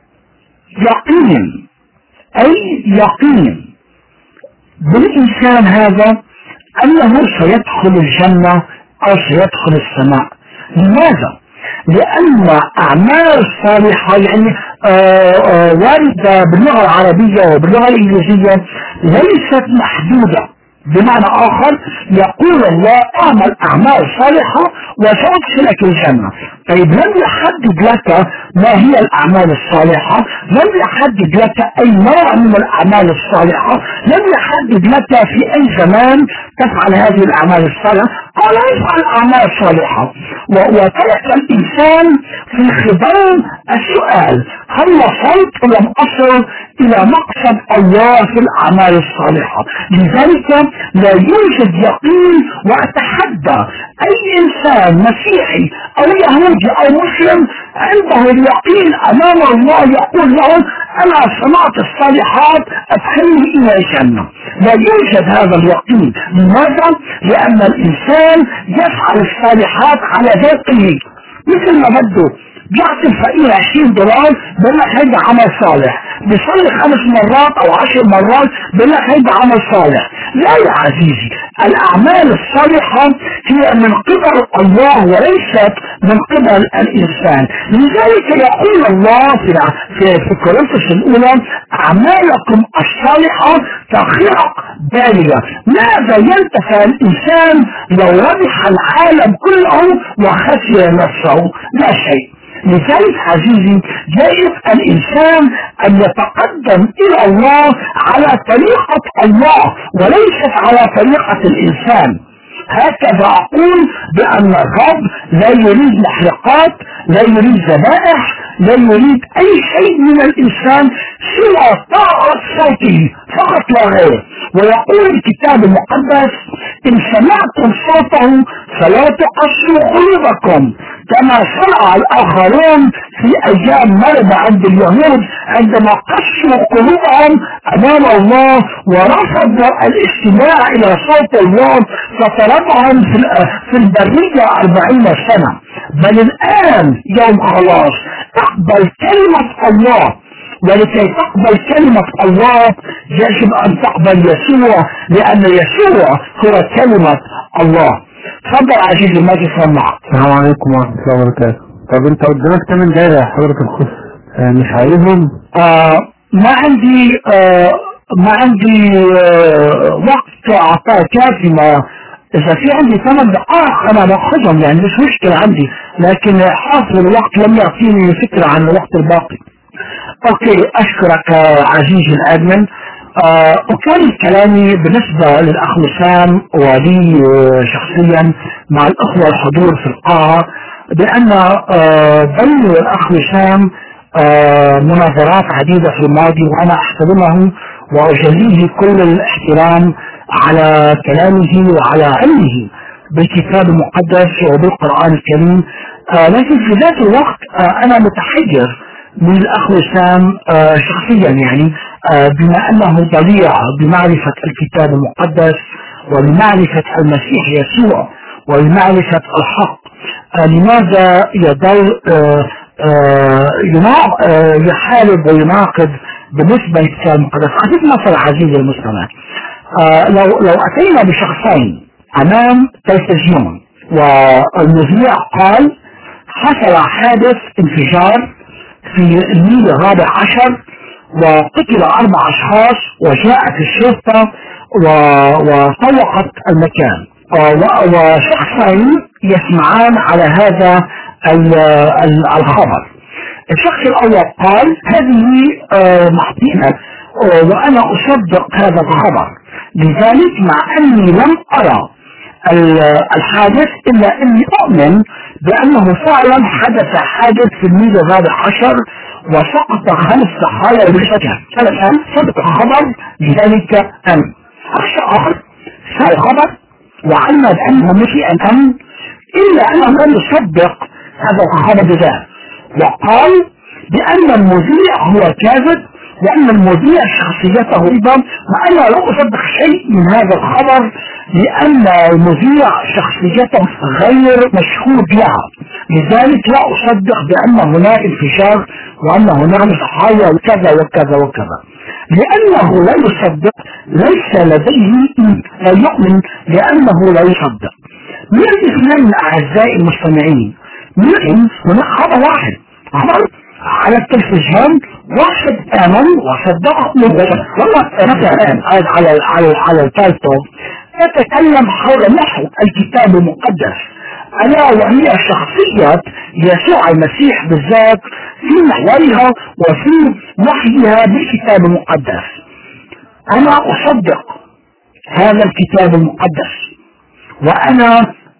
يقين بالإنسان هذا أنه سيدخل الجنة أو سيدخل السماء. لماذا؟ لأن أعمال صالحة يعني واردة باللغة العربية وباللغة الإنجليزية ليست محدودة. بمعنى آخر يقول الله اعمل أعمال صالحة وسأدخلك الجنة. طيب لم يحدد لك ما هي الأعمال الصالحة، لم يحدد لك أي نوع من الأعمال الصالحة، لم يحدد لك في أي زمان تفعل هذه الأعمال الصالحة، قال افعل أعمال صالحة، وترك الإنسان في خضم السؤال هل وصلت لم أصل إلى مقصد الله في الأعمال الصالحة. لذلك لا يوجد يقين، وأتحدى أي إنسان مسيحي أو يهودي أو مسلم عنده اليقين أمام الله يقول له أنا صنعت الصالحات أدخلني إلى الجنة. لا يوجد هذا اليقين. لماذا؟ لأن الإنسان يفعل الصالحات على ذاته مثل ما بده. بيعطي الفقير $20 بيقول لك هيدا عمل صالح، بيصلي 5 مرات او 10 مرات بيقول لك هيدا عمل صالح. لا يا عزيزي، الاعمال الصالحة هي من قبل الله وليست من قبل الانسان. لذلك يقول الله في كورنثوس الاولى اعمالكم الصالحة كخرق بالية. ماذا ينتفع الانسان لو ربح العالم كله وخسر نفسه؟ لا شيء. لذلك عزيزي جائز الإنسان أن يتقدم إلى الله على طريقة الله وليست على طريقة الإنسان. هكذا أقول بأن الرب لا يريد محرقات، لا يريد ذبائح، لا يريد أي شيء من الإنسان سوى طاعة صوته فقط لا غير. ويقول الكتاب المقدس إن سمعتم صوته فلا تقسوا قلوبكم كما صنع الآخرون في أيام مرض عند اليهود عندما قسوا قلوبهم أمام الله ورفضوا الاستماع إلى صوت الله فطردهم في البرية 40 سنة. بل الآن يوم خلاص تقبل كلمة الله، ولكي تقبل كلمة الله يجب أن تقبل يسوع، لأن يسوع هو كلمة الله. تفضل عزيزي المجلس معك. السلام عليكم ورحمة الله وبركاته. طب انت قدامك 8 دقايق يا حضرة الخص، مش عايزهم؟ ما عندي وقت اعطاه كافي. ما اذا في عندي 8 دقائق انا باخذهم، يعني مش مشكلة عندي، لكن حاصل الوقت لم يعطيني فكرة عن الوقت الباقي. اوكي، اشكرك عزيزي الادمن. وكان كلامي بالنسبة للأخ وسام ولي شخصيا مع الأخوة الحضور في القاعة، بأن بين الأخ وسام مناظرات عديدة في الماضي، وأنا أحترمه وأجليه كل الاحترام على كلامه وعلى علمه بالكتاب المقدس وبالقرآن الكريم. لكن في ذات الوقت أنا متحجر من الأخ وسام شخصيا، يعني بما أنه ضليع بمعرفة الكتاب المقدس وبمعرفة المسيح يسوع وبمعرفة الحق، لماذا يضل يحارب ويناقض بالنسبة للكتاب المقدس؟ أعطيك مثل عزيزي المستمع. لو أتينا بشخصين أمام تلفزيون والمذيع قال حصل حادث انفجار في الميل 14 وقتل 4 أشخاص، وجاءت الشرطة وطوقت المكان، وشخصين يسمعان على هذا الخبر. الشخص الأول قال هذه محطينة وأنا أصدق هذا الخبر، لذلك مع أني لم أرى الحادث إلا أني أؤمن بأنه فعلا حدث حادث في الميل 14 وسقط 5 ضحايا بالفجر. أنا صدق الخبر، لذلك أنا الشخص سأل الخبر وعلم بأنه مشي أن إلا أنه لم يصدق هذا الخبر ذا، وقال بأن المذيع هو كاذب وأن المذيع شخصيته أيضا، وأنا لا أصدق شيء من هذا الخبر لأن المذيع شخصيته غير مشهود لها، لذلك لا أصدق بأن هناك انفجار وأن هناك ضحايا وكذا وكذا وكذا. لأنه لا يصدق ليس لديه لا يؤمن، لأنه لا يصدق. من الاثنين أعزائي المستمعين، من هناك خبر واحد على التلفزيون، واحد آمن وصدقه والله مثلا على التلفزيون تتكلم حول نحو الكتاب المقدس، ألا وهي شخصية يسوع المسيح بالذات في محورها وفي وحيها بالكتاب المقدس. أنا أصدق هذا الكتاب المقدس، وأنا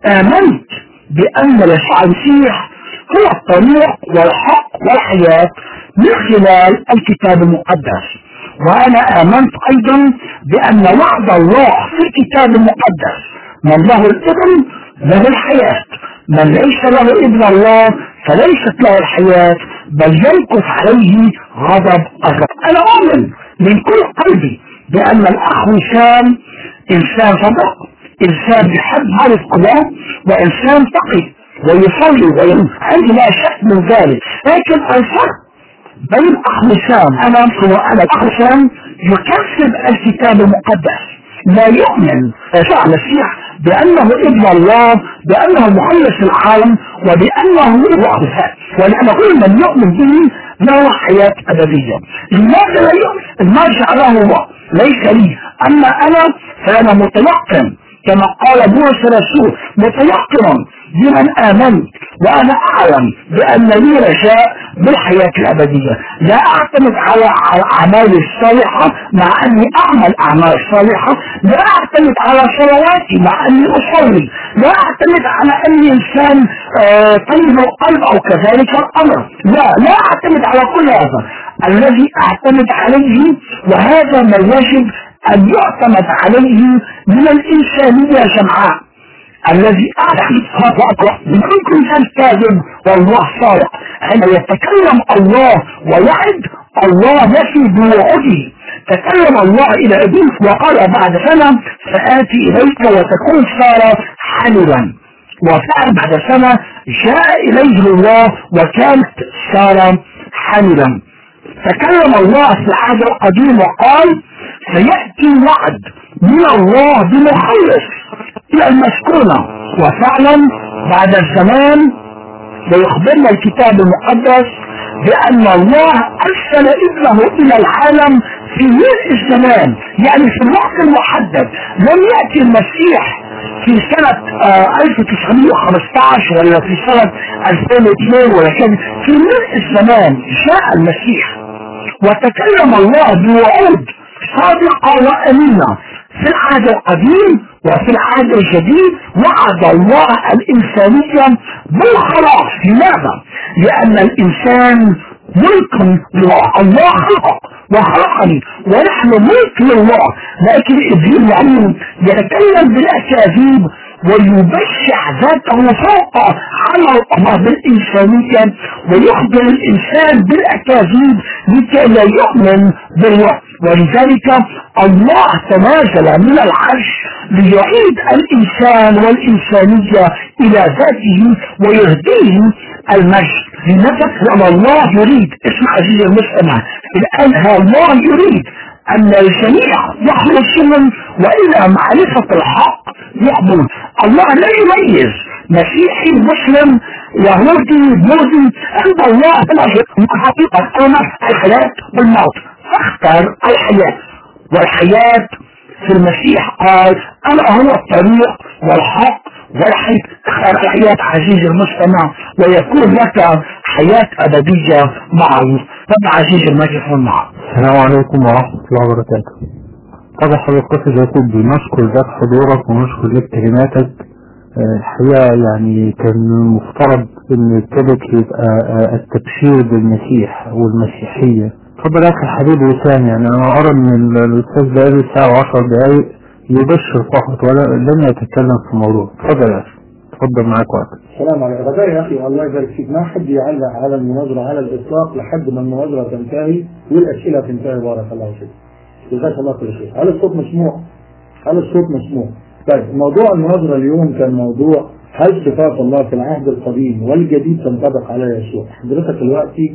آمنت بأن يسوع المسيح هو الطريق والحق والحياة من خلال الكتاب المقدس. وأنا آمنت أيضا بأن وعد الله في الكتاب المقدس من له الابن له الحياة، من ليس له ابن الله فليست له الحياة بل يمكث عليه غضب الله. أنا أؤمن من كل قلبي بأن الأخ وسام إنسان صدق، إنسان يحب عارف الله، وإنسان تقي ويصلي عندي لا شك من ذلك. لكن الفرق بين أخ وسام أنا أخ وسام يكذب الكتاب المقدس، لا يؤمن يسوع المسيح بأنه ابن الله، بأنه مخلص العالم، وبأنه هو الله، ولأن كل من يؤمن به له حياة أبدية. لماذا لا يؤمن؟ ما جعله هو ليس لي، أما أنا فأنا متيقن كما قال بولس الرسول متيقن بمن آمنت، وأنا أعلم بأن لي رجاء بالحياة الأبدية. لا أعتمد على أعمالي الصالحة مع أني أعمل أعمال صالحة، لا أعتمد على صلواتي مع أني أصلي، لا أعتمد على أني إنسان طيب القلب أو كذلك الأمر، لا أعتمد على كل هذا. الذي أعتمد عليه وهذا ما يجب أن يعتمد عليه من الإنسانية جمعاء، الذي أعلم هذا أقرأ منكم إنسان كاذب والله صادق. حين يتكلم الله ويعد الله يفي بوعده. تكلم الله إلى إبليس وقال بعد سنة سآتي إليك وتكون سارة حلوا، وفعل بعد سنة جاء إليه الله وكانت سارة حلوا. تكلم الله في العهد القديم وقال سيأتي وعد من الله بمخلص إلى المسكونة، وفعلا بعد الزمان ويخبرنا الكتاب المقدس بأن الله أرسل ابنه إلى العالم في ملء الزمان، يعني في الوقت المحدد. لم يأتي المسيح في سنة 1915 ولا في سنة 2002 ولا كان، في ملء الزمان جاء المسيح وتكلم الله بوعود صادقة وأمينة في العهد القديم وفي العهد الجديد. وعد الله الإنسانية بالخلاص. لماذا؟ لأن الإنسان ملك لله، الله خلقه وخلقني ونحن ملك لله، لكن إبليس يعني يتكلم بالأكاذيب ويبشع ذاته فوق على الله بالإنسانية، ويخبر الإنسان بالأكاذيب لكي لا يؤمن بالله. ولذلك الله تنازل من العرش ليعيد الإنسان والإنسانية إلى ذاته ويهديه المجد. لنفس الله يريد، اسمع عزيزي المستمع الآن، الله يريد أن الجميع يخلصون وإلى معرفة الحق يقبلون. الله لا يميز مسيحي مسلم يهودي بوذي، عند الله حقيقة الحياة والموت، فاختر الحياة. والحياة في المسيح قال أنا هو الطريق والحق والحياة. اختر الحياة عزيزي المستمع ويكون لك حياة أبدية معه. طبعا عزيزي المجلس معه. السلام عليكم ورحمة الله وبركاته. طبعا حضرتك يعقوب بنشكر ذات حضورك ونشكر لك كلماتك. الحقيقة يعني كان المفترض ان ابتدت يبقى التبشير بالمسيح والمسيحية. اتفضل يا اخي الحبيب وسام، يعني انا ارى ان الاستاذ بقاله ساعة و10 دقايق يبشر فقط ولا لم يتكلم في الموضوع. اتفضل يا اخي، اتفضل معاك وقت. السلام عليكم. غداء يا اخي الله يبارك فيك، ما حد يعلق على المناظرة على الاطلاق لحد ما المناظرة تنتهي والاسئلة تنتهي. بارك الله فيك، جزاك الله كل شيء. هل الصوت مسموع؟ هل الصوت مسموع؟ طيب، موضوع المناظرة اليوم كان موضوع هل صفات الله في العهد القديم والجديد تنطبق على يسوع؟ حضرتك دلوقتي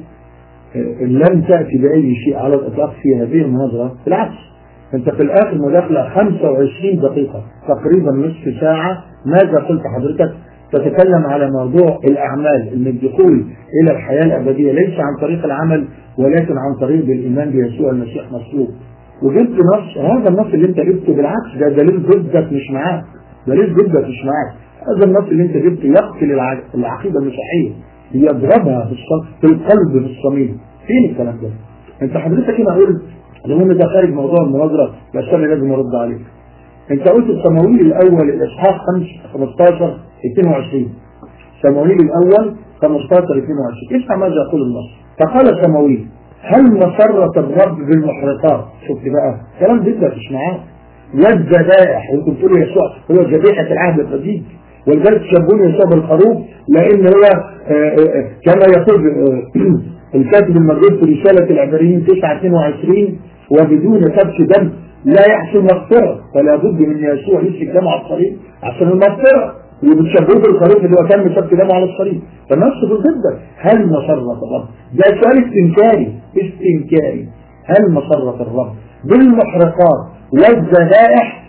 لم تأتي بأي شيء على الإطلاق في هذه المناظرة، بالعكس أنت في الآخر مداخلة 25 دقيقة تقريبا نصف ساعة. ماذا قلت حضرتك؟ تتكلم على موضوع الأعمال، إن الدخول إلى الحياة الأبدية ليس عن طريق العمل ولكن عن طريق الإيمان بيسوع المسيح مصلوب. وجبت نص، هذا النص اللي أنت جبته بالعكس ده دليل ضدك مش معاك، دليل ضدك مش معاك. هذا النص اللي أنت جبته يقتل العقيدة المسيحية، يضربها في القلب بالصميم. فين الكلام ده؟ أنت حضرتك هنا قلت لو ان ده خارج موضوع المناظرة بس انا لازم ارد عليك. انت قلت الصموئيل الاول الاصحاح 15 22. صموئيل الاول 15 22. اسمع ماذا يقول النص. فقال صموئيل هل مسرة الرب بالمحرقات؟ شفت بقى كلام جدا مش معاه. والذبائح، وانتم بتقولوا يسوع هو ذبيحة العهد القديم، ولذلك تشبهون يسوع بالخروف، لان هو كما يقول الكاتب المجهول في رسالة العبريين 9:22 وبدون سفك دم لا يحصل مغفرة، فلا بد من يسوع يسفك دمه على الصليب عشان المغفرة، وبتشبهوه بالخروف اللي هو كان سفك دمه على الصليب. فنفس بالضبط هل مسرة الرب؟ ده سؤال استنكاري. هل مسرة الرب بالمحرقات والذبائح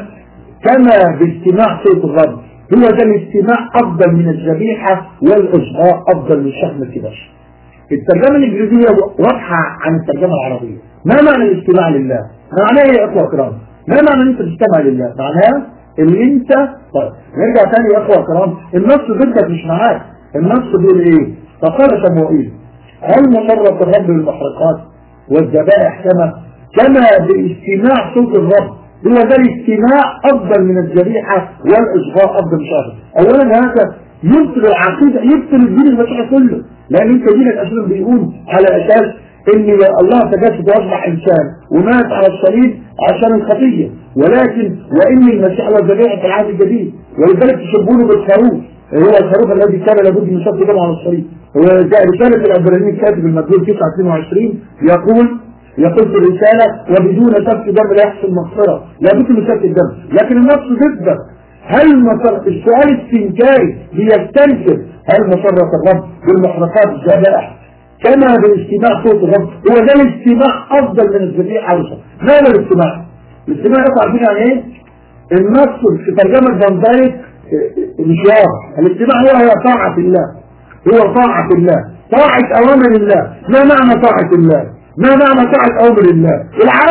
كما باستماع صوت الرب؟ هو ده الاستماع افضل من الذبيحة والاصغاء افضل من شحم الكبش. الترجمة الانجليزية واضحة عن الترجمة العربية. ما معنى الاستماع لله؟ معناه ايه يا اخوة اكرام؟ ما معنى ان انت تستمع لله؟ معناه اللي انت طيب نرجع تاني يا اخوة اكرام، النص ضدك مش معاك. النص بيقول ايه؟ فقال صموئيل هل مسرة الرب بالمحرقات والذبائح كما باستماع صوت الرب؟ هو ده الاستماع افضل من الذبيحة والاصغاء افضل من شهر. اولا هذا يبطل العقيدة، يبطل الدين المسيحي كله، لان انت دينك اصلا بيقول على اساس ان الله تجسد واصبح انسان ومات على الصليب عشان الخطيه، ولكن وان المسيح هو ذبيحه العهد الجديد، ولذلك تشبهونه بالخروف، هو الخروف الذي كان لابد من سفك دمه على الصليب. رساله العبرانيين كاتب المجهول 9:22 يقول في الرساله وبدون سفك دم لا يحصل مغفره، لابد من سفك الدم. لكن النص ضده. هل السؤال استنكاري بيستنكر هل مسرة الرب بالمحرقات الذبائح كما بالاستماع صوت الرب؟ هو ده الاستماع افضل من الذبيحه اوسع. ماذا الاستماع؟ الاستماع يقع فينا يعني ايه؟ النص في ترجمه فان دايك مش واضح. الاستماع هو طاعه الله، هو طاعه الله، طاعه اوامر الله. ما معنى طاعه الله؟ ما معنى طاعه اوامر الله؟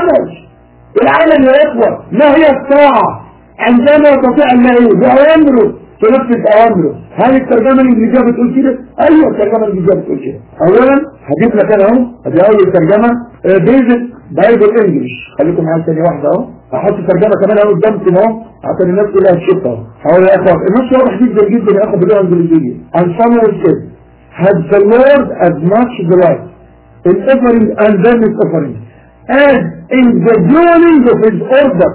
العمل يا اخوه. ما هي الطاعه؟ عندما يستطيع الله بأوامره تنفذ أوامره. هل الترجمة الإنجليزية بتقول كده؟ أيوة الترجمة الإنجليزية بتقول كده. أولا هجيب لك أنا أهو، هدي أول ترجمة بيزك بايبل إنجلش. خليكم معايا ثانية واحدة أهو، هحط ترجمة كمان أهو قدامكم أهو عشان الناس كلها تشوفها أهو. أهو يا أخوة النص واضح جدا جدا يا أخوة باللغة الإنجليزية. And Samuel said, had the Lord as much delight in offering and burnt offering as in the joining of his order.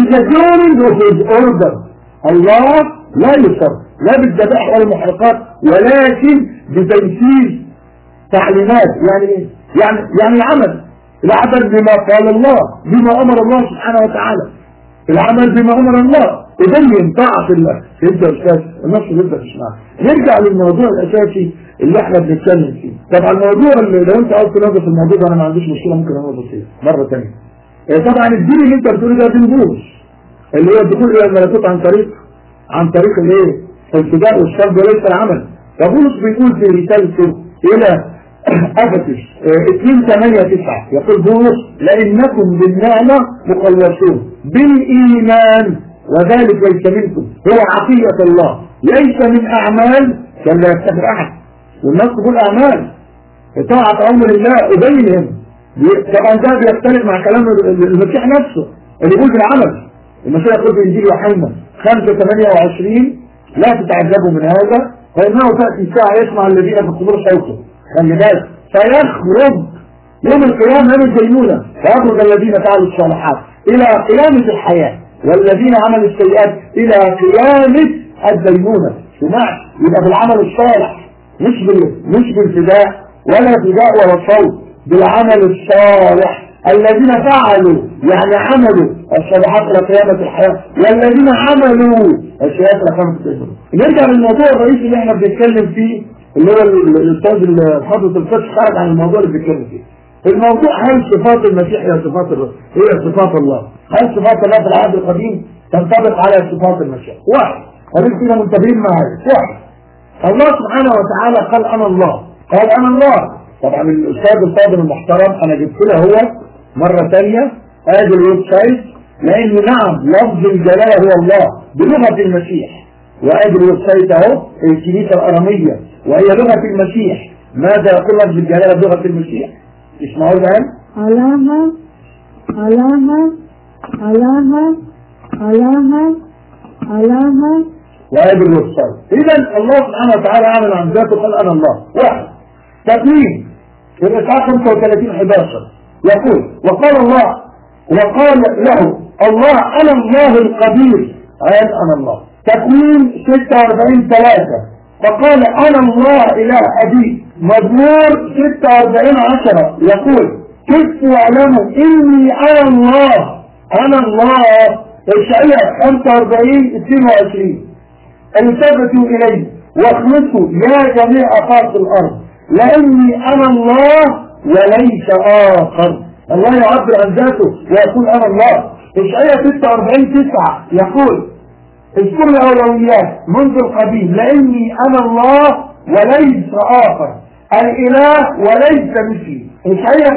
الله لا يصر لا بالذبائح ولا المحرقات، ولكن بتنفيذ تعليمات. يعني العمل بما قال الله، بما امر الله سبحانه وتعالى، العمل بما امر الله يبين طاعة الله. انت يا استاذ النص بدك تسمعه. نرجع للموضوع الاساسي اللي احنا بنتكلم فيه. طبعا الموضوع اللي لو انت عاوز تنظف الموضوع ده انا ما عنديش مشكله، ممكن انظف فيه مره ثانيه. طبعا الدين اللي انت بتقوله ده دين بولس، اللي هو الدخول الى الملكوت عن طريق الايه؟ الفداء والصلب وليس العمل. فبولس بيقول في رسالته الى افسس 2:8-9 يقول بولس لانكم بالنعمه مخلصون بالايمان وذلك ليس منكم، هو عطيه الله ليس من اعمال كان لا يفتخر احد. والناس تقول اعمال طاعه امر الله ابينهم. طبعا ده بيختلف مع كلام المسيح نفسه اللي يقول بالعمل. المسيح يقول في انجيل يوحنا 5:28 لا تتعجبوا من هذا فانه تاتي ساعه يسمع الذين في القبور صوته، خلي بالك، فيخرج يوم القيامه يوم الدينونه، فيخرج الذين فعلوا الصالحات الى قيامه الحياه والذين عملوا السيئات الى قيامه الدينونه. سمعت؟ يبقى بالعمل الصالح، مش بالفداء ولا صوت، بالعمل الصالح. الذين فعلوا يعني عملوا الصالحات الى قيامه الحياه والذين عملوا السيئات الى قيامه الدينونه. نرجع للموضوع الرئيسي اللي احنا بنتكلم فيه، اللي هو الاستاذ حضرة الفتح خارج عن الموضوع اللي بنتكلم فيه. الموضوع هل صفات المسيح هي صفات الله؟ هل صفات الله في العهد القديم تنطبق على صفات المسيح؟ واحد، خلينا كده منتبهين معايا. واحد، الله سبحانه وتعالى قال انا الله، قال انا الله. طبعا الاستاذ الفاضل المحترم انا جبت له هو مره ثانيه ادي الويب سايت، لان نعم لفظ الجلاله هو الله بلغه المسيح، وادي الويب سايت اهو الكنيسه الاراميه وهي لغه المسيح. ماذا يقول لفظ الجلاله بلغه المسيح؟ اسمعوا الان. علامة وهذا الوصال. إذا الله سبحانه وتعالى أعلن عن ذاته قال أنا الله. واحد. تكوين في الإصحاح 35:11 يقول وقال الله وقال له الله أنا الله القدير قال أنا الله. تكوين 46:3 فقال أنا الله إله أبي. مزمور 46:10 يقول كيف يعلموا إني أنا الله أنا الله. إشعياء 45:22 التفتوا إلي واخلصوا يا جميع أقاصي الأرض لأني أنا الله وليس آخر. الله يعبر عن ذاته ويقول أنا الله. إشعياء 46:9 يقول اذكر الأولويات منذ القديم لأني أنا الله وليس آخر الإله وليس مثلي. إشعياء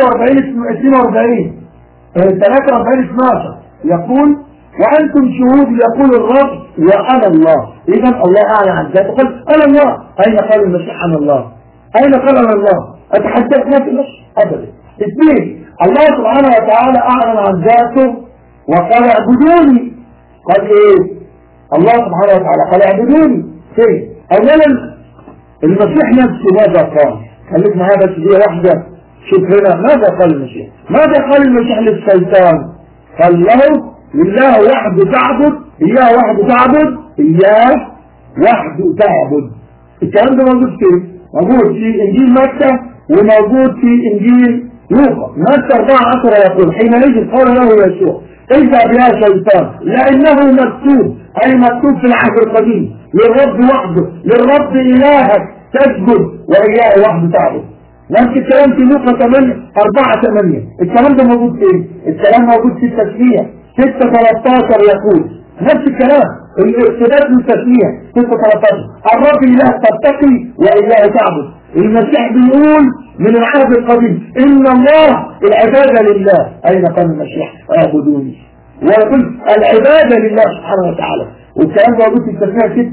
43:12 يقول وأنتم شهود يقول الرب وأنا الله. إذا الله أعلن عن ذاته قال أنا الله. أين قال المسيح أنا الله؟ أين قال أنا الله؟ أتحدث ما في نفس أبدا. اثنين الله سبحانه وتعالى أعلن عن ذاته وقال اعبدوني. قال إيه؟ الله سبحانه وتعالى قال اعبدوني. إيه؟ أولا المسيح نفسه ماذا قال؟ خليك معايا بس دي واحدة. شوف هنا ماذا قال المسيح؟ ماذا قال المسيح للشيطان؟ قال له لله وحده تعبد إياه وحده تعبد إياه وحده تعبد. الكلام ده موجود فين؟ موجود في إنجيل متى وموجود في إنجيل لوقا. متى 4:10 يقول حينئذ قال له يسوع اذهب يا شيطان لأنه مكتوب أي مكتوب في العهد القديم للرب وحده للرب إلهك تسجد وإياه وحده تعبد. نفس الكلام في لوقا 4:8. الكلام ده موجود فين؟ الكلام موجود في التسمية 6:13 يقول نفس الكلام الاقتداء من التسمية 6:13 الرب إله تتقي وإياه تعبد. المسيح بيقول من العهد القديم إن الله العبادة لله. أين قال المسيح اعبدوني؟ ويقول العبادة لله سبحانه وتعالى. والكلام موجود في التسمية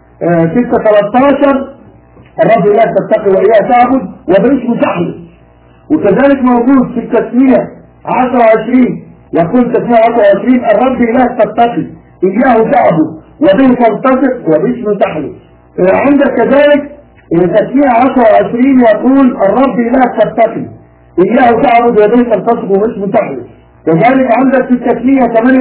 6:13 الرب إله تتقي وإياه تعبد وباسمه تحلف. وكذلك موجود في التسمية 10:20 يقول تسمية 10:20 الرب إله تتقي إياه تعبد وبه تلتصق وباسمه تحلف. عندك كذلك تسمية 10:20 يقول الرب إله تتقي إياه تعبد وبه تلتصق وباسمه تحلف. كذلك عندك في التسمية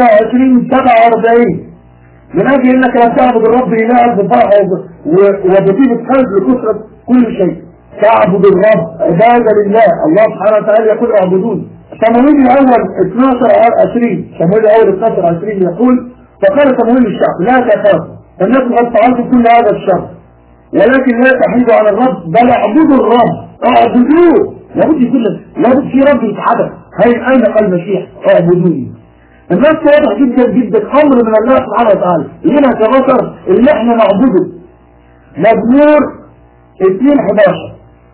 28:47 من أجل إنك لم تعبد الرب إلهك بفرح وبطيبة قلب لكثرة كل شيء. تعبد الرب عبادة لله. الله سبحانه وتعالى يقول اعبدون. صموئيل الأول 12:20 صموئيل الأول 12:20 يقول فقال صموئيل الشعب لا تخافوا إنكم قد فعلتم كل هذا الشر ولكن لا تحيدوا على الرب بل اعبدوا الرب اعبدوه. لابد في رب يتحدث. أين قال المسيح اعبدوني؟ الناس واضح جدا جدا امر من الله سبحانه وتعالى لنا كبشر اللي احنا نعبده. مزمور 2:11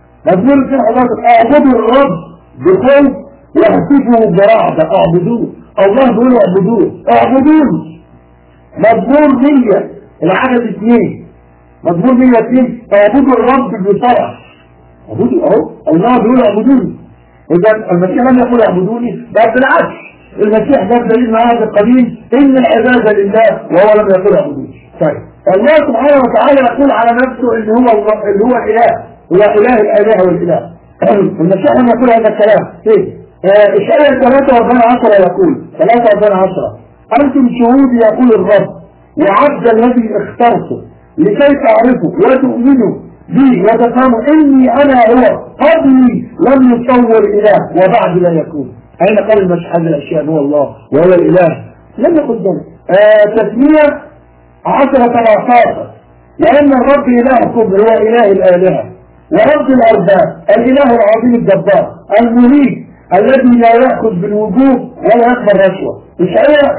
اعبدوا الرب بخوف واهتفوا برعدة اعبدوه. الله بيقول اعبدوني. مزمور 100 العدد 2 مزمور 102 اعبدوا الرب بفرح. اعبدوا اهو الله بيقول اعبدوني. اذا المسيح لم يقول اعبدوني بل بالعكس المسيح ده دليل من هذا القديم ان العباده لله وهو لم يقل اعبدوني. طيب الله سبحانه وتعالى يقول على نفسه ان هو اللي هو الاله هو اله الاله والاله. المسيح لم يقول هذا الكلام. ايه؟ اشعياء 43:10 يقول 43:10 انتم شهود يقول الرب وعبد الذي اخترته لكي تعرفوا وتؤمنوا بي وتفهموا اني انا هو قبلي لم يتصور اله وبعد لا يكون. أين قال المسيح هذه الأشياء هو الله وهو الإله؟ لم يقل ذلك. تسمية 10:13 لأن الرب إلهكم هو إله الآلهة ورب الأرباب الإله العظيم الجبار المريد الذي لا يأخذ بالوجوب ولا يقبل رشوة. إشعياء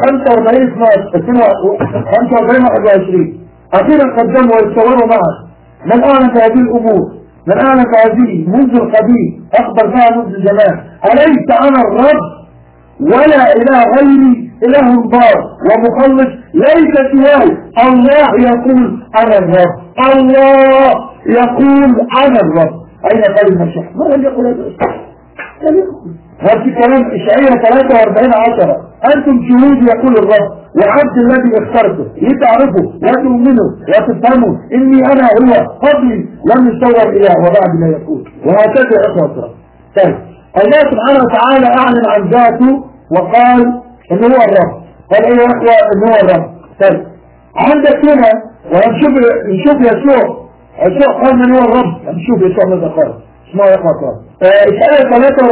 45:21 أخيرا قدموا ويتصوروا معه من أعلن هذه الأمور من أعلن هذه منذ القديم أخبر بها منذ زمان أليس أنا الرب ولا إله غيري إله بار ومخلص ليس سواي. الله يقول أنا الرب. الله يقول أنا الرب. أين قال المسيح؟ ما لم يقل هذا؟ لم يقل. هذا كلام إشعياء 43:10 أنتم شهود يقول الرب وعبد الذي اخترته لتعرفوا وتؤمنوا وتفهموا إني أنا هو قبلي لم يصور إله وبعد لا يكون. وهكذا يا إخوة. طيب الله سبحانه وتعالى أعلن عن ذاته وقال إن هو الرب. قال إيه يا إخوة إن هو الرب. طيب عندك هنا ونشوف يسوع قال من هو الرب. نشوف يسوع ماذا قال. اسمعوا يا إخوة. إشعياء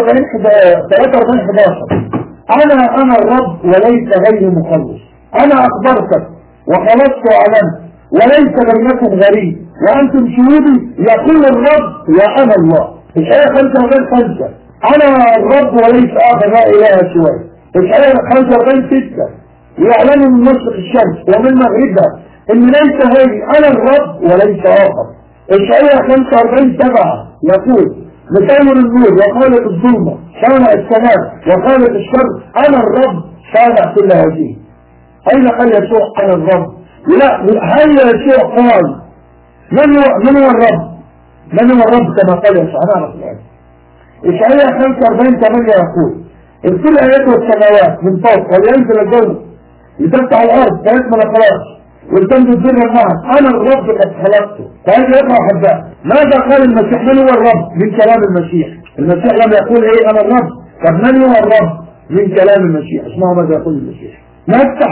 43:11 أنا الرب وليس غير مخلص. أنا أخبرتك وخلصت وأعلنت وليس بينكم غريب وأنتم شهودي يقول الرب وأنا الله. إشعياء 45:5 أنا الرب وليس آخر لا إله سواي. إشعياء 45:6 يعلن من مشرق الشمس ومن مغربها إن ليس غيري أنا الرب وليس آخر. إشعياء 45:7 يقول مساور النور وخالق الظلمة صانع السلام وخالق الشر أنا الرب صانع كل هذه. أين قال يسوع أنا الرب؟ لا، هل يسوع قال من هو الرب؟ من هو الرب كما قال يسوع؟ نعرف الآن. إشعياء 45:8 يقول ارسل آياته السماوات من فوق ولينزل الجو لتفتح الأرض فيكمل خلاص والتنجد الدنيا معا أنا الرب قد خلقته. فهذا يقرأ أحباء ماذا قال المسيح؟ من هو الرب؟ من كلام المسيح. المسيح لم يقول إيه أنا الرب. طب من هو الرب؟ من كلام المسيح. اسمعوا ماذا يقول المسيح. متى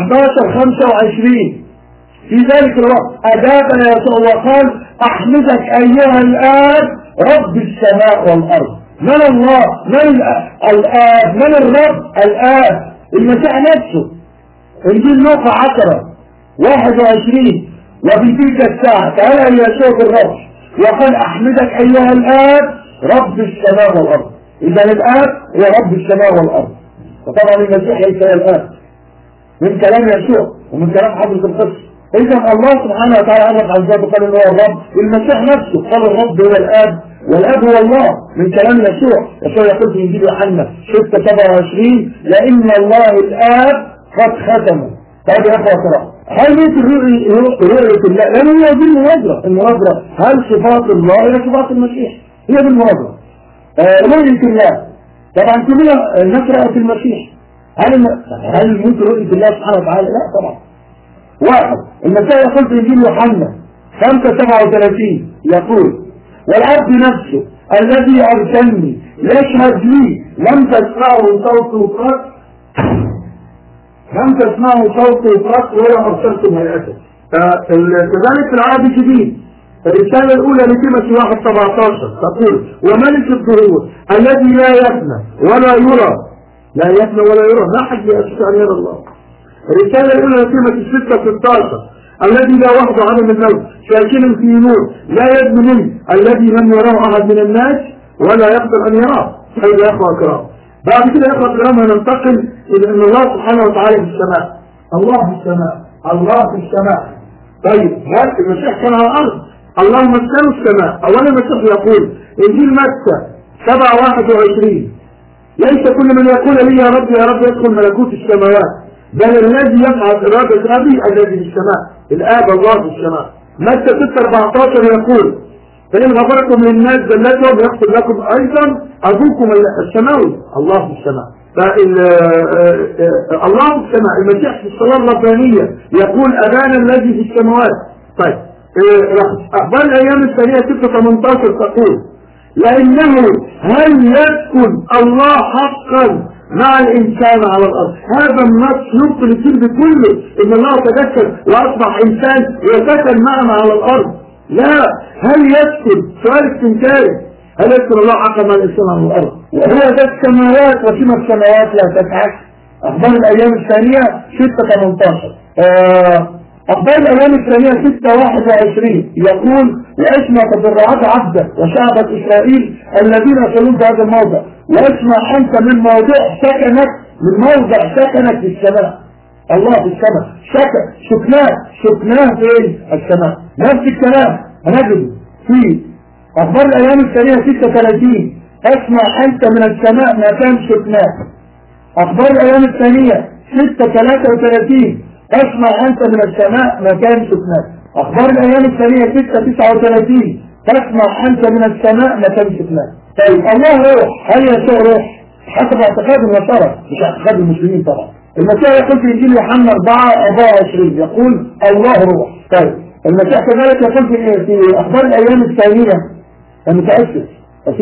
11:25 في ذلك الوقت أجاب يسوع وقال أحمدك أيها الآب رب السماء والأرض. من الله؟ من الآب؟ من الرب؟ الآب. المسيح نفسه. انجيل لوقا 10:21 وفي تلك الساعة تعالى يسوع بالرب وقال أحمدك أيها الآب رب السماء والأرض. إذا الآب هو رب السماء والأرض. وطبعا المسيح ليس الآب من كلام يسوع ومن كلام حضرة القدس. إذا الله سبحانه وتعالى عرف عن ذاته قال إنه هو الرب. المسيح نفسه قال الرب هو الآب والآب هو الله من كلام يسوع. يسوع يقول في إنجيل يوحنا 6:27 لأن الله الآب قد ختمه. طيب يا أخوة هل ممكن رؤية الله؟ لأن هي دي المناظرة هل صفات الله هي صفات المسيح؟ هي دي المناظرة. رؤية الله طبعا كلنا نقرأ في المسيح. هل ممكن رؤية الله سبحانه وتعالى؟ لا طبعا. واحد المسيح يقول في إنجيل يوحنا 5:37 يقول والعبد نفسه الذي أرسلني يشهد لي لم تسمعوا صوته قط ولا أرسلتم هيئته. كذلك في العهد الجديد الرسالة الأولى لتيموثاوس 1:17 تقول وملك الظهور الذي لا يفنى ولا يرى ما حد يستطيع أن يرى الله. الرسالة الأولى لتيموثاوس 6:16 الذي لا وحده عدم الموت ساكن في نور لا يدن منه الذي لم يراه أحد من الناس ولا يقدر أن يراه. هذا يا أخوة الكرام. بعد كده يا أخوة الكرام هننتقل إلى أن الله سبحانه وتعالى في السماء. الله في السماء. طيب هل المسيح كان على الأرض؟ الله مسكن السماء. أولا المسيح يقول إنجيل متى 7:21 ليس كل من يقول لي يا رب يدخل ملكوت السماوات بل الذي يفعل إرادة أبي الذي في السماء. الآب الله في السماء. متى 6:14 يقول فإن غفرتم للناس ذلتهم يغفر لكم أيضا أبوكم السماوي. الله في السماء. الله في السماء. المسيح في الصلاة الربانية يقول أبانا الذي في السماوات. طيب أخبار الأيام الثانية 6:18 تقول لأنه هل يسكن الله حقا مع الإنسان على الأرض. هذا النص يبطل الكذب كله إن الله تذكر وأصبح إنسان وسكن معنا على الأرض. لا، هل يسكن؟ سؤال استنكاري. هل يسكن الله حقا مع الإنسان على الأرض؟ وهو ذا السماوات وسمى السماوات لا تتعكس. أخبار الأيام الثانية 6:18 أخبار الأيام الثانية 6:21 يقول واسمع تضرعات عبدك وشعبك إسرائيل الذين يصلون في هذا الموضع واسمع أنت من موضع سكنك في السماء. الله في السماء شكناه في السماء. نفس الكلام هنجد في أخبار الأيام الثانية 36 اسمع أنت من السماء ما كان شكناه. أخبار الأيام الثانية 6:33 اسمع أنت من السماء ما كان شكناه. أخبار الأيام الثانية 6:39 تسمع أنت من السماء ما كان شكناه. طيب الله روح. هل يسوع روح؟ حسب اعتقاد النصارى مش اعتقاد المسلمين طبعا. المسيح يقول في انجيل يوحنا 4:24 يقول الله روح. طيب المسيح كذلك يقول في اخبار الايام الثانيه المتاسف في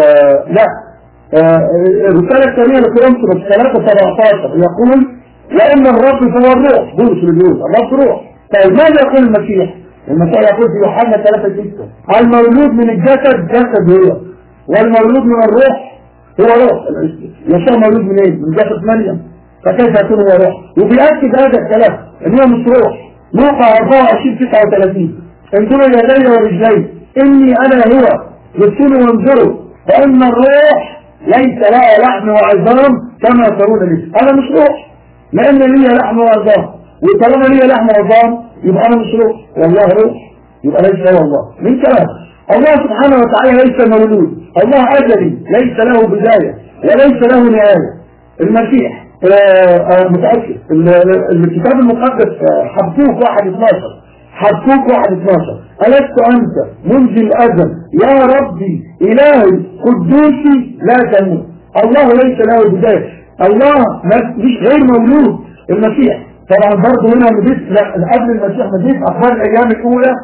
الرساله الثانيه لكورنثوس 3:17 يقول لان الرب هو الروح. بولس اللي بيقول الرب روح. طيب ماذا يقول المسيح؟ المسيح يقول في يوحنا 3:6 المولود من الجسد جسد هو، والمولود من الروح هو روح. يسوع مولود من ايه؟ من جسد مريم، فكيف يكون هو روح؟ وبيأكد هذا الكلام ان هو مش روح. لوقا 24:39 انظروا يدي ورجلي اني انا هو يبصروا وانظروا فان الروح ليس لها لحم وعظام كما ترون لي. انا مش روح لان لي لحم وعظام، وطالما لي لحم وعظام يبقى انا مش روح والله روح، يبقى ليس هو الله. من كلام الله سبحانه وتعالى ليس مولود، الله ازلي ليس له بدايه وليس له نهايه. المسيح متأكد الكتاب المقدس حبكوك 1:12 حبكوك 1:12 ألست أنت منذ الأزل يا ربي إلهي قدوسي لا تموت. الله ليس له بداية، الله مش غير مولود. المسيح طبعا برضه هنا مديت قبل المسيح مديت أخبار الأيام الأولى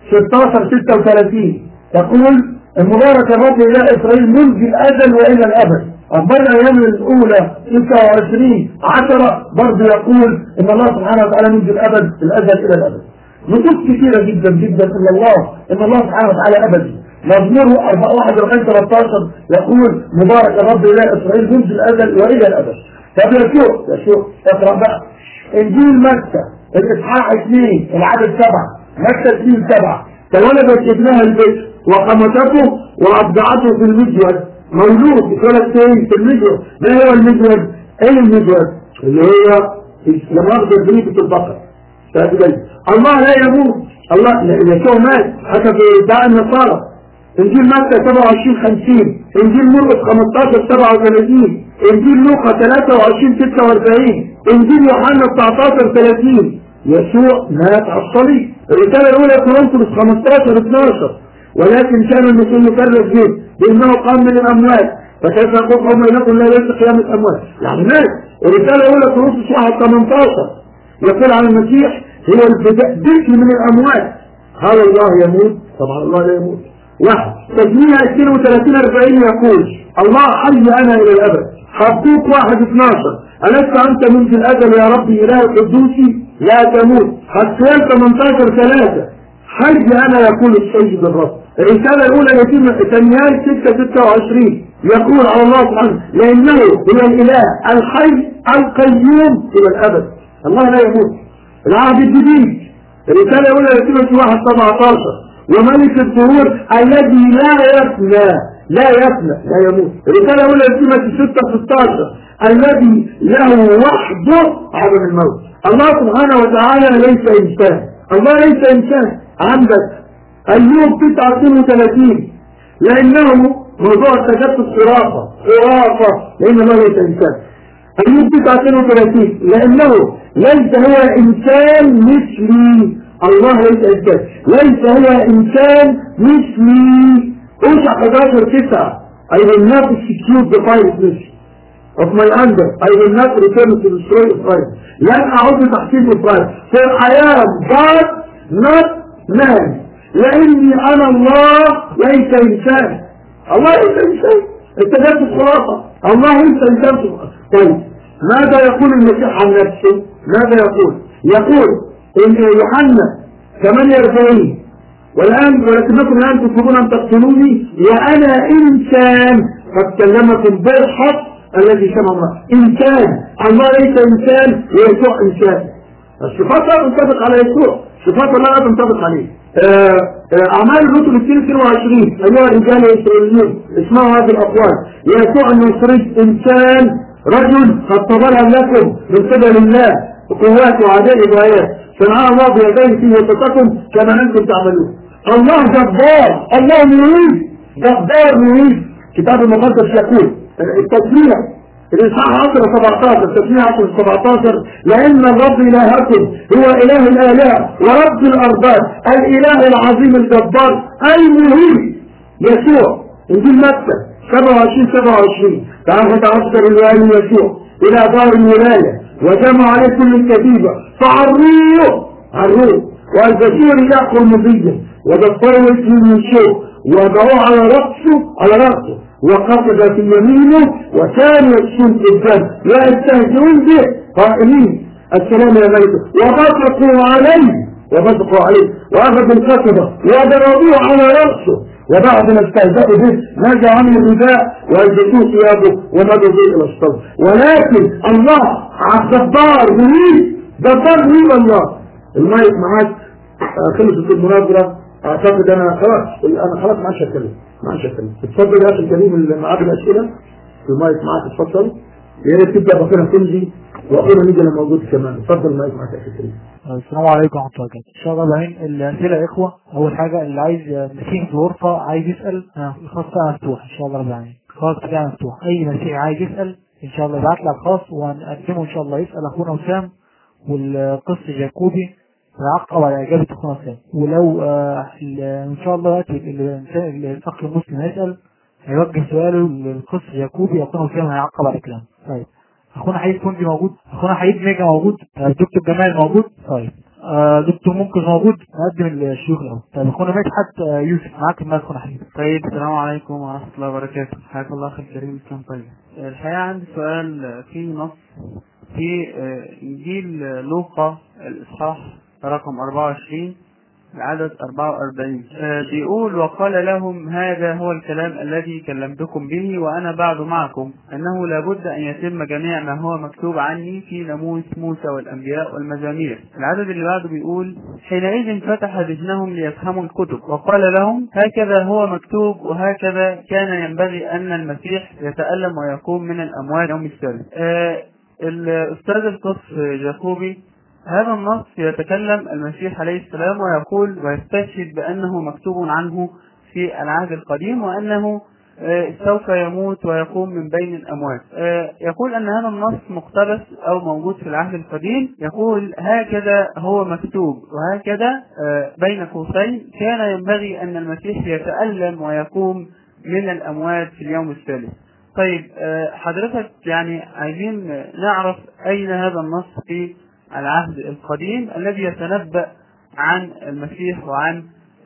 16:36 تقول المبارك الرب إله إسرائيل منذ الأزل وإلى الأبد. أخبار الأيام الأولى 26:10 برضه يقول إن الله سبحانه وتعالى منذ الأبد الأزل إلى الأبد. نصوص كثيرة جدا جدا إن الله سبحانه وتعالى أبدي. مزمور 41:13 يقول مبارك الرب إله إسرائيل منذ الأزل وإلى الأبد. طب يشوف اقرأ بقى إنجيل متى الإصحاح 2 العدد 7 متى 2:7 تولدت ابنها البيت وقمته وأبدعته في المجود مولود اتولد في المجود. ما هو المجود؟ ايه المجود؟ اللي هو لما اخذ بنيته البقر. الله لا يموت، الله يسوع مات حسب ادعاء النصارى. انجيل متى 27:50 انجيل مرقس 15:37 انجيل لوقا 23:46 انجيل يوحنا 19:30 يسوع مات على الصليب. الرسالة الأولى كورنثوس 15:12 ولكن كان المسيح يكرر فيه بأنه قام من الأموات فكيف يقول قوم بينكم لا ليس قيام الأموات يعني مات. الرسالة الأولى كورنثوس 1:18 يقول عن المسيح هو البدء من الأموات. هل الله يموت؟ طبعا الله لا يموت. واحد تجميع 32:40 يقول الله حي أنا إلى الأبد. حبوك 1:12 ألست أنت منذ الأزل يا ربي إله قدوسي لا تموت. حسيان 18:3 حي أنا يقول السيد الرب. الرسالة الأولى يتم تنيان 6:26 يقول على الله سبحانه لأنه هو الإله الحي القيوم إلى الأبد. الله لا يموت. العهد الجديد الرسالة الأولى يتم 1:17 وملك الظهور الذي لا يفنى لا يموت. الرسالة الأولى يتم 6:16 الذي له وحده عدم الموت. الله سبحانه وتعالى ليس إنسان. الله ليس إنسان. عندك أيوب 9:32 لأنه موضوع التجسد خرافة لأن الله ليس إنسان. أيوب 9:32 لأنه ليس هو إنسان مثلي. الله ليس إنسان. ليس هو إنسان مثلي. أوشع 11:9 I will not execute the violence of my anger. I will not return to destroy Israel. لن أعود تحكيم إسرائيل. For I am God not man. لأني أنا الله ليس إنسان. الله ليس إنسان. التجسد خرافة. الله ليس إنسان. طيب ماذا يقول المسيح عن نفسه؟ ماذا يقول؟ يقول إن يوحنا 48 ولكنكم الآن تطلبون أن تقتلوني وأنا إنسان قد كلمكم بالحق الذي شمع الله. إنسان. الله ليس إنسان ويسوع إنسان. الصفات لا تنطبق على يسوع. صفات الله لا تنطبق عليه. أعمال الرسل 22 أيها الرجال الإسرائيليون اسمعوا هذه الأقوال. يسوع الناصري إنسان رجل قد طبلها لكم من قبل الله بقوات وعجائب وآيات صنعها الله بيديه في وسطكم كما أنتم تعملون. الله جبار. الله مريد. جبار مريد. كتاب المقدس يقول التسمية الإصحاح 10:17 تسمية 10:17 لأن الرب إلهكم هو إله الآلهة ورب الأرباب الإله العظيم الجبار المهيب. يسوع إنجيل متى 27:27 تعال تتعصر الوالي يسوع إلى دار الولاية وجمعوا عليه كل الكتيبة فعروه والبشير يأكل مضيا ودفروا اسمه من شوق وضعوه على رأسه وقصد في يمينه وكانوا يكسون في الدم يستهزئون به قائلين السلام يا ملك وبصقوا عليه وأخذوا القصبة وضربوه على رأسه وبعد ما استهزأوا به نزعوا عنه الرداء والبسوه ثيابه ومضوا به إلى الصف. ولكن الله جبار مهيب الله. المايك معاك. خلصت المناظرة. اعتقد انا خلاص ما عادش اتكلم. اتفضل يا اخي الكريم اللي معاه الاسئله. المايك معاك اتفضل. يا ريت تبدا بكره تمشي واخيرا نيجي انا موجود كمان. اتفضل المايك معاك يا اخي الكريم. السلام عليكم ورحمه الله وبركاته. ان شاء الله بعين الاسئله يا اخوه. اول حاجه اللي عايز مسيح في غرفه عايز يسال الخاص بتاعنا مفتوح ان شاء الله رب العالمين. الخاص بتاعنا مفتوح. اي مسيح عايز يسال ان شاء الله يبعت لك خاص وهنقدمه ان شاء الله. يسال اخونا وسام والقس جاكوبي يعقب على إجابة أخونا وسام. ولو إن شاء الله يأتي الإنسان الأخ المسلم يسأل هيوجه سؤاله للقس جاكوبي أخونا وسام هيعقب على كلامه. طيب أخونا حيد كنزي موجود. أخونا حيد ميجا موجود. دكتور جمال موجود. طيب دكتور منقذ موجود. نقدم الشيوخ الأول. طيب أخونا مدحت يوسف معاك المال. أخونا حيد. طيب السلام عليكم ورحمة الله وبركاته. حياك الله أخي الكريم. كان طيب. الحقيقة عندي سؤال في نص في إنجيل لوقا الإصحاح رقم 24 العدد 44 بيقول وقال لهم هذا هو الكلام الذي كلمتكم به وأنا بعد معكم أنه لابد أن يتم جميع ما هو مكتوب عني في ناموس موسى والأنبياء والمزامير. العدد اللي بعده بيقول حينئذ فتح ذهنهم ليفهموا الكتب وقال لهم هكذا هو مكتوب وهكذا كان ينبغي أن المسيح يتألم ويقوم من الأموات يوم الثالث. الأستاذ القس جاكوبي هذا النص يتكلم المسيح عليه السلام ويقول ويستشهد بأنه مكتوب عنه في العهد القديم وأنه سوف يموت ويقوم من بين الأموات. يقول أن هذا النص مقتبس أو موجود في العهد القديم. يقول هكذا هو مكتوب وهكذا بين قوسين كان ينبغي أن المسيح يتألم ويقوم من الأموات في اليوم الثالث. طيب حضرتك يعني عايزين نعرف أين هذا النص في العهد القديم الذي يتنبأ عن المسيح وعن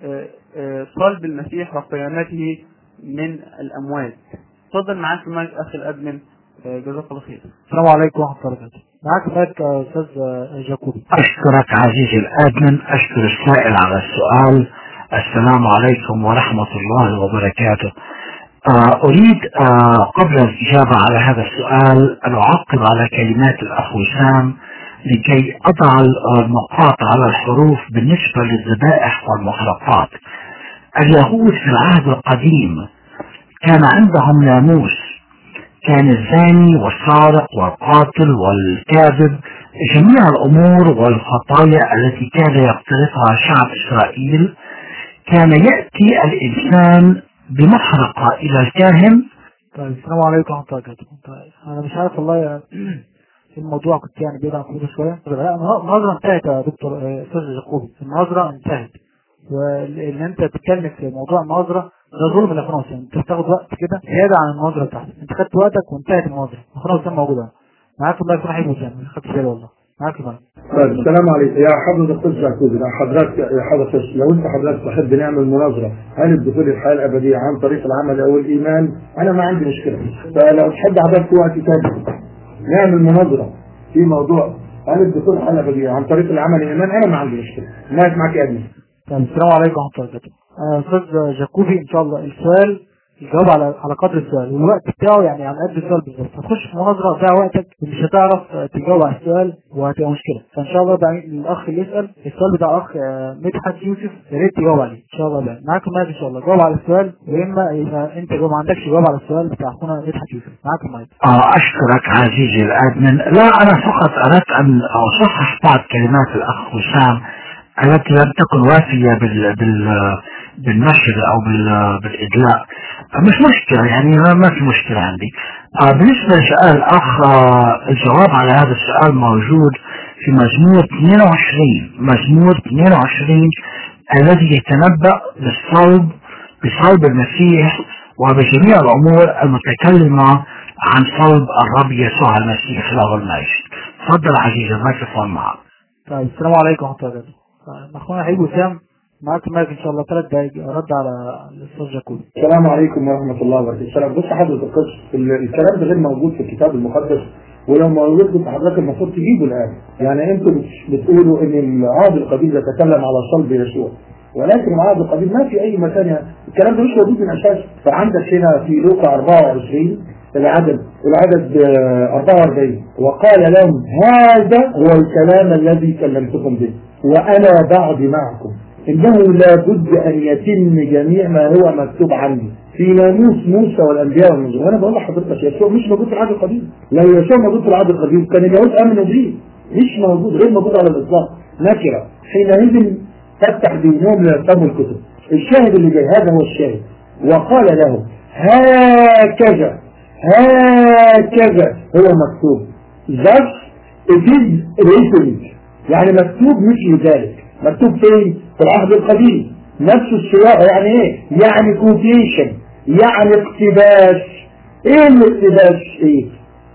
صلب المسيح وقيامته من الأموات. تفضل معاك المايك أخي الأدمن. جزاك الله خير. السلام عليكم ورحمة الله وبركاته. معاك المايك أستاذ جاكوبي. أشكرك عزيزي الأدمن. أشكر السائل على السؤال. السلام عليكم ورحمة الله وبركاته. أريد قبل الإجابة على هذا السؤال أن أعقب على كلمات الأخ وسام لكي أضع النقاط على الحروف بالنسبة للذبائح والمحرقات. اليهود في العهد القديم كان عندهم ناموس. كان الزاني والسارق والقاتل والكاذب جميع الأمور والخطايا التي كان يقترفها شعب إسرائيل كان يأتي الإنسان بمحرقة إلى الكاهن. طيب السلام عليكم ورحمة الله وبركاته. أنا مش عارف والله الموضوع كنت يعني بعيد عن كده شويه. المناظره انتهت يا دكتور استاذ جاكوبي. المناظره انتهت وان انت تتكلم في موضوع المناظره ده ظلم لاخونا وسام. انت بتاخد وقت كده زياده عن المناظره بتاعتك. انت خدت وقتك وانتهت المناظره. اخونا وسام موجود اهو. معاك الله يكون حبيبي وسام. ما خدتش بالي والله. معاك الله. طيب السلام عليكم يا حضرة القس جاكوبي. يا حضرتك لو انت حضرتك تحب نعمل مناظره هل الدخول الحياه الابديه عن طريق العمل او الايمان انا ما عندي مشكله. فلو تحب حضرتك وقت ثاني نعمل مناظره في موضوع هل الدخول الحياه الابديه عن طريق العمل والايمان انا ما عندي مشكله. ماشي معاك يا ابني. طيب السلام عليكم ورحمه الله وبركاته. استاذ جاكوبي ان شاء الله السؤال الجواب على قدر السؤال والوقت بتاعه يعني على قد السؤال بالظبط. هتخش في مناظره تضيع وقتك ومش هتعرف تجاوب على السؤال وهتبقى مشكله. فان شاء الله بقى الاخ اللي يسال السؤال بتاع الاخ مدحت يوسف يا ريت تجاوب عليه ان شاء الله. بقى معاك المايك ان شاء الله. جاوب على السؤال واما اذا انت ما عندكش جواب على السؤال بتاع اخونا مدحت يوسف. معاك المايك. اشكرك عزيزي الادمن. لا انا فقط اردت ان اصحح بعض كلمات الاخ وسام التي لم تكن وافيه بالنشر او بالادلاء. مش مشكلة يعني ما في مشكلة عندي. بالنسبة لسؤال الأخ الجواب على هذا السؤال موجود في مزمور 22 الذي يتنبأ بصلب المسيح وبجميع الأمور المتكلمة عن صلب الرب يسوع المسيح له المجد. تفضل عزيزي الميكروفون معك. طيب السلام عليكم ورحمة الله وبركاته. اخونا حبيب وسام معاك المايك ان شاء الله 3 دقايق ارد على الاستاذ جاكوبي. السلام عليكم ورحمة الله وبركاته. السلام. بص حضرتك الكلام ده غير موجود في الكتاب المقدس، ولو موجود كنت حضرتك المفروض تجيبه الآن. يعني انتوا بتقولوا ان العهد القديم يتكلم على صلب يسوع، ولكن العهد القديم ما في اي مكان الكلام ده مش موجود من اساسه. فعندك هنا في لوقا 24 العدد 44 وقال لهم هذا هو الكلام الذي كلمتكم به وانا بعد معكم، انه لا بد ان يتم جميع ما هو مكتوب عني في ناموس موسى والانبياء والنبيين. وانا بقول لحضرتك يسوع مش موجود في العهد القديم. لو يسوع موجود في العهد القديم كان اليهود امنوا به. مش موجود، غير موجود على الاطلاق، نكره. حينئذ فتح دينهم ليفهموا الكتب. الشاهد اللي جاي هذا هو الشاهد. وقال لهم هكذا هو مكتوب. Thus it is written. يعني مكتوب مثل ذلك. مكتوب فين؟ في العهد القديم. نفس الصياغة. يعني ايه؟ يعني quotation، يعني اقتباس. ايه الاقتباس؟ ايه؟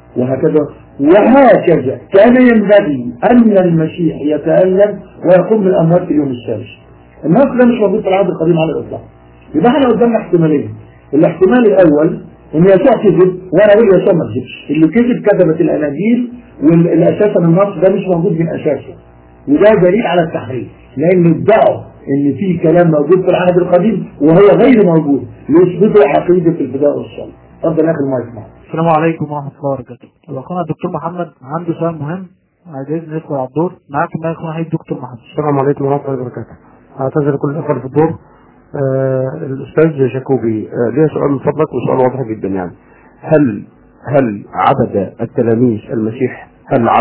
وهكذا كان ينبغي ان المسيح يتألم ويقوم بالاموات في اليوم الثالث. النص ده مش موجود في العهد القديم على الاطلاق. يبقى احنا قدامنا احتمالين. الاحتمال الاول ان يسوع كذب، وانا اقول يسوع ما كذبش. اللي كذبت الاناجيل، والاساسا النص ده مش موجود من اساسه، وده دليل على التحريف، لان ادعوا ان في كلام موجود في العهد القديم وهو غير موجود ليثبتوا عقيده الفداء والصلب. اتفضل يا اخي المايك معاك. السلام عليكم ورحمة الله وبركاته. اخونا الدكتور محمد عنده سؤال مهم عايز ندخل على الدور. معاك المايك اخونا حبيب دكتور محمد. السلام عليكم ورحمة الله وبركاته. اعتذر كل الاخوة في الدور. الاستاذ جاكوبي ليه سؤال من فضلك، وسؤال واضح جدا. يعني هل عبد التلاميذ المسيح؟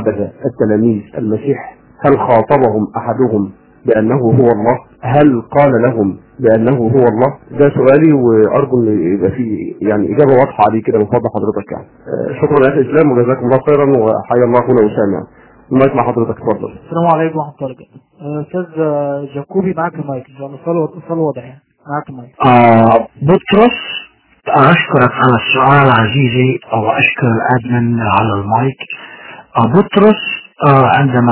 هل خاطبهم احدهم بانه هو الله؟ هل قال لهم بانه هو الله؟ ده سؤالي، وارجو ان يبقى فيه يعني اجابه واضحه عليه كده من فضل حضرتك. يعني شكرا يا اخي اسلام، وجزاكم الله خيرا، وحيا الله اخونا وسام. يعني المايك مع حضرتك، اتفضل. السلام عليكم ورحمة الله وبركاته. استاذ جاكوبي معاك المايك ان شاء الله. السؤال واضح يعني. معاك المايك. بطرس، اشكرك على السؤال عزيزي، واشكر الادمن على المايك. بطرس عندما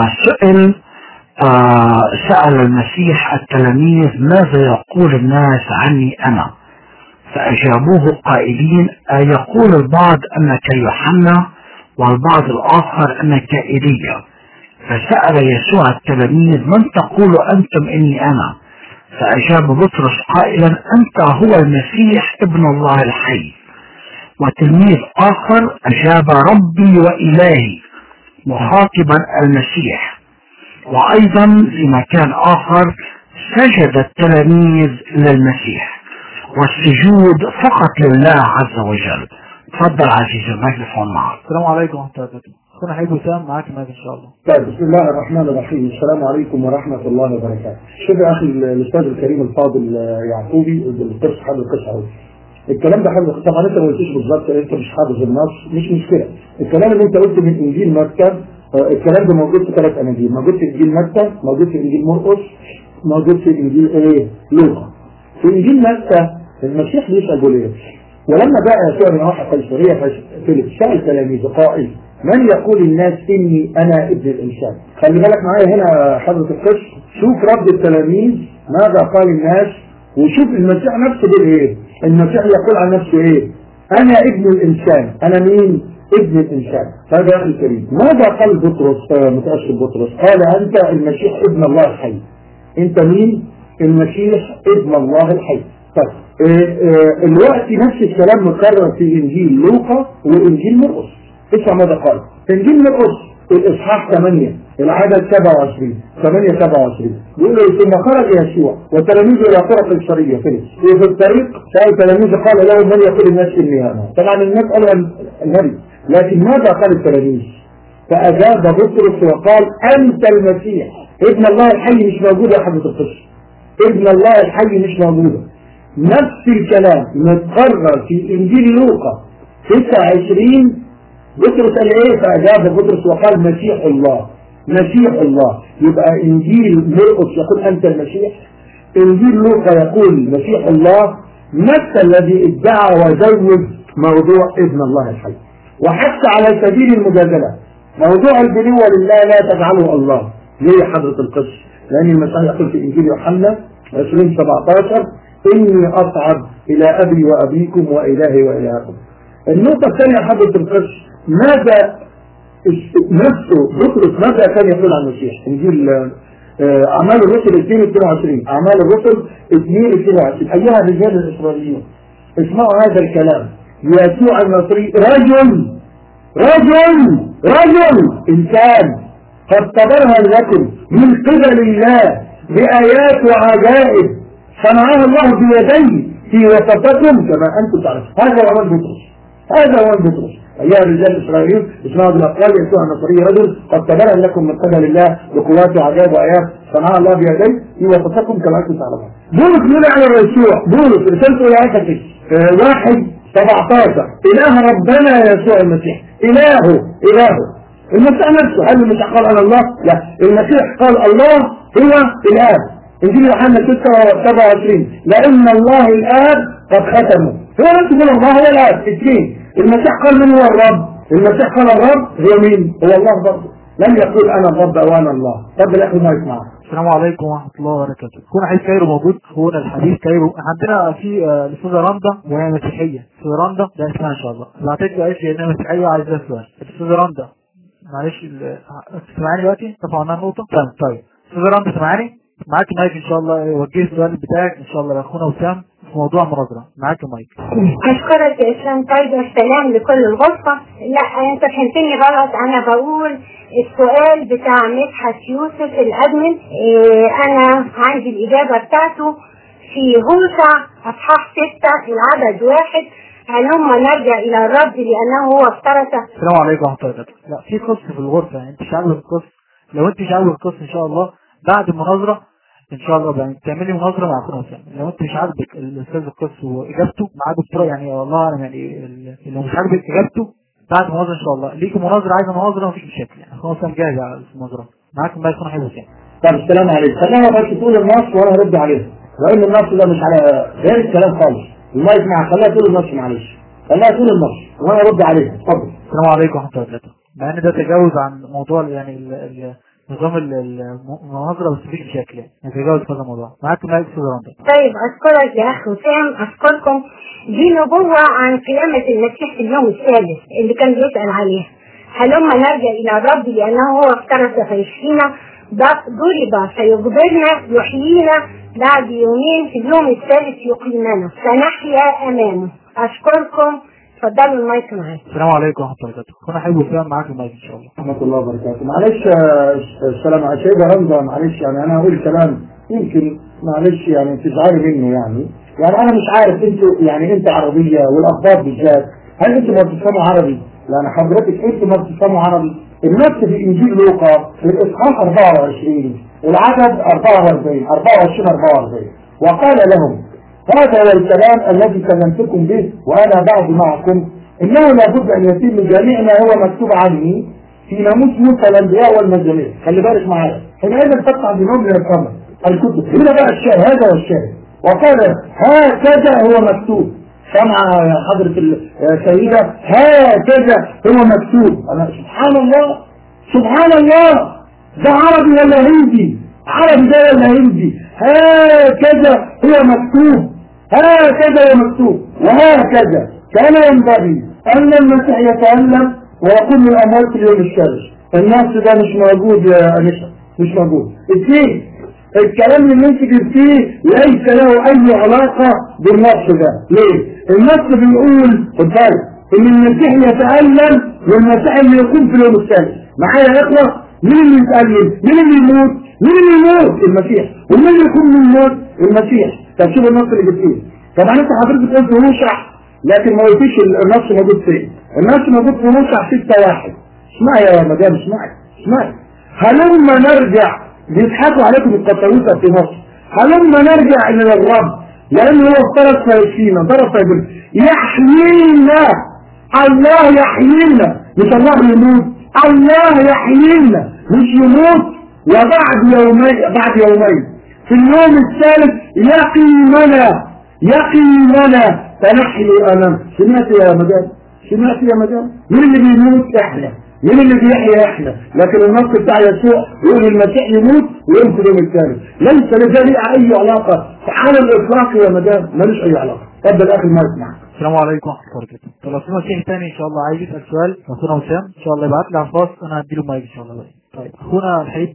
سأل المسيح التلاميذ ماذا يقول الناس عني أنا، فأجابوه قائلين يقول البعض أنك يوحنا والبعض الآخر أنك إيليا. فسأل يسوع التلاميذ من تقول أنتم إني أنا؟ فأجاب بطرس قائلا أنت هو المسيح ابن الله الحي. وتلميذ آخر أجاب ربي وإلهي، مخاطبا المسيح. وأيضا في مكان آخر سجد التلاميذ للمسيح، والسجود فقط لله عز وجل. تفضل عزيزي الميكروفون معك. السلام عليكم ورحمة الله وبركاته. اخونا حبيب وسام معاك المايك ان شاء الله. طيب بسم الله الرحمن الرحيم. السلام عليكم ورحمة الله وبركاته. شوف يا اخي الاستاذ الكريم الفاضل يعقوبي القصة حافظ القصة اهو. الكلام ده حافظ طبعا، انت ما قلتش بالظبط، انت مش حافظ النص، مش مشكلة. الكلام اللي انت قلته من انجيل متى، الكلام ده موجود في 3 اناجيل، موجود في انجيل متى، موجود في انجيل مرقس، موجود في انجيل لوقا. في انجيل متى المسيح بيسأل بوليه، ولما جاء يسوع من واحد قيصرية فيليب سأل تلاميذه قائل من يقول الناس اني انا ابن الانسان؟ خلي بالك معايا هنا حضرة القصة، شوف رد التلاميذ ماذا قال الناس، وشوف المسيح نفسه بيقول ايه. المسيح يقول عن نفسه ايه؟ انا ابن الانسان. انا مين؟ ابن الانسان. هذا يا اخي الكريم ماذا قال بطرس متأسف بطرس؟ قال انت المسيح ابن الله الحي. انت مين؟ المسيح ابن الله الحي. طيب الوقت نفس الكلام مكرر في انجيل لوقا وانجيل مرقس. اسمع ماذا قال في انجيل مرقس الاصحاح 8 العدد 27 بيقول ثم خرج يسوع وتلاميذه الى قرى قيصرية فيليب، وفي الطريق سأل تلاميذه قال لهم من يقول الناس اني انا؟ طبعا الناس قالوا النبي، لكن ماذا قال التلاميذ؟ فأجاب بطرس وقال أنت المسيح ابن الله الحي. مش موجود يا حضرة القصة، ابن الله الحي مش موجودة. نفس الكلام متقرر في انجيل لوقا 29. بطرس قال ايه؟ فأجاب بطرس وقال مسيح الله. يبقى انجيل مرقس يقول انت المسيح، انجيل لوقا يقول مسيح الله. متى الذي ادعى وزود موضوع ابن الله الحي. وحتى على سبيل المجادلة موضوع البنوة لله لا تجعله الله. ليه حضرة القس؟ لأن المسيح يقول في إنجيل يوحنا 20:17 إني أصعد إلى أبي وأبيكم وإلهي وإلهكم. النقطة الثانية حضرة القس، ماذا نفسه بطرس ماذا كان يقول عن المسيح؟ إنجيل أعمال الرسل 2:22 أعمال الرسل 2:22 أيها الرجال الإسرائيليون اسمعوا هذا الكلام، يسوع الناصري رجل إنسان قد تبرهن لكم من قبل الله بآيات وعجائب صنعها الله بيديه في وسطكم كما أنتم تعلمون. هذا هو عنوان بطرس. أيها الرجال الإسرائيليون اسمعوا بالأقوال، يسوع الناصري رجل قد تبرهن لكم من قبل الله بقوات وعجائب وآيات صنعها الله بيديه في وسطكم كما أنتم تعلمون. بولس يقول على يسوع، بولس رسالته إلى أفسس 1:17 إله ربنا يسوع المسيح إلهه. المسيح نفسه هل المسيح قال أنا الله؟ لا، المسيح قال الله هو الآب. إنجيل يوحنا 6:27 لأن الله الآب قد ختمه. هو نفسه يقول الله هو الآب. 2 المسيح قال من هو الرب؟ المسيح قال الرب هو مين؟ هو الله برضه. لم يقول أنا الرب أو أنا الله. طب الأخ ما يسمع. السلام عليكم ورحمة الله وبركاته. كون حديث كايرو موجود، هنا الحديث كايرو عندنا في الأستاذة رندا وهي مسيحية. الأستاذة رندا ده اسمها إن شاء الله. بعتت لي قالت لي إنها مسيحية وعايزة سؤال. الأستاذة رندا معلش تسمعني دلوقتي؟ رفعوا عنها النقطة؟ طيب أستاذة رندا سمعاني؟ معاك مايك إن شاء الله، وجه السؤال بتاعك إن شاء الله لأخونا وسام في موضوع المناظرة. معاك مايك. أشكرك يا إسلام طيب والسلام لكل الغرفة. لا أنت فهمتني غلط، أنا بقول السؤال بتاع مدحت يوسف الأدمن أنا عندي الإجابة بتاعته في هوشع أصحاح 6 العدد 1 هلما نرجع إلى الرب لأنه هو افترس. السلام عليكم ورحمة الله وبركاته. لا في قصة في الغرفة، يعني أنت مش عاجبك القصة، لو أنت مش عاجبك القصة إن شاء الله بعد المناظرة ان شاء الله يعني تعملي مناظره مع اخونا وسام. لو انت مش عاجبك الاستاذ القس واجابته مع دكتور يعني والله اعلم يعني لو مش عاجبك اجابته بعد المناظره ان شاء الله ليكي مناظره، عايزه مناظره مفيش مشاكل يعني اخونا وسام جاهز على المناظره. معاكم بقى اخونا حلو وسام. طب السلام عليكم. خلينا بس تقول النص وانا هرد عليه، لان النص ده مش على غير الكلام خالص. المايك مع خليها تقول النص معلش. خليها تقول النص وانا هرد عليه. اتفضل. السلام عليكم ورحمه الله وبركاته. مع ان ده تجاوز عن موضوع يعني نظام المناظرة بس مفيش مشاكل يعني نتجاوز هذا الموضوع. معاكم مايك أستاذ رندا. طيب أشكرك يا أخ وسام، أشكركم. دي نبوة عن قيامة المسيح في اليوم الثالث اللي كان بيسأل عليها هلما نرجع إلى الرب لأنه هو افترس فيشفينا ضرب فيجبرنا يحيينا بعد يومين في اليوم الثالث يقيمنا فنحيا أمامه. أشكركم. اتفضلوا المايك معاك. السلام عليكم ورحمة الله وبركاته. أخونا حلو وسام معاك المايك إن شاء الله. ورحمة الله وبركاته. معلش السلام على سيدة رندا، معلش يعني أنا هقول كلام يمكن معلش يعني تزعلي منه يعني أنا مش عارف أنتوا يعني أنت عربية والأخبار بالذات، هل أنتوا ما بتفهموا عربي؟ يعني حضرتك أنتوا ما بتفهموا عربي؟ النص في إنجيل لوقا في الإصحاح 24 العدد 24 وقال لهم هذا هو الكلام الذي كلمتكم به وأنا بعد معكم، إنه لابد أن يتم جميع ما هو مكتوب عني في ناموس موسى الأنبياء والمزامير. خلي بالك معايا، حينئذ تقطع بنوم من القمر الكتب. هنا بقى الشاهد، هذا هو الشاهد. وقال هكذا هو مكتوب. سمع يا حضرة السيدة هكذا هو مكتوب. أنا سبحان الله ده عربي ولا هندي؟ عربي ده ولا هندي؟ هكذا هو مكتوب وهكذا كان ينبغي أن المسيح يتألم ويقوم من الأموات في اليوم الثالث. النص ده مش موجود يا أنسة، مش موجود. اثنين، الكلام اللي انت جبتيه ليس له أي علاقة بالنص ده. ليه؟ النص بيقول خد بالك إن المسيح يتألم والمسيح اللي يقوم في اليوم الثالث. معايا يا إخوة؟ مين اللي يتألم؟ مين اللي يموت؟ المسيح. ومين اللي يكون من الموت؟ المسيح. طب شوف النص اللي جبتيه. طبعا انت حضرتك قلت هوشع لكن ما قلتيش النص موجود فين. النص موجود في هوشع 6:1. اسمعي يا مدام، اسمعي. هلما نرجع، بيضحكوا عليكم القطاوسة في مصر، هلما نرجع الى الرب لانه هو افترس فيشفينا، ضرب فيبرد يحيينا. الله يحيينا مش الله يموت، الله يحيينا مش يموت. وبعد يومين في اليوم الثالث يقيمنا فنحيا أمام. سمعت يا مدام؟ مين اللي بيموت؟ احنا. مين اللي بيحيي؟ احنا. لكن النص بتاع يسوع يقول المسيح يموت ويمكن يوم الثالث. ليس لذلك اي علاقه في عالم الاطلاق يا مدام، ملوش اي علاقه. اتفضل اخي ما يسمع. السلام عليكم ورحمه الله وبركاته. لو في مسيح تاني ان شاء الله عايز يسال سؤال اخونا وسام ان شاء الله يبعت لي على الخاص، انا هديله المايك ان شاء الله. طيب اخونا الحبيب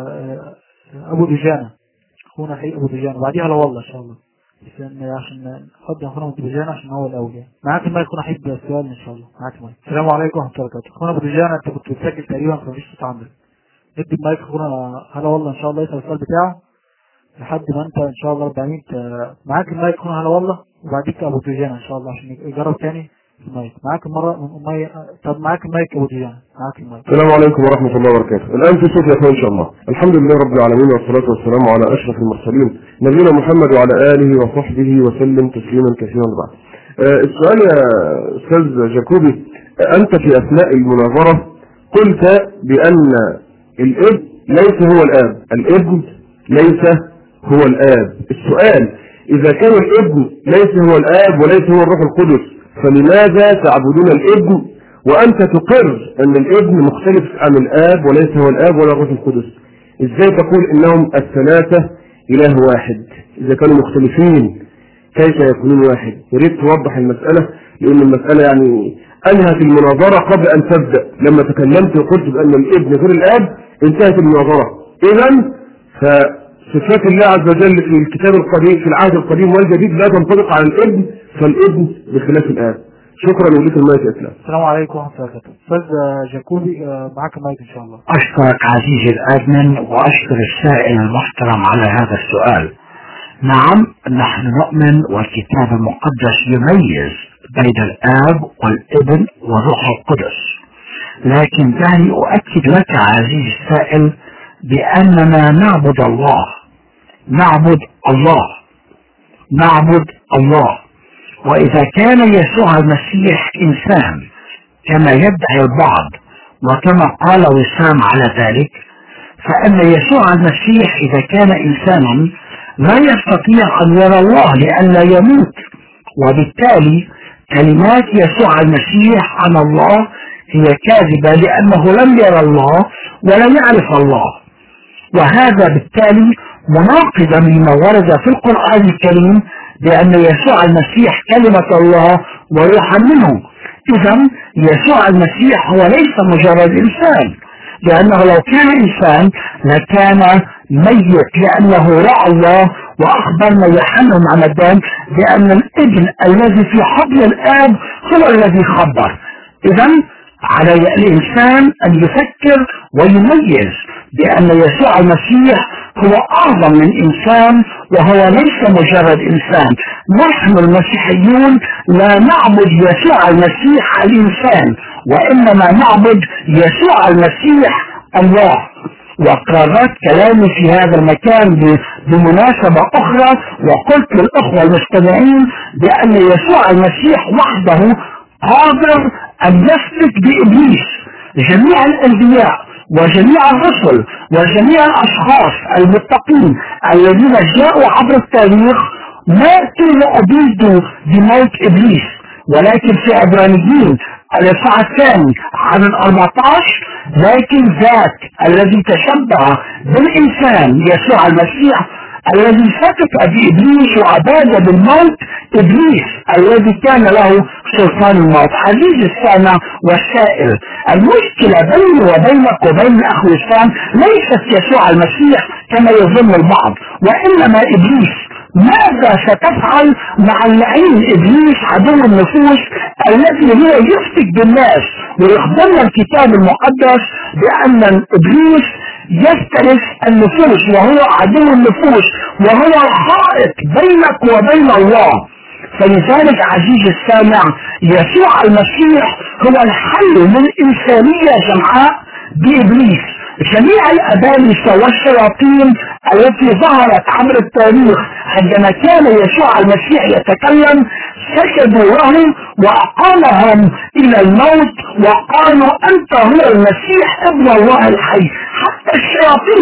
ابو دجانه، اخونا الحبيب ابو دجانه، وبعديها لو والله ان شاء الله عشان نقدم اخونا ابو دجانه عشان هو الاول يعني. معاك المايك اخونا حبيب السؤال ان شاء الله. معاك المايك. السلام عليكم ورحمه الله وبركاته. اخونا ابو دجانه انت كنت بتسجل تقريبا فمفيش صوت عندك. ندي المايك اخونا هلا والله ان شاء الله يسال السؤال بتاعه لحد ما انت ان شاء الله 400. معاك المايك اخونا هلا والله، وبعديك ابو دجانه ان شاء الله عشان يجرب تاني المايك. معاك المره طب معاك المايك ابو دجانه، معاك المايك. السلام عليكم ورحمه الله وبركاته. الان في صوت يا اخوان ان شاء الله. الحمد لله رب العالمين والصلاه والسلام على اشرف المرسلين نبينا محمد وعلى اله وصحبه وسلم تسليما كثيرا بعد. السؤال يا استاذ جاكوبي، انت في اثناء المناظره قلت بان الابن ليس هو الاب، الابن ليس هو الاب. السؤال اذا كان الابن ليس هو الاب وليس هو الروح القدس فلماذا تعبدون الابن وانت تقر ان الابن مختلف عن الاب وليس هو الاب ولا الروح القدس؟ ازاي تقول انهم الثلاثه اله واحد اذا كانوا مختلفين؟ كيف يكونون واحد؟ يا ريت توضح المساله، لان المساله يعني انهت المناظره قبل ان تبدا. لما تكلمت وقلت بان الابن غير الاب انتهت المناظره. اذا فصفات الله عز وجل في الكتاب القديم في العهد القديم والجديد لا تنطبق على الابن، فالابن بخلاف الاب. شكرا ولك المايك يا اسلام. السلام عليكم ورحمه الله وبركاته. استاذ جاكوبي معاك المايك ان شاء الله. اشكرك عزيزي الادمن واشكر السائل المحترم على هذا السؤال. نعم نحن نؤمن والكتاب المقدس يميز بين الاب والابن والروح القدس، لكن دعني اؤكد لك عزيزي السائل باننا نعبد الله، نعبد الله، نعبد الله. واذا كان يسوع المسيح انسان كما يدعي البعض وكما قال وسام على ذلك، فان يسوع المسيح اذا كان انسانا لا يستطيع ان يرى الله لئلا يموت، وبالتالي كلمات يسوع المسيح عن الله هي كاذبة لانه لم يرى الله ولم يعرف الله، وهذا بالتالي مناقضا لما ورد في القرآن الكريم بأن يسوع المسيح كلمة الله وروحا منه. إذا يسوع المسيح هو ليس مجرد إنسان، لأنه لو كان إنسان لكان ميت، لأنه رأى الله. وأخبرنا يوحنا المعمدان بأن الابن الذي في حضن الآب هو الذي خبر. إذا على الإنسان أن يفكر ويميز بأن يسوع المسيح هو أعظم من إنسان وهو ليس مجرد إنسان. نحن المسيحيون لا نعبد يسوع المسيح الإنسان، وإنما نعبد يسوع المسيح الله. وقررت كلامي في هذا المكان بمناسبة أخرى، وقلت للأخوة المستمعين بأن يسوع المسيح وحده قادر أن يفتك بإبليس. جميع الأنبياء وجميع الرسل وجميع الأشخاص المتقين الذين جاءوا عبر التاريخ ماتوا وأبيدوا بموت إبليس، ولكن في عبرانيين الإصحاح الثاني عدد 14 لكن ذاك الذي تشبه بالإنسان يسوع المسيح الذي فتك بإبليس وأباد بالموت إبليس الذي كان له سلطان الموت. عزيزي السامع والسائل، المشكلة بيني وبينك وبين الأخ وسام ليست يسوع المسيح كما يظن البعض، وإنما إبليس. ماذا ستفعل مع اللعين إبليس عدو النفوس الذي هو يفتك بالناس؟ ويخبرنا الكتاب المقدس بأن إبليس يفترس النفوس وهو عدو النفوس وهو الحائط بينك وبين الله. فلذلك عزيزي السامع يسوع المسيح هو الحل للإنسانية جمعاء بإبليس. جميع الأبالسة والشياطين التي ظهرت عبر التاريخ عندما كان يسوع المسيح يتكلم سجدوا له وأقامهم إلى الموت وقالوا أنت هو المسيح ابن الله الحي. حتى الشياطين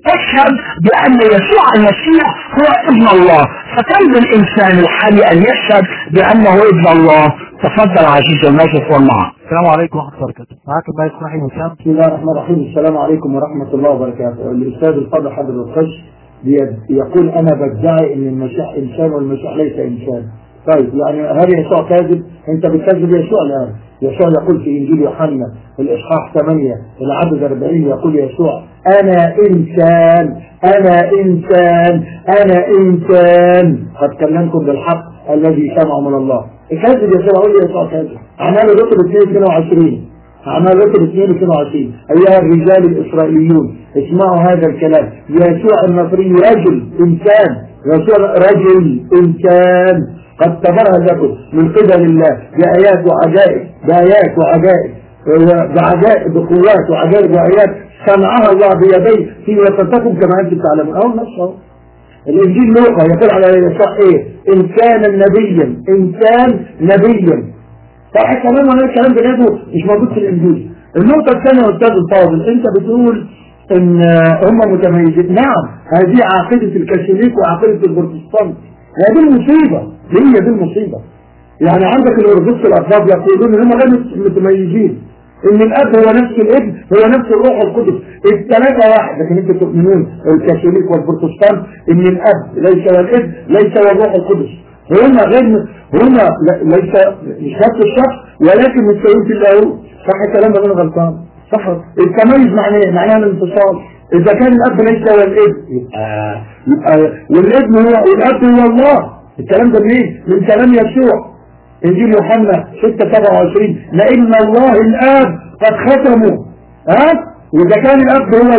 اشهد بان يسوع المسيح هو ابن الله، فكم بالانسان الحالي ان يشهد بانه ابن الله؟ تفضل عزيزي الميكروفون معك. السلام عليكم ورحمة الله وبركاته. معاك المايك صاحب وسام. بسم الله الرحمن الرحيم. السلام عليكم ورحمة الله وبركاته. الأستاذ الفاضل حضر الخش يقول أنا بدعي إن المسيح إنسان والمسيح ليس إنسان. طيب يعني هل يسوع كاذب؟ أنت بتكذب يسوع الآن. يسوع يقول في إنجيل يوحنا الإصحاح 8 العدد 40 يقول يسوع أنا إنسان أنا إنسان أنا إنسان قد كلمكم بالحق الذي سمعه من الله. كاذب يسوع. أقول يسوع كاذب. أعمال الرسل 2:22 أعمال الرسل 2:22 أيها الرجال الإسرائيليون اسمعوا هذا الكلام، يسوع النصري رجل إنسان، يسوع رجل إنسان قد تبرهن لكم من قبل الله بآيات وعجائب بآيات وعجائب بعجائب بقوات وعجائب وآيات صنعها الله بيديه في وسطكم كما أنتم تعلمون. أول نص الإنجيل لوقا يقول على يسوع إيه؟ إنسانا نبيا إنسان نبيا. صح الكلام ولا الكلام بجد مش موجود في الإنجيل. النقطة الثانية يا أستاذ الفاضل، أنت بتقول إن هم متميزين. نعم هذه عقيدة الكاثوليك وعقيدة البروتستانت. هذه المصيبة، هي دي المصيبة. يعني عندك الأرثوذكس الأطباء يقولون إن هم غير متميزين، إن الأب هو نفس الابن هو نفس الروح القدس، الثلاثة واحد. لكن أنتم تؤمنون الكاثوليك والبروتستانت إن الأب ليس والابن ليس والروح القدس. هما غير هما ليس مش نفس الشخص ولكن مستويين في اللاهوت. صح الكلام ده ولا غلطان؟ صح. التميز معناه الانفصال. إذا كان الأب ليس هو الابن يبقى والابن هو والأب هو الله. الكلام ده منين؟ من كلام يسوع إنجيل يوحنا 6:27 لأن الله الآب قد ختمه. وإذا كان الأب هو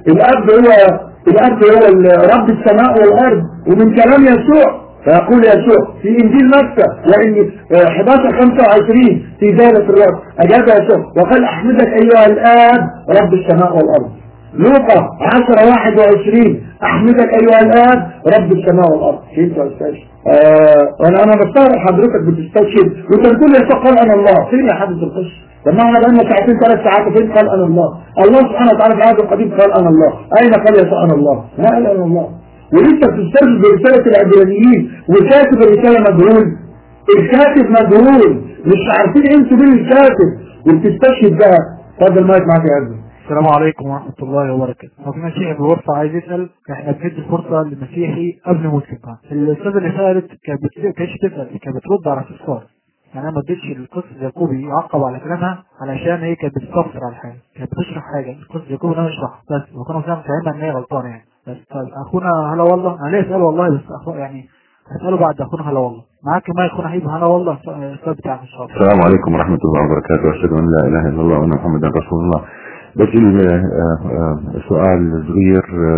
الأب هو رب السماء والأرض. ومن كلام يسوع فيقول يسوع في إنجيل متى وإن 11:25 في دائرة الرب أجاب يسوع وقال أحمدك أيها الآب رب السماء والأرض. لوقا 10:21 أحمدك أيها الآب رب السماء والأرض. فهمت يا أستاذ؟ أنا بستغرب حضرتك بتستشهد وأنت بتقول يسوع قال أنا الله. فين يا حضرة القش؟ لما احنا بقالنا ساعتين 3 ساعات وفين قال أنا الله؟ الله سبحانه وتعالى في العهد القديم قال أنا الله. أين قال يسوع أنا الله؟ ما قال أنا الله. ولسه بتستشهد برسالة العبرانيين وكاتب الرسالة مجهول. الكاتب مجهول مش عارفين انتوا مين الكاتب وبتستشهد بقى. اتفضل مايك معاك يا عزيزي. السلام عليكم ورحمة الله وبركاته. هو في مسيحي بغرفة عايز يسأل، احنا بندي فرصة لمسيحي قبل مسلم. الأستاذة اللي سألت كانت تسأل كانت بترد على استفسار. يعني أنا ما اديتش القس يعقوبي يعقب على كلامها علشان هي كانت بتستفسر على حاجة، كانت بتشرح حاجة، القس يعقوبي أنا يشرح بس وكانوا فاهمها إن هي غلطانة يعني. بس طيب أخونا هلا والله أنا ليه أسأله والله بس يعني هسأله بعد أخونا هلا والله. معاك ما يكون حبيبي هلا والله السؤال بتاعك إن شاء الله. السلام عليكم ورحمة الله وبركاته. أشهد أن لا إله إلا الله وأن محمدا رسول الله. بجي سؤال صغير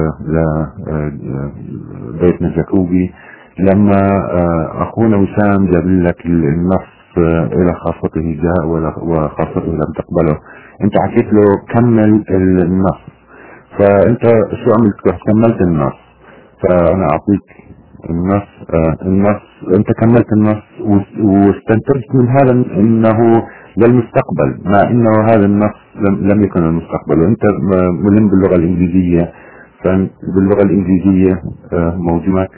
لبيتنا الجاكوبي. لما أخونا وسام جاب لك النص إلى خاصته جاء وخاصته لم تقبله، أنت حكيت له كمل النص، فأنت شو عملت؟ كملت النص، فأنا أعطيك النص أنت كملت النص واستنتجت من هذا أنه للمستقبل، مع أنه هذا النص لم يكن للمستقبل، وأنت ملم باللغة الإنجليزية. فباللغة الإنجليزية موجودة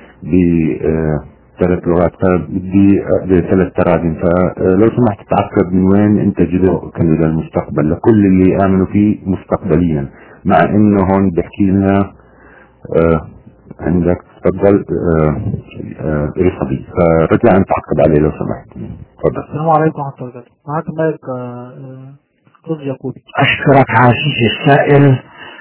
ب3 لغات، فبدي ب3 تراجم، فلو سمحت تتأكد من وين أنت جزء كان للمستقبل لكل اللي آمنوا فيه مستقبليا، مع أنه هون بحكي لنا عندك تفضل إيصابي، فرجع أن تعقب عليه لو سمحت. تفضل. السلام عليكم ورحمة الله وبركاته. معاك مايك قص يعقوبي. أشكرك عزيزي السائل.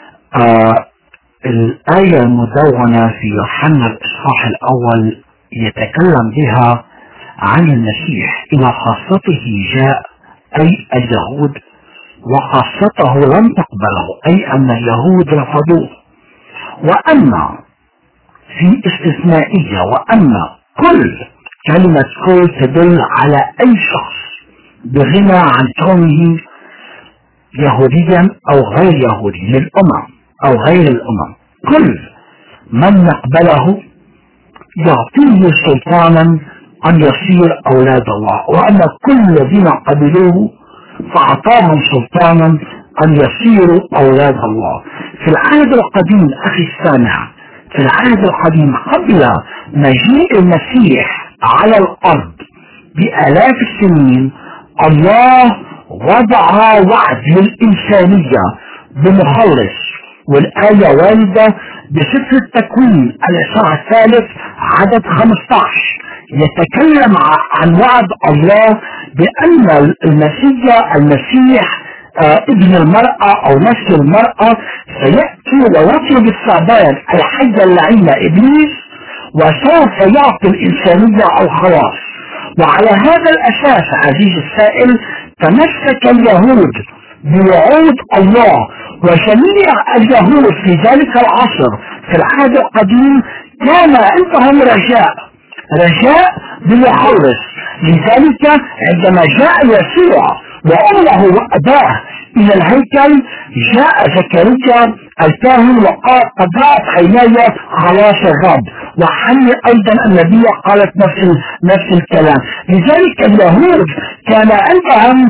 الآية المدونة في يوحنا الإصحاح الأول يتكلم بها عن المسيح إلى خاصته جاء أي اليهود وخاصته لم تقبله أي أن اليهود رفضوه، وأما في استثنائية وأن كل كلمة كل تدل على أي شخص بغنى عن كونه يهوديا أو غير يهودي للأمم أو غير الأمم. كل من يقبله يعطيه سلطانا أن يصير أولاد الله، وأن كل الذين قبلوه فأعطاهم سلطانا أن يصيروا أولاد الله. في العهد القديم أخي السامع، في العهد القديم قبل مجيء المسيح على الأرض بآلاف السنين الله وضع وعد للإنسانية بمخلص، والآية واردة بسفر التكوين الإصحاح 3 عدد 15 يتكلم عن وعد الله بأن المسيح ابن المرأة أو نسل المرأة سيأتي ويطلب الثعبان الحية اللعينة إبليس وسوف يعطي الإنسانية الخلاص. وعلى هذا الأساس عزيزي السائل تمسك اليهود بوعود الله، وجميع اليهود في ذلك العصر في العهد القديم كان عندهم رجاء بمخلص. لذلك عندما جاء يسوع وأمه وأباه إلى الهيكل جاء زكريا الكاهن وقال قد رأت عيناي خلاص الرب، وحني أيضا النبي قالت نفس الكلام. لذلك اليهود كان عندهم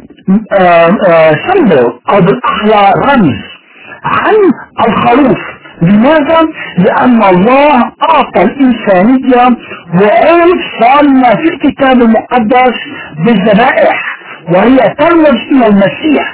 سمبل أو بالأحرى رمز عن الخروف. لماذا؟ لأن الله أعطى الإنسانية وعود صالنا في الكتاب المقدس بالذبائح، وهي ترمز إلى المسيح.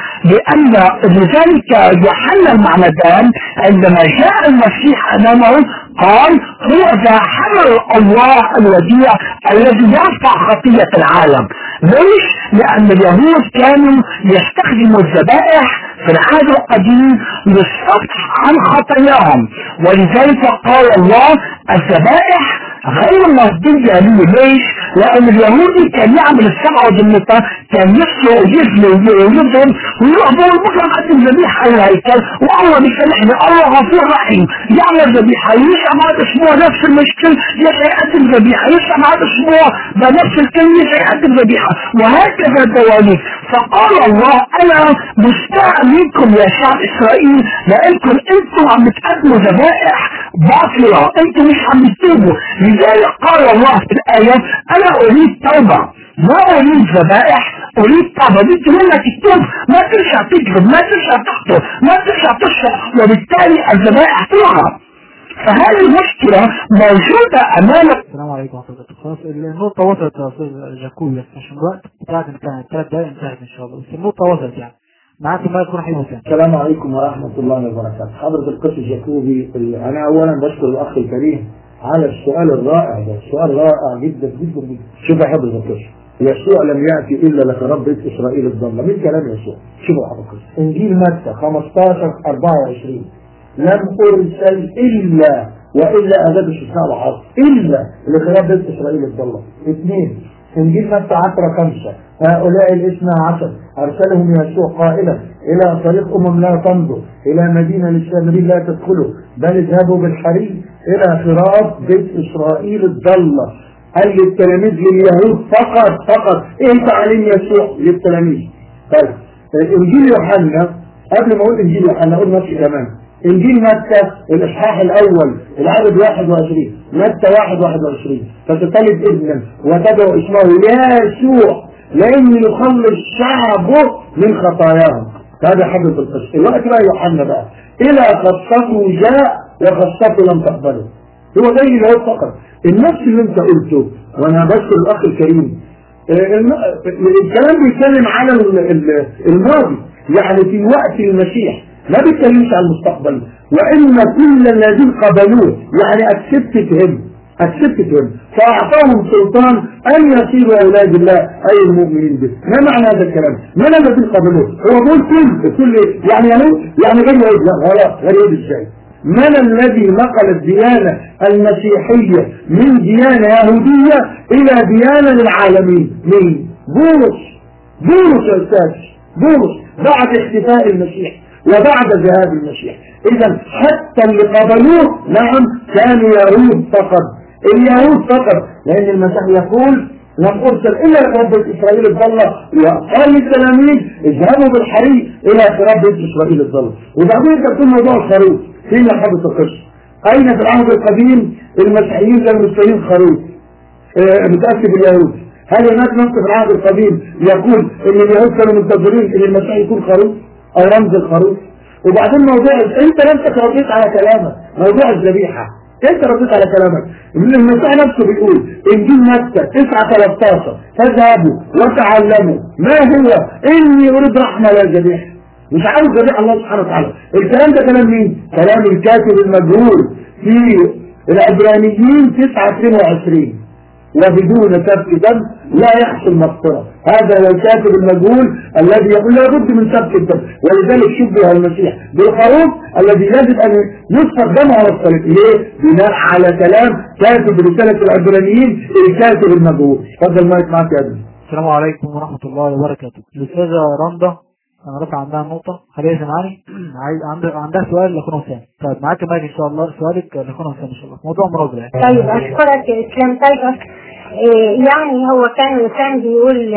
لذلك يوحنا المعمدان عندما جاء المسيح أمامه قال هو ذا حمل الله الوديع الذي يرفع خطية العالم. ليش؟ لأن اليهود كانوا يستخدموا الذبائح في العهد القديم للصفح عن خطاياهم، ولذلك قال الله الذبائح غير مرضية لي. ليش؟ لأن اليهودي كان يعمل السبعة والدمتة، كان يسرق ويزني ويضرب ويقبل بكرة قدم ذبيحة على الهيكل، والله بيسامحني، الله غفور رحيم، يعمل ذبيحة يسعى بعد أسبوع نفس المشكل يسعى يقدم ذبيحة، يسعى بعد أسبوع بنفس الكلمة يسعى يقدم ذبيحة، وهكذا الدواليب. فقال الله أنا مستاء منكم يا شعب إسرائيل، لأنكم أنتم عم تقدموا ذبائح باطلة، أنتم مش عم تتوبوا. لذلك قال الله في الآية أنا أريد توبة، ما أريد ذبائح، أريد توبة. بدي منك التوب، ما ترجع تكذب، ما ترجع تخطئ، ما ترجع تشرب، وبالتالي الذبائح تلغى. فهذه المشكلة موجودة أمامك. السلام عليكم ورحمة الله. خلاص النقطة وصلت يا أستاذ جاكوب، بس عشان الوقت بتاعك انتهت 3 دقايق انتهت إن شاء الله، بس النقطة وصلت يعني. معاك ما يكون حلو ثاني. السلام عليكم ورحمة الله وبركاته. حضرة القس جاكوبي، أنا أولا بشكر الأخ الكريم على السؤال الرائع ده، السؤال رائع جدا جدا جدا. شوف يا حضرة القس، يسوع لم يأتي إلا لخراب بيت إسرائيل الضالة. من كلام يسوع؟ شوفوا يا حضرة القس، إنجيل متى 15:24 لم أرسل إلا وإلا أداة استثناء العصر إلا لخراب بيت إسرائيل الضالة. 2 إنجيل متى 10:5 هؤلاء 12 أرسلهم يسوع قائلا إلى طريق لا تنظر إلى مدينة للسامريين لا تدخلوا بل اذهبوا بالحري إلى خراب بيت إسرائيل الضالة. قال للتلاميذ لليهود فقط. إيه تعليم يسوع للتلاميذ؟ طيب إنجيل يوحنا، قبل ما أقول إنجيل يوحنا أقول نفسي كمان. إنجيل متى الإصحاح الأول العدد 21، متى 1:21 فتتلد ابنا وتدعو اسمه يسوع لأن يخلص شعبه من خطاياهم. هذا حدث القصة. الوقت بقى يوحنا بقى إلى خاصته جاء وخاصته لم تقبله. هو زي اليهود فقط. النفس اللي انت قلته، وانا بشكر الاخ الكريم، الكلام بيتكلم على الماضي، يعني في وقت المسيح، ما بيتكلمش عن المستقبل. وان كل الذين قبلوه يعني اكسبتهم فاعطاهم سلطان ان يصيروا اولاد الله اي المؤمنين به. ما معنى هذا الكلام؟ من الذين قبلوه؟ هو بيقول كل يعني يهود، يعني غير يهود؟ لا غلط، غير يهود ازاي؟ من الذي نقل الديانة المسيحية من ديانة يهودية إلى ديانة للعالمين؟ مين؟ بولس يا أستاذ، بولس بعد اختفاء المسيح وبعد ذهاب المسيح. إذا حتى اللي قبلوه نعم كانوا يهود فقط، اليهود فقط، لأن المسيح يقول لم أرسل إلا لخراب بيت إسرائيل الضالة، وقال للتلاميذ اذهبوا بالحري إلى خراب بيت إسرائيل الضالة. وبعدين تكون موضوع الخروف. فين حدث القصة؟ أين في العهد القديم المسيحيين كانوا مستنيين خروف؟ متأكد اليهود. هل هناك نص في العهد القديم يقول إن اليهود كانوا منتظرين إن المسيح يكون خروف؟ او رمز الخروف. وبعدين موضوع انت نفسك رديت على كلامك، موضوع الذبيحه انت رديت على كلامك. المسيح نفسه بيقول انجيل متى 9:13 فاذهبوا وتعلموا ما هو اني اريد رحمه لا ذبيحه. مش عاوز ذبيحه الله سبحانه وتعالى. الكلام ده كلام مين؟ كلام الكاتب المجهول في العبرانيين 9:22 وبدون سفك دم لا يحصل مغفرة. هذا هو الكاتب المجهول الذي يقول لا بد من سفك الدم، ولذلك شبه المسيح بالخروف الذي يجب ان يسفك دمه على الطريق. ليه؟ بناء على كلام كاتب رسالة العبرانيين الكاتب المجهول. اتفضل مايك معاك يا ابني. السلام عليكم ورحمة الله وبركاته. الأستاذة رندا أنا رافع عندها نقطة خليها سمعاني. عندها سؤال لأخونا وسام. طيب معاك مايك إن شاء الله، سؤالك لأخونا وسام إن شاء الله. موضوع مناظرة. طيب أشكرك يا إسلام. طيب يعني هو كان بيقول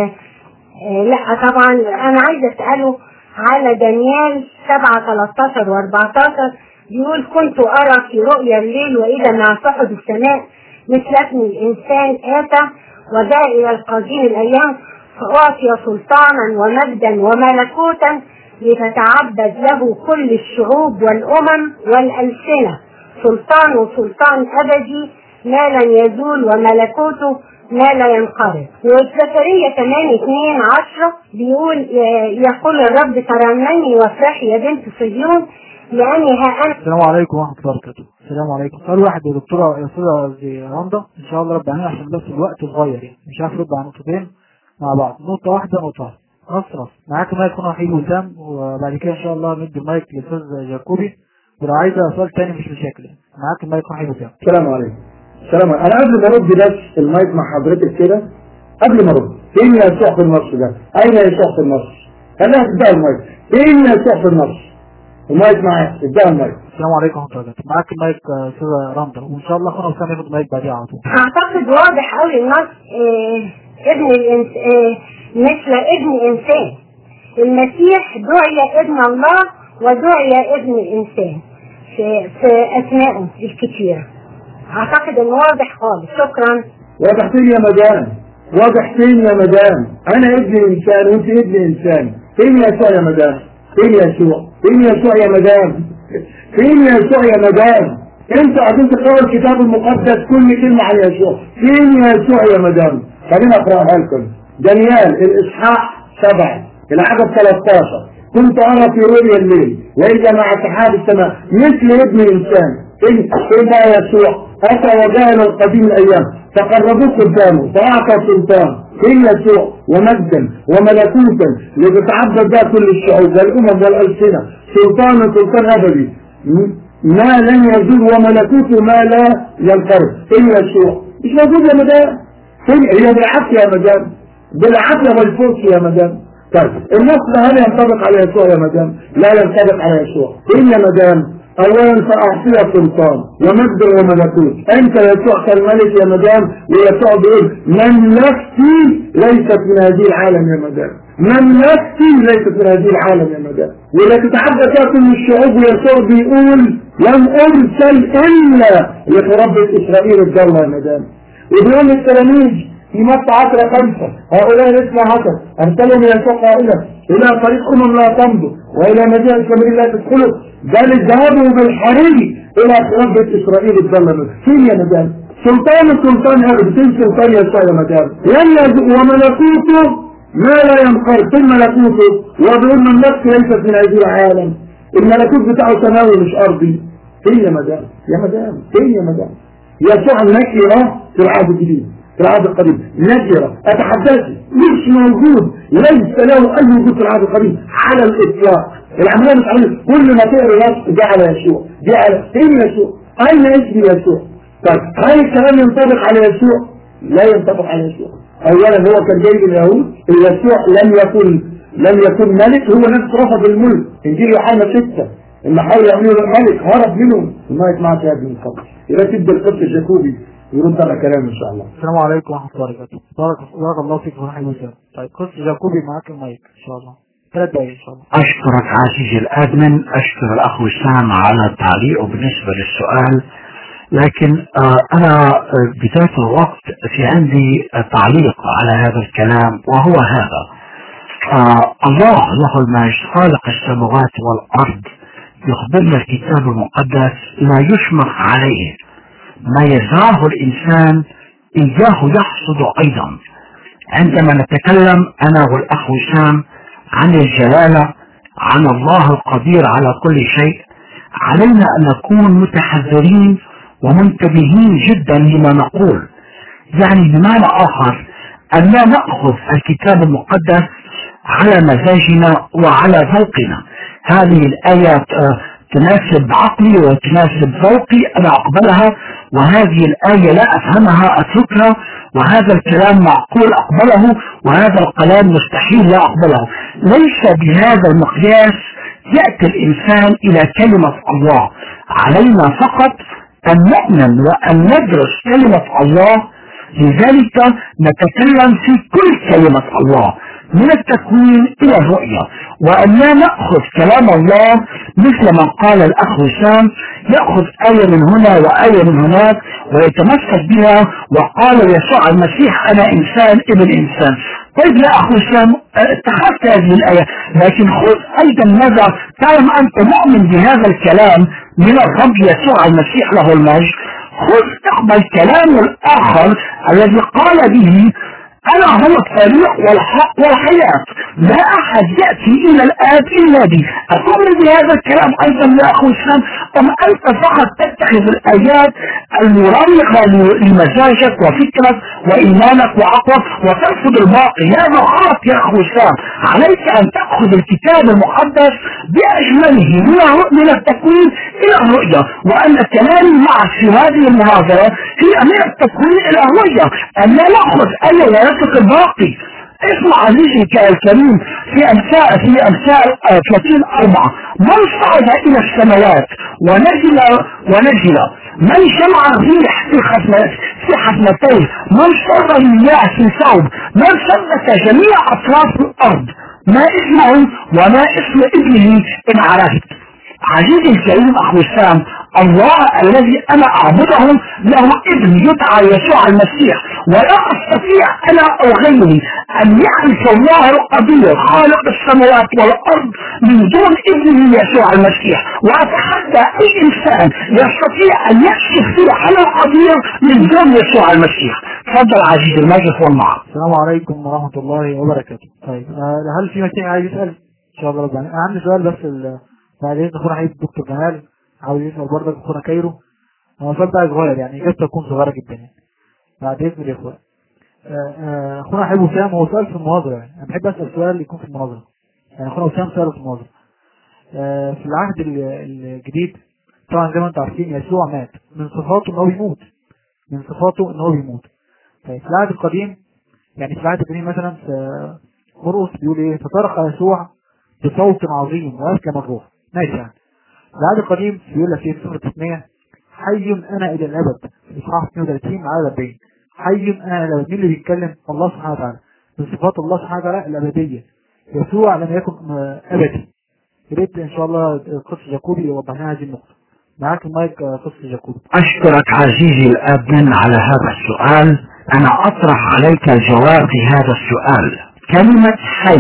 لا طبعا أنا عايزة أسأله على دانيال 7:13 و14 بيقول كنت أرى في رؤيا الليل وإذا ما صحب السماء مثل ابن الإنسان آتى وجاء إلى القديم الأيام فأعطي سلطانا ومجدا وملكوتا لتتعبد له كل الشعوب والأمم والألسنة. سلطان أبدي ما لن يزول وملكوته ما لا ينقرض. وزكريا 8:2-10 بيقول يقول الرب ترنمي وافرحي يا بنت صهيون لأني ها أنا. السلام عليكم ورحمة الله وبركاته. السلام عليكم. سؤال واحد يا دكتورة يا أستاذة رندا إن شاء الله رب العالمين عشان بس الوقت صغير يعني مش عارف رد على نقطتين مع بعض. نقطة واحدة نص معاك مايك يكون وحيد وسام، وبعد كده إن شاء الله ندي المايك للأستاذ جاكوبي ولو عايزة سؤال تاني مش مشاكل. معاك المايك وحيد وسام. السلام عليكم. السلام عليكم. أنا قبل ما أرد بس المايك مع حضرتك كده قبل ما أرد فين يسوع في النص ده؟ أين يسوع في النص؟ خليها تبدأ المايك. فين يسوع في النص؟ المايك معاك، ابدأ المايك. السلام عليكم ورحمة الله وبركاته. معاك المايك أستاذة رندا وإن شاء الله أخونا وسام ياخد المايك بعديها على طول. أعتقد واضح أوي النص ابن الإنسان مثل ابن إنسان. المسيح دعي ابن الله ودعي ابن الإنسان في أسمائه الكثيرة. أعتقد إنه واضح خالص. شكرا. واضح فين يا مدام؟ واضح فين يا مدام؟ أنا ابن إنسان وأنت ابن إنسان. فين يسوع يا مدام؟ فين يسوع؟ فين يسوع يا مدام؟ فين يسوع يا مدام؟ أنت قاعدين تقرأوا الكتاب المقدس كل كلمة عن يسوع. فين يسوع يا مدام؟ خلينا أقرأها لكم. دانيال الإصحاح 7 العدد 13 كنت أرى في رؤيا الليل وإذا مع سحاب السماء مثل ابن إنسان. فين بقى يسوع؟ أتى وجاء إلى القديم الأيام فقربوه قدامه فأعطى سلطان. فين يسوع؟ ومجدا وملكوتا لتتعبد بها كل الشعوب والأمم والألسنة. سلطان أبدي ما لن يزول وملكوته ما لا ينقرض. فين يسوع؟ مش موجود يا مدام. فين هي بالعافية يا مدام؟ بالعافية والفرص يا مدام. طيب النص هل ينطبق على يسوع يا مدام؟ لا ينطبق على يسوع. فين يا مدام؟ أولا فأعطيها سلطان ومجد وملكوت. أنت يسوع كالملك يا مدام. ويسوع بيقول مملكتي ليست من هذه العالم يا مدام. مملكتي ليست من هذه العالم يا مدام. ولا تتعدى فيها كل الشعوب. ويسوع بيقول لم أرسل إلا لرب إسرائيل الضالة يا مدام. وبيقول للتلاميذ في متى 10:5 هؤلاء الاسم حسن أرسلهم يسوع قائلا إلى طريق لا تمضوا وإلى مدينة سبيل لا تدخلوا بل اذهبوا بالحري إلى رب إسرائيل الضالة. فين يا مدام؟ سلطان هذا. فين سلطان يسوع يا مدام؟ وملكوته ما لا ينقرض. فين ملكوته؟ وبيقول مملكته ليست من هذه العالم. الملكوت بتاعه سماوي مش أرضي. فين يا مدام؟ يا مدام فين يا مدام؟ يسوع نكرة في العهد الجديد في العهد القديم نكرة. أتحدثي مش موجود. ليس له أي وجود في العهد القديم على الإطلاق. العملية مش عملية. كل ما تقرأ نص جعل يسوع جعل. فين يسوع؟ أين اسم يسوع؟ طيب هل الكلام ينطبق على يسوع؟ لا ينطبق على يسوع. أولا هو كان جاي اليهود. يسوع لم يكن ملك. هو نفسه رفض الملك. إنجيل يوحنا 6 لما حاول يعملوا الملك هرب منهم. المايك معك يا ابن الفضل. يبقى تبدا القط الجاكوبي يرد على كلام ان شاء الله. السلام عليكم ورحمة الله وبركاته. بارك الله فيك ورحمة الله. طيب قط جاكوبي معاك المايك ان شاء الله 3 دقايق ان شاء الله. اشكرك عزيزي الادمن. اشكر الاخ وسام على تعليقه بالنسبة للسؤال. لكن انا بذات الوقت في عندي تعليق على هذا الكلام وهو هذا. الله له المجد خالق السماوات والأرض يخبرنا الكتاب المقدس لا يشمخ عليه، ما يزرعه الإنسان إياه يحصد أيضا. عندما نتكلم أنا والأخ وسام عن الجلالة، عن الله القدير على كل شيء، علينا أن نكون متحذرين ومنتبهين جدا لما نقول. يعني بمعنى آخر أن لا نأخذ الكتاب المقدس على مزاجنا وعلى ذوقنا. هذه الآية تناسب عقلي وتناسب ذوقي أنا أقبلها، وهذه الآية لا أفهمها أتركها، وهذا الكلام معقول أقبله وهذا الكلام مستحيل لا أقبله. ليس بهذا المقياس يأتي الإنسان إلى كلمة الله. علينا فقط أن نؤمن وأن ندرس كلمة الله، لذلك نتكلم في كل كلمة الله من التكوين إلى الرؤية، وأن لا نأخذ كلام الله مثل ما قال الأخ وسام، يأخذ آية من هنا وآية من هناك ويتمسك بها، وقال يسوع المسيح أنا إنسان ابن إنسان. طيب يا أخ وسام اتخذت هذه الآية، لكن خذ أيضا ماذا تعلم أنت مؤمن بهذا الكلام من الرب يسوع المسيح له المجد، خذ اقبل كلام الآخر الذي قال به أنا هو الطريق والحق والحياة، لا أحد يأتي إلى الآب إلا بي. أتؤمن بهذا الكلام أيضا يا أخو الإسلام، أم أنت فقط تتخذ الآيات المرافقة لمزاجك وفكرك وإيمانك وعقلك وترفض الباقي؟ هذا غلط يا أخو الإسلام. عليك أن تأخذ الكتاب المقدس بأجمله من التكوين إلى الرؤية، وأن كلامي معك في هذه المناظرة هي من التكوين إلى الرؤية، أن لا نأخذ أي ويترك الباقي. اسمع عزيزي الكريم في أمثال 30:4 من صعد إلى السماوات ونزل من جمع الريح في حفنتيه، من صر المياه في ثوب، من ثبت جميع أطراف الأرض، ما اسمه وما اسم ابنه إن عرفت. عزيزي الكريم أخو السام، الله الذي أنا أعبده له ابن يدعى يسوع المسيح، ولا أستطيع أنا أو غيري أن يعرف الله القدير خالق السماوات والأرض من دون ابنه يسوع المسيح، وأتحدى أي إنسان يستطيع أن يكشف فيه على القدير من دون يسوع المسيح. تفضل عزيزي الميكروفون معك. السلام عليكم ورحمة الله وبركاته. طيب هل في مسيح عايز يسأل؟ إن شاء الله رب العالمين. عندي سؤال بس بعدين أخونا حبيب الدكتور جمال عاوز يسأل برضك أخونا كايرو. هو السؤال بتاعي صغير يعني إجابته تكون صغيرة جدا يعني. بعد إذن الإخوة. أخونا حبيب وسام هو سؤال في المناظرة، يعني أنا بحب أسأل سؤال يكون في المناظرة. يعني أخونا وسام سأله في المناظرة. في العهد الجديد طبعا زي ما أنتم عارفين يسوع مات، من صفاته إن هو بيموت. من صفاته إن هو بيموت. طيب في العهد القديم يعني في العهد القديم مثلا في مرقس بيقول إيه؟ فصرخ يسوع بصوت عظيم وأسلم الروح. ماشي يعني. العهد القديم بيقول لك ايه في سورة التثنية؟ حي انا الى الابد، في اصحاح 32 على 40. حي انا الى الابد. مين اللي بيتكلم؟ الله سبحانه وتعالى، من صفات الله سبحانه وتعالى الابدية. يسوع لم يكن ابدي. يا ريت ان شاء الله قصة جاكوبي يوضح لنا هذه النقطة. معاك المايك قصة جاكوبي. أشكرك عزيزي الأدمن على هذا السؤال. أنا أطرح عليك الجواب في هذا السؤال. كلمة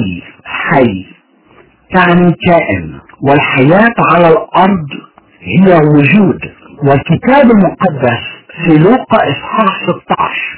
حي تعني كائن، والحياة على الأرض هي وجود. والكتاب المقدس في لوقا إصحاح 16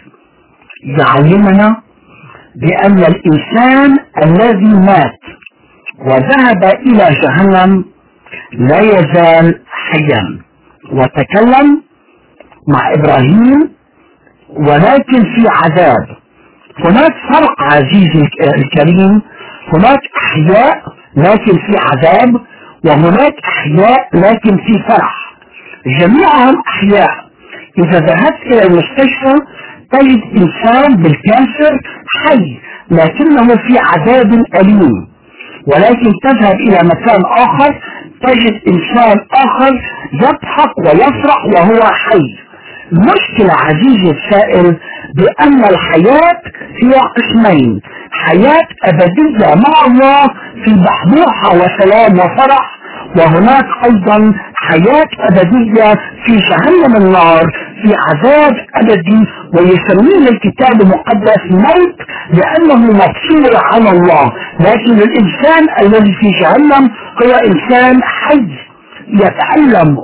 يعلمنا بأن الإنسان الذي مات وذهب إلى جهنم لا يزال حيا، وتكلم مع إبراهيم ولكن في عذاب. هناك فرق عزيزي الكريم، هناك أحياء لكن في عذاب، وهناك أحياء لكن في فرح. جميعهم أحياء. إذا ذهبت إلى المستشفى تجد إنسان بالكانسر حي لكنه في عذاب أليم، ولكن تذهب إلى مكان آخر تجد إنسان آخر يضحك ويفرح وهو حي. المشكلة عزيزي السائل بأن الحياة هي قسمين: حياة أبدية مع الله في بحبوحة وسلام وفرح، وهناك ايضا حياة ابدية في جهنم النار، في عذاب ابدي، ويسميه الكتاب المقدس موت لانه مفصول عن الله. لكن الانسان الذي في جهنم هو انسان حي يتألم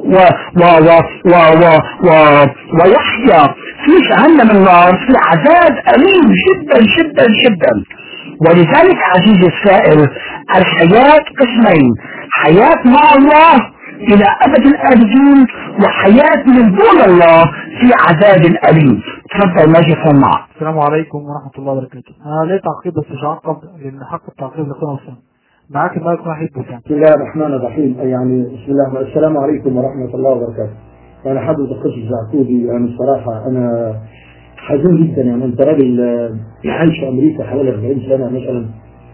ويحيا في جهنم النار في عذاب أليم جدا جدا جدا. ولذلك عزيزي السائل، الحياة قسمين: حياة مع الله إلى أبد الآبدين، وحياة من دون الله في عذاب أليم. تفضل ماجد معك. السلام عليكم ورحمة الله وبركاته. أنا ليه تعقيب بس مش هعقب لأن حق التعقيب لقناة وسام. معاك المايك واحد بوسام. بسم الله الرحمن الرحيم. يعني بسم الله، السلام عليكم ورحمة الله وبركاته. أنا حضرتك القس الزعكودي، يعني الصراحة أنا حزين جدا. يعني أنت راجل عايش في أمريكا حوالي 40 سنة مثلا،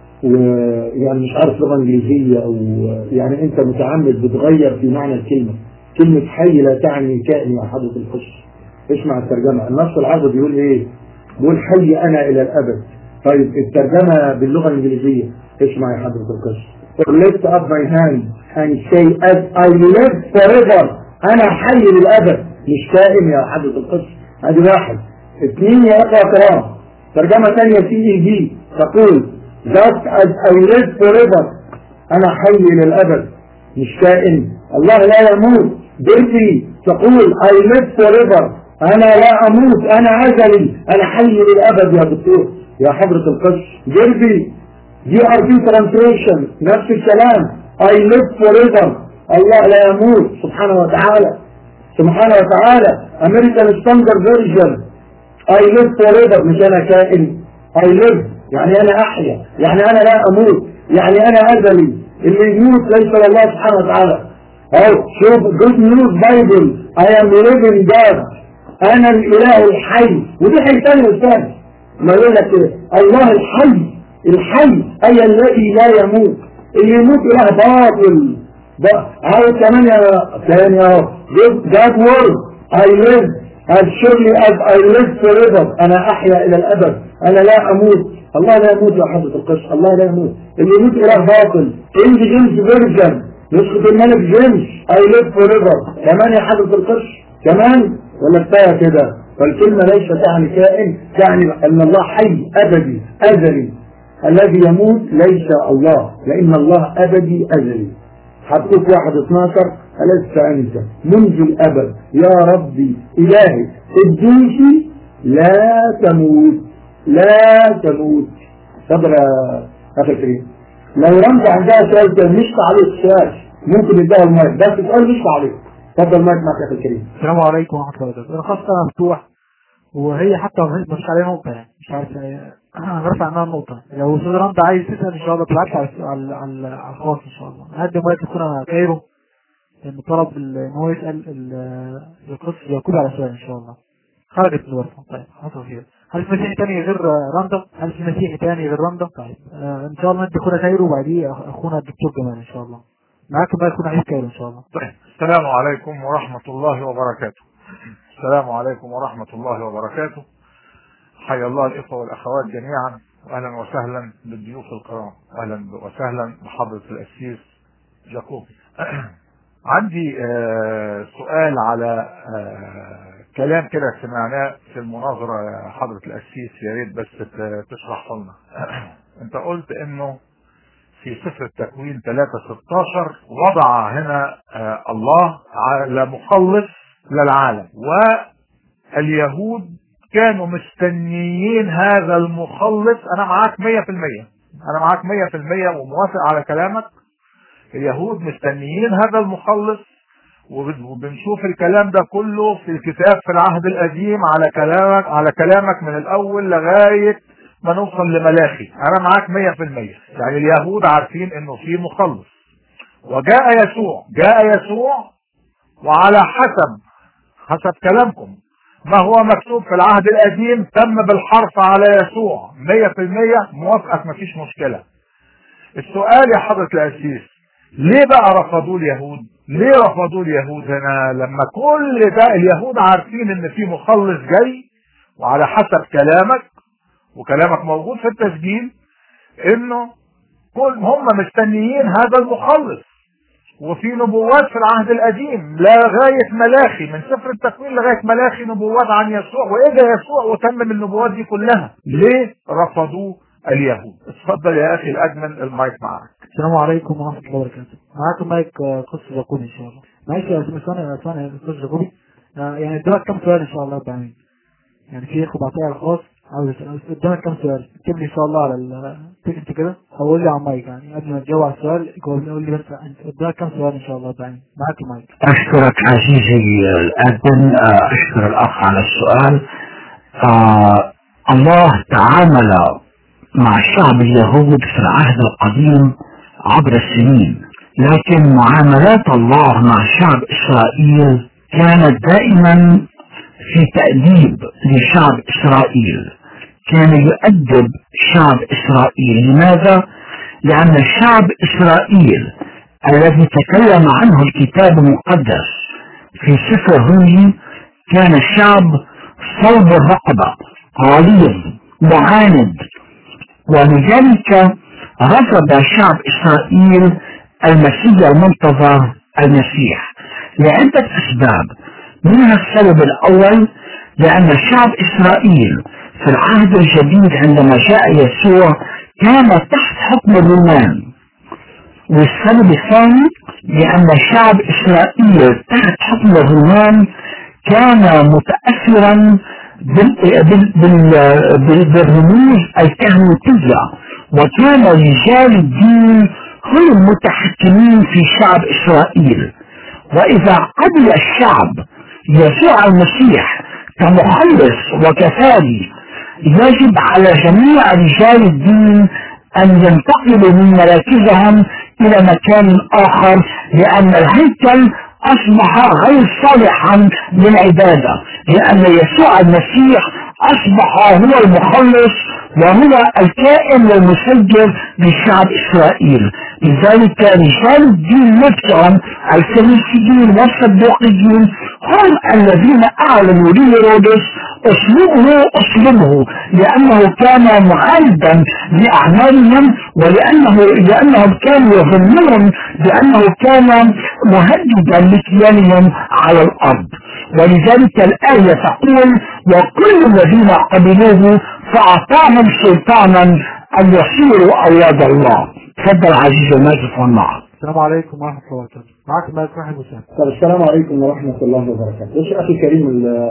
ويعني مش عارف لغة إنجليزية، أو يعني أنت متعمد بتغير في معنى الكلمة. كلمة حي لا تعني كائن يا حضرة القس. اسمع الترجمة، النص العربي بيقول إيه؟ بيقول حي أنا إلى الأبد. طيب الترجمة باللغة الإنجليزية اسمع يا حضرة القس. lift up my hand and say as I live forever. أنا حي للأبد مش كائن يا حضرة القس. هذه واحد. اثنين يا أخوة كرام، ترجمة ثانية CEV تقول just as I live forever. أنا حي للأبد مش كائن. الله لا يموت. برتي تقول I live forever. أنا لا أموت، أنا أزلي، أنا حي للأبد يا دكتور يا حضرة القس. جربي DRB translation نفس الكلام I live forever. الله لا يموت سبحانه وتعالى، سبحانه وتعالى. American Standard Version I live forever مش أنا كائن. I live يعني أنا أحيا، يعني أنا لا أموت، يعني أنا أزلي. اللي يموت ليس لله سبحانه وتعالى. أو شوف good news Bible I am living God. أنا الإله الحي. ودي حاجة ثانية أستاذ، ما يقول لك الله الحي. الحي أي الذي لا يموت. اللي يموت إله باطل. هاو كمان يا ثاني اهو that word I live as surely as I live forever. أنا أحيا إلى الأبد، أنا لا أموت. الله لا يموت يا حضرة القس، الله لا يموت. اللي يموت إله باطل. إنج جيمس فيرجن نسخة الملك جيمس I live forever. كمان يا حضرة القس كمان، ولا كفاية كده؟ فالكلمة ليست تعني كائن، تعني أن الله حي أبدي أزلي. الذي يموت ليس الله، لأن الله أبدي أزلي. حطوك 1:12 ألست أنت منذ الأبد يا ربي إلهي قدوسي لا تموت لا تموت. تفضل يا أخي الكريم. لو رمز عندها سؤال مش عليك سؤال ممكن نديها المايك، بس سؤال مش عليك. تفضل المايك معك يا أخي الكريم. السلام عليكم ورحمة الله وبركاته. الخاصة مفتوح وهي حتى ما فيش عليها نقطة، يعني مش عارف هنرفع عنها النقطة. لو أستاذ رمضة عايز تسأل إن شاء الله تبعت على الخاص إن شاء الله. هقدم مايك أخونا كايرو لأنه طلب إن هو يسأل القس يعقوب على سؤال إن شاء الله. خرجت من الورقة. طيب حصل خير. هل في مسيحي تاني غير رمضة؟ هل في مسيحي تاني غير رمضة؟ طيب إن شاء الله ندي أخونا كايرو وبعديه أخونا الدكتور جمال إن شاء الله. معاكم بقى أخونا حبيب كايرو إن شاء الله. طيب السلام عليكم ورحمة الله وبركاته. السلام عليكم ورحمة الله وبركاته. حيا الله الإخوة والأخوات جميعا، وأهلا وسهلا بالضيوف الكرام، وأهلا وسهلا بحضرة القسيس جاكوبي. عندي سؤال على كلام كده سمعناه في المناظرة يا حضرة القسيس، يا ريت بس تشرح لنا. أنت قلت إنه في سفر التكوين 3:16 وضع هنا الله على مخلص للعالم، واليهود كانوا مستنيين هذا المخلص. انا معاك 100%، انا معاك 100% وموافق على كلامك. اليهود مستنيين هذا المخلص، وبنشوف الكلام ده كله في الكتاب في العهد القديم على كلامك من الاول لغاية ما نوصل لملاخي. انا معاك 100%. يعني اليهود عارفين انه في مخلص، وجاء يسوع وعلى حسب كلامكم ما هو مكتوب في العهد القديم تم بالحرف على يسوع. 100% موافقك، مفيش مشكلة. السؤال يا حضرة القسيس، ليه بقى رفضوا اليهود؟ ليه رفضوا اليهود هنا لما كل ده اليهود عارفين ان في مخلص جاي، وعلى حسب كلامك وكلامك موجود في التسجيل انه كل هم مستنيين هذا المخلص، وفي نبوات في العهد القديم لغاية ملاخي، من سفر التكوين لغاية ملاخي نبوات عن يسوع، وإجا يسوع وتمم النبوات دي كلها. ليه رفضوه اليهود؟ اتفضل يا أخي الأجمل، المايك معك. السلام عليكم ورحمة الله وبركاته. معاكم مايك قصة جاكوبي إن شاء الله. معلش يا ثواني يا قصة جاكوبي. يعني قدامك كم سؤال إن شاء الله رب العالمين. يعني في اخو بعطيه على الخاص عاوز قدامك كم سؤال، اكتب لي ان شاء الله على التكست كده او قول لي على المايك، يعني قبل ما تجاوب على السؤال قول لي بس انت قدامك كم سؤال ان شاء الله. يعني معاك المايك. اشكرك عزيزي الادم، اشكر الاخ على السؤال. الله تعامل مع الشعب اليهود في العهد القديم عبر السنين، لكن معاملات الله مع شعب اسرائيل كانت دائما في تأديب لشعب إسرائيل. كان يؤدب شعب إسرائيل. لماذا؟ لأن شعب إسرائيل الذي تكلم عنه الكتاب المقدس في سفر هوشع كان شعب صلب الرقبة، غليظ معاند، ولذلك رفض شعب إسرائيل المسيح المنتظر المسيح لعدة أسباب. منها السبب الأول لأن شعب إسرائيل في العهد الجديد عندما جاء يسوع كان تحت حكم الرومان. والسبب الثاني لأن شعب إسرائيل تحت حكم الرومان كان متأثرا بالرموز الكهنوتية، وكان رجال الدين هم المتحكمين في شعب إسرائيل. وإذا قبل الشعب يسوع المسيح كمخلص وكفاري، يجب على جميع رجال الدين أن ينتقلوا من مراكزهم إلى مكان آخر، لأن الهيكل أصبح غير صالحا للعبادة، لأن يسوع المسيح أصبح هو المخلص وهو الكائن والمسجل لشعب إسرائيل. لذلك رجال الدين نفسهم الفريسيين والصدوقيين هم الذين أعلنوا لهيرودس أسلمه، لأنه كان معاندا لأعمالهم، لأنهم كانوا يظنون بأنه كان مهددا لكيانهم على الأرض. ولذلك الآية تقول: وكل الذين قبلوه فأعطاهم سلطانا أن يصيروا أولاد الله. تفضل عزيزي الميكروفون معك. السلام عليكم ورحمة الله وبركاته. معك المايك واحد وسام. السلام عليكم ورحمة الله وبركاته. ايش أخي الكريم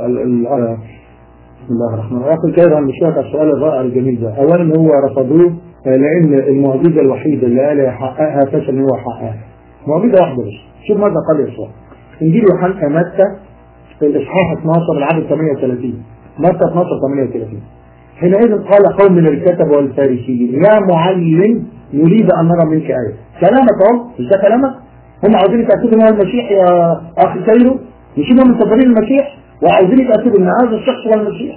بسم الله الرحمن الرحيم. أخي الكريم عم بشارك السؤال الرائع الجميل ده. أولا هو رفضوه لأن المعجزة الوحيدة اللي قال يحققها فشل إن هو حققها. معجزة واحدة بس. شوف ماذا قال يسوع. إنجيل يوحنا متى في الإصحاح 12 العدد 38. متى 12:38. حينئذ قال قوم من الكتب والفارسيين: يا معلم نريد أن نرى منك آية. كلامك أهو، مش ده كلامك؟ هم عاوزين يتأكدوا إن هو المسيح يا أخي كيرو، مش هم منتظرين المسيح وعاوزين يتأكدوا إن هذا الشخص هو المسيح.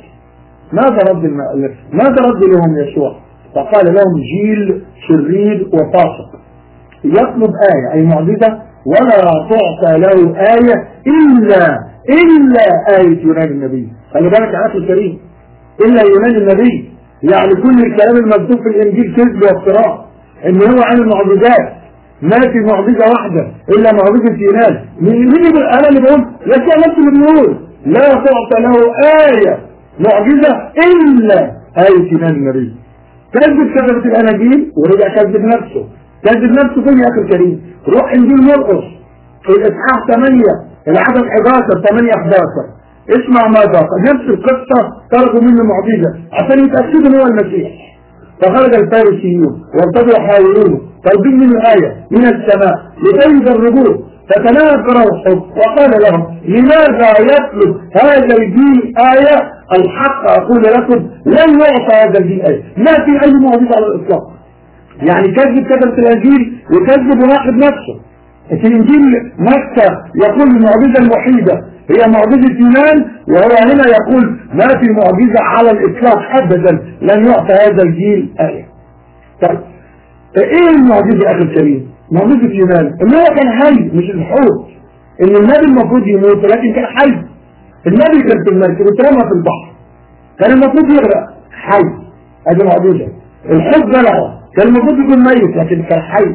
ماذا رد لهم يسوع؟ فقال لهم: جيل شرير وفاسق يطلب آية أي معجزة ولا تعطى له آية إلا آية يونان النبي. خلي بالك يا أخي الكريم، إلا يونان النبي، يعني كل الكلام المكتوب في الإنجيل كذب وافتراء. إن هو عن المعجزات ما في معجزة واحدة إلا معجزة يونان. مين يقول؟ أنا اللي بقول؟ يسوع نفسه اللي بيقول لا تعطى له آية معجزة إلا آية يونان النبي. كذب الأناجيل ورجع كذب نفسه. كذب نفسه فين يا أخي الكريم؟ روح إنجيل مرقس في الإصحاح 8 العدد 11 8-11. اسمع ماذا قال. نفس القصة طلبوا منه معجزة عشان يتأكدوا ان هو المسيح. فخرج الفارسيون وارتدوا يحاولونه طالبين منه آية من السماء لكي يجربوه، فتناكر روحه وقال لهم: لماذا يطلب هذا الجيل آية؟ الحق أقول لكم لن يعطى هذا الجيل آية. ما في أي معجزة على الإطلاق. يعني كذب الإنجيل وكذب وناقض نفسه. في الإنجيل متى يقول المعجزة الوحيدة هي معجزة يونان، وهو هنا يقول ما في معجزة على الإطلاق أبدا لن يعطى هذا الجيل آية. طيب إيه المعجزة يا أخي الكريم؟ معجزة يونان إن هو كان حي، مش الحوت. إن النبي المفروض يموت لكن كان حي. النبي كان في المركب واترمى في البحر، كان المفروض يغرق حي. هذه معجزة. الحوت بلعه، كان المفروض يكون ميت لكن كان حي.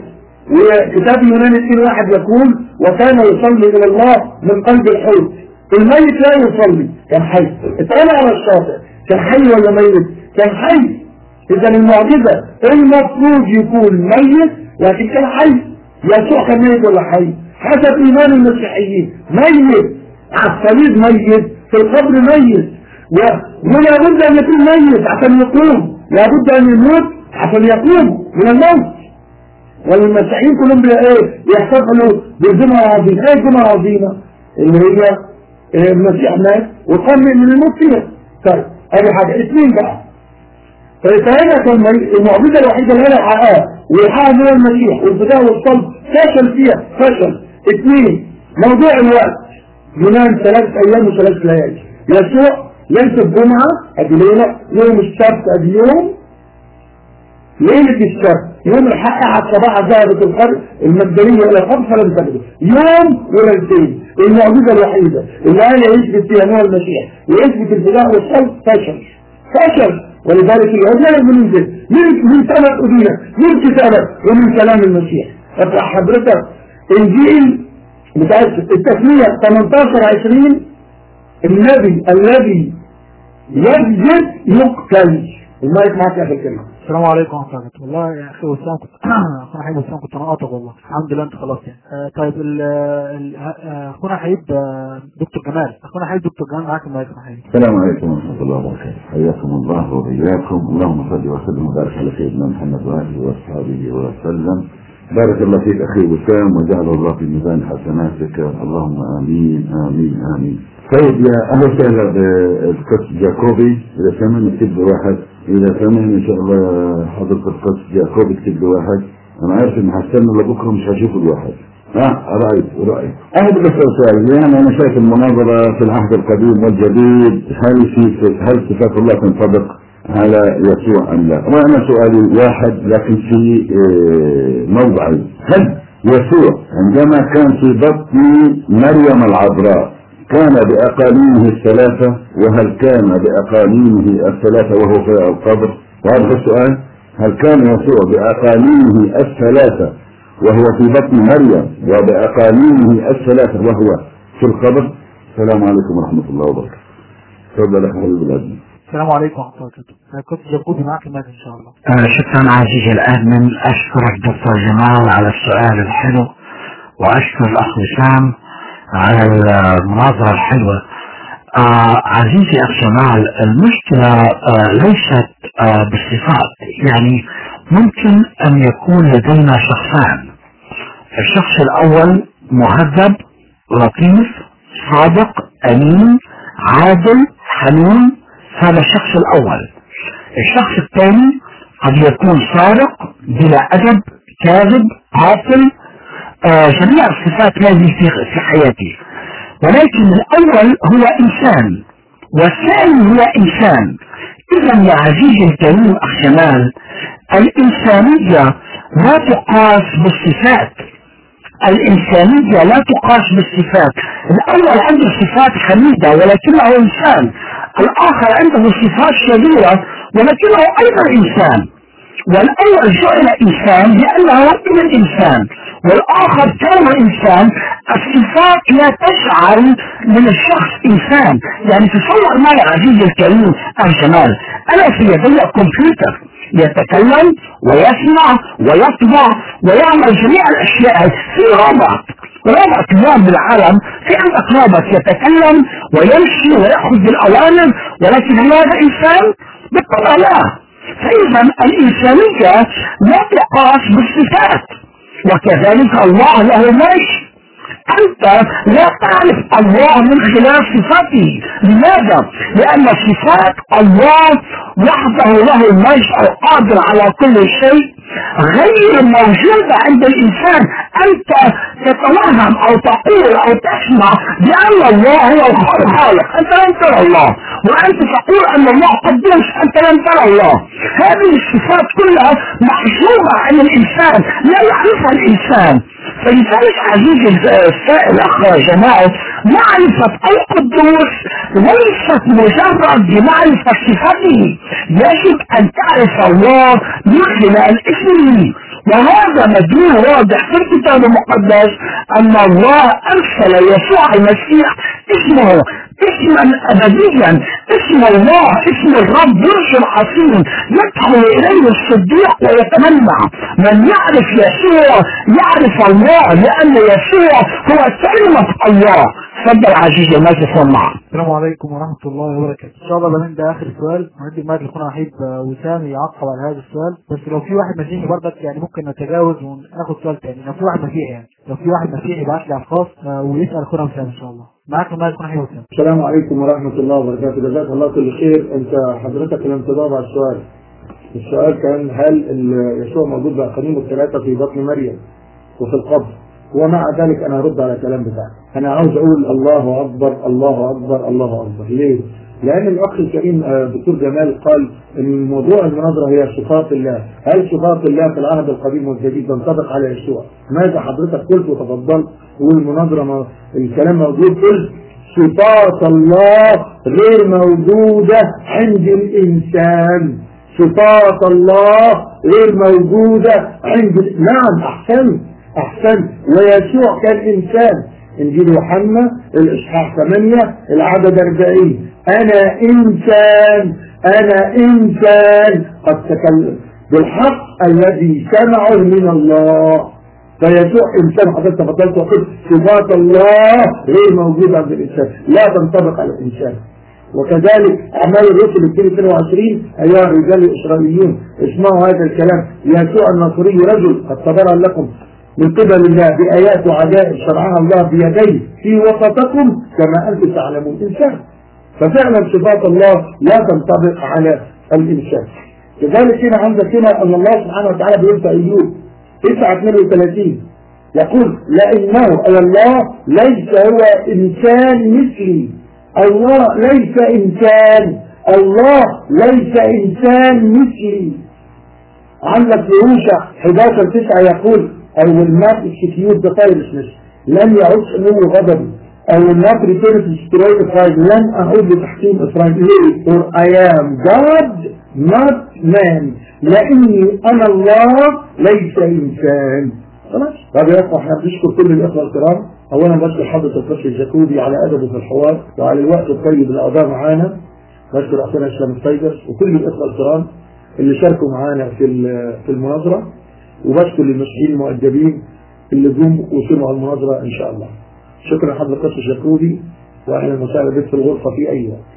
وكتاب يونان 2:1 يقول وكان يصلي الى الله من قلب الحوت. الميت لا يصلي، كان حي. اتقال على الشاطئ كان حي ولا ميت؟ كان حي. اذا المعجزه المفروض يكون ميت لكن كان حي. يسوع كان ميت ولا حي؟ حسب ايمان المسيحيين ميت، على الصليب ميت، في القبر ميت، ولا بد ان يكون ميت عشان يقوم، لا بد ان يموت عشان يقوم من الموت. والمسيحيين كلهم يحتفلوا بجمعة عظيمة. ايه جمعة عظيمة؟ اللي هي المسيح مات وقام من الموت فيها. طيب ادي حاجة. اثنين بقى، فهنا كان المعجزة الوحيدة اللي انا حققها ويحقق هو المسيح والبداية والصلب فشل فيها فشل. اثنين، موضوع الوقت. يونان 3 ايام و3 ليالي. يسوع ليلة الجمعة ادي ليلة، يوم السبت ادي يوم، ليلة السبت يوم الحق على الصباح ذهبت القرن المجدلية الى القرن فلم تجد يوم وليلتين. المعجزة الوحيدة اللي قال يثبت فيها هو المسيح ويثبت البداية والصلب فشل. ولذلك اليهود لا يؤمنون به من سبب أدينا من كتابة ومن كلام المسيح. حضرتك انجيل بتاع التثنية 18-20 النبي الذي يكذب يقتل. المايك معك يا اخي الكلمة. السلام عليكم ورحمة الله. والله يا اخي وسام كنت اخونا حبيب وسام كنت انا قاطع والله. الحمد لله انت خلاص يعني. طيب اخونا حبيب دكتور جمال، اخونا حبيب دكتور جمال معاك المايك يا حبيبي. السلام عليكم ورحمة الله وبركاته. حياكم الله وإياكم. اللهم صل وسلم وبارك على سيدنا محمد وآله وأصحابه وسلم. بارك الله فيك أخي وسام وجعل الله في ميزان حسناتك، اللهم آمين آمين آمين. طيب يا أهلا وسهلا بالقس جاكوبي. إذا سمعنا اكتب واحد، إذا سمعنا إن شاء الله حضرتك القس جاكوبي اكتب واحد. أنا عارف إن هستنى لبكرة مش هشوف الواحد. رأيك أهد بالسؤال. يعني أنا شايف المناظرة في العهد القديم والجديد، هل صفات الله تنطبق على يسوع أم لا؟ وأنا سؤالي واحد لكن في موضعي. هل يسوع عندما كان في بطن مريم العذراء كان بأقاليمه الثلاثة، وهل كان بأقاليمه الثلاثة وهو في القبر؟ وهذا السؤال، هل كان يسوع بأقاليمه الثلاثة وهو في بطن مريم وبأقاليمه الثلاثة وهو في القبر؟ السلام عليكم ورحمة الله وبركاته. تفضل أخي حبيب الأدمن. السلام عليكم ورحمة الله وبركاته. كنت جاكوبي معك المايك إن شاء الله. شكرا عزيزي الأدمن. أشكرك دكتور جمال على السؤال الحلو، وأشكر الأخ وسام على المناظرة الحلوة. عزيزي أخ جمال، المشكلة ليست بالصفات. يعني ممكن أن يكون لدينا شخصان. الشخص الأول مهذب لطيف صادق أمين عادل حنون، هذا الشخص الأول. الشخص الثاني قد يكون سارق بلا أدب كاذب عاطل، جميع الصفات هذه في حياتي. ولكن الأول هو إنسان والثاني هو إنسان. إذا يا عزيزي الكريم أخ جمال، الإنسانية لا تقاس بالصفات. الإنسانية لا تقاس بالصفات. الأول عنده صفات حميدة ولكنه إنسان، الآخر عنده صفات شريرة ولكنه أيضا إنسان. والأول جعل إنسان لأنه ابن الإنسان، والآخر كان إنسان. الصفات لا تجعل من الشخص إنسان. يعني تصور معي عزيزي الكريم الجمال، أنا في يدي كمبيوتر يتكلم ويسمع ويطبع ويعمل جميع الأشياء. في رابط اليوم بالعالم، في عندك رابط يتكلم ويمشي ويأخذ بالأوامر، ولكن هل هذا إنسان؟ بالطبع لا. فإذا الإنسانية لا تقاس بالصفات، وكذلك الله له مجد. أنت لا تعرف الله من خلال صفاته. لماذا؟ لأن صفات الله وحده له المجد القادر على كل شيء غير موجودة عند الإنسان. أنت تتوهم أو تقول أو تسمع بأن الله هو الخالق، أنت لم ترى الله. وأنت تقول أن الله قدوس، أنت لم ترى الله. هذه الصفات كلها محجوبة عن الإنسان، لا يعرفها الإنسان. فلذلك عزيزي السائل أخ جماعة، معرفة القدوس ليست مجرد بمعرفة صفاته. يجب أن تعرف الله من خلال اسمه وهذا مدلول واضح في الكتاب المقدس ان الله ارسل يسوع المسيح اسمه اسما ابديا، اسم الله، اسم الرب يرسل حصين يدخل اليه الصديق ويتمنع. من يعرف يسوع يعرف الله، لان يسوع هو كلمة الله. تفضل عزيزي الناس يسمع. السلام عليكم ورحمة الله وبركاته. ان شاء الله بمن ده اخر سؤال، وندي المايك لاخونا وحيد وسام يعقب على هذا السؤال. بس لو في واحد مسيحي برضك يعني ممكن نتجاوز وناخد سؤال تاني. لو في واحد مسيحي يعني لو في واحد مسيحي يبعت لي على الخاص ويسال اخونا وسام ان شاء الله. معاك المايك اخونا وحيد وسام. السلام عليكم ورحمة الله وبركاته. جزاك الله كل خير. انت حضرتك لم تجاوب على السؤال. السؤال كان هل يسوع موجود بأقانيمه الثلاثة في بطن مريم وفي القبر؟ ومع ذلك انا هرد على الكلام بتاعك. انا عاوز اقول الله اكبر الله اكبر الله اكبر. ليه؟ لان الاخ الكريم دكتور جمال قال ان موضوع المناظره هي صفات الله. هل صفات الله في العهد القديم والجديد تنطبق على يسوع؟ ماذا حضرتك قلت وتفضلت والمناظره الكلام موجود؟ قلت صفات الله غير موجوده عند الانسان. صفات الله غير موجوده عند نعم احسن ويسوع كان انسان. انجيل يوحنا الاصحاح 8 العدد 40 انا انسان قد تكلم بالحق الذي سمعه من الله. فيسوع انسان. حضرتك تفضلت وقلت صفات الله غير موجوده عند الانسان، لا تنطبق على الانسان. وكذلك اعمال الرسل 22 ايها الرجال الاسرائيليون اسمعوا هذا الكلام. يسوع الناصري رجل قد تبرأ لكم من قبل الله بآيات وعجائب شرعها الله بيديه في وسطكم كما أنتم تعلمون. إنسان. ففعلا صفات الله لا تنطبق على الإنسان. لذلك هنا عندك هنا أن الله سبحانه وتعالى بيقول في أيوب 9:32 يقول لأنه الله ليس هو إنسان مثلي. الله ليس إنسان مثلي. عندك في يوشع 11:9 يقول I will not execute the foolishness. لن يعود سمو غضبي. I will not return to destroy Israel. لن أعود لتحكيم إسرائيل. For I am God not man. لأني أنا الله ليس إنسان. خلاص. طب يا أخوة احنا بنشكر كل الأخوة الكرام. أولا بشكر حضرة القس الجاكوبي على أدبه في الحوار وعلى الوقت الطيب اللي قضاه معانا. بشكر أخونا إسلام الطيبس وكل الأخوة الكرام اللي شاركوا معانا في المناظرة. وبشكر للمسيحيين المؤدبين اللي جم وسمعوا المناظرة إن شاء الله. شكرا حضرة القس الجاكوبي وأهلا وسهلا بك في الغرفة في أي وقت.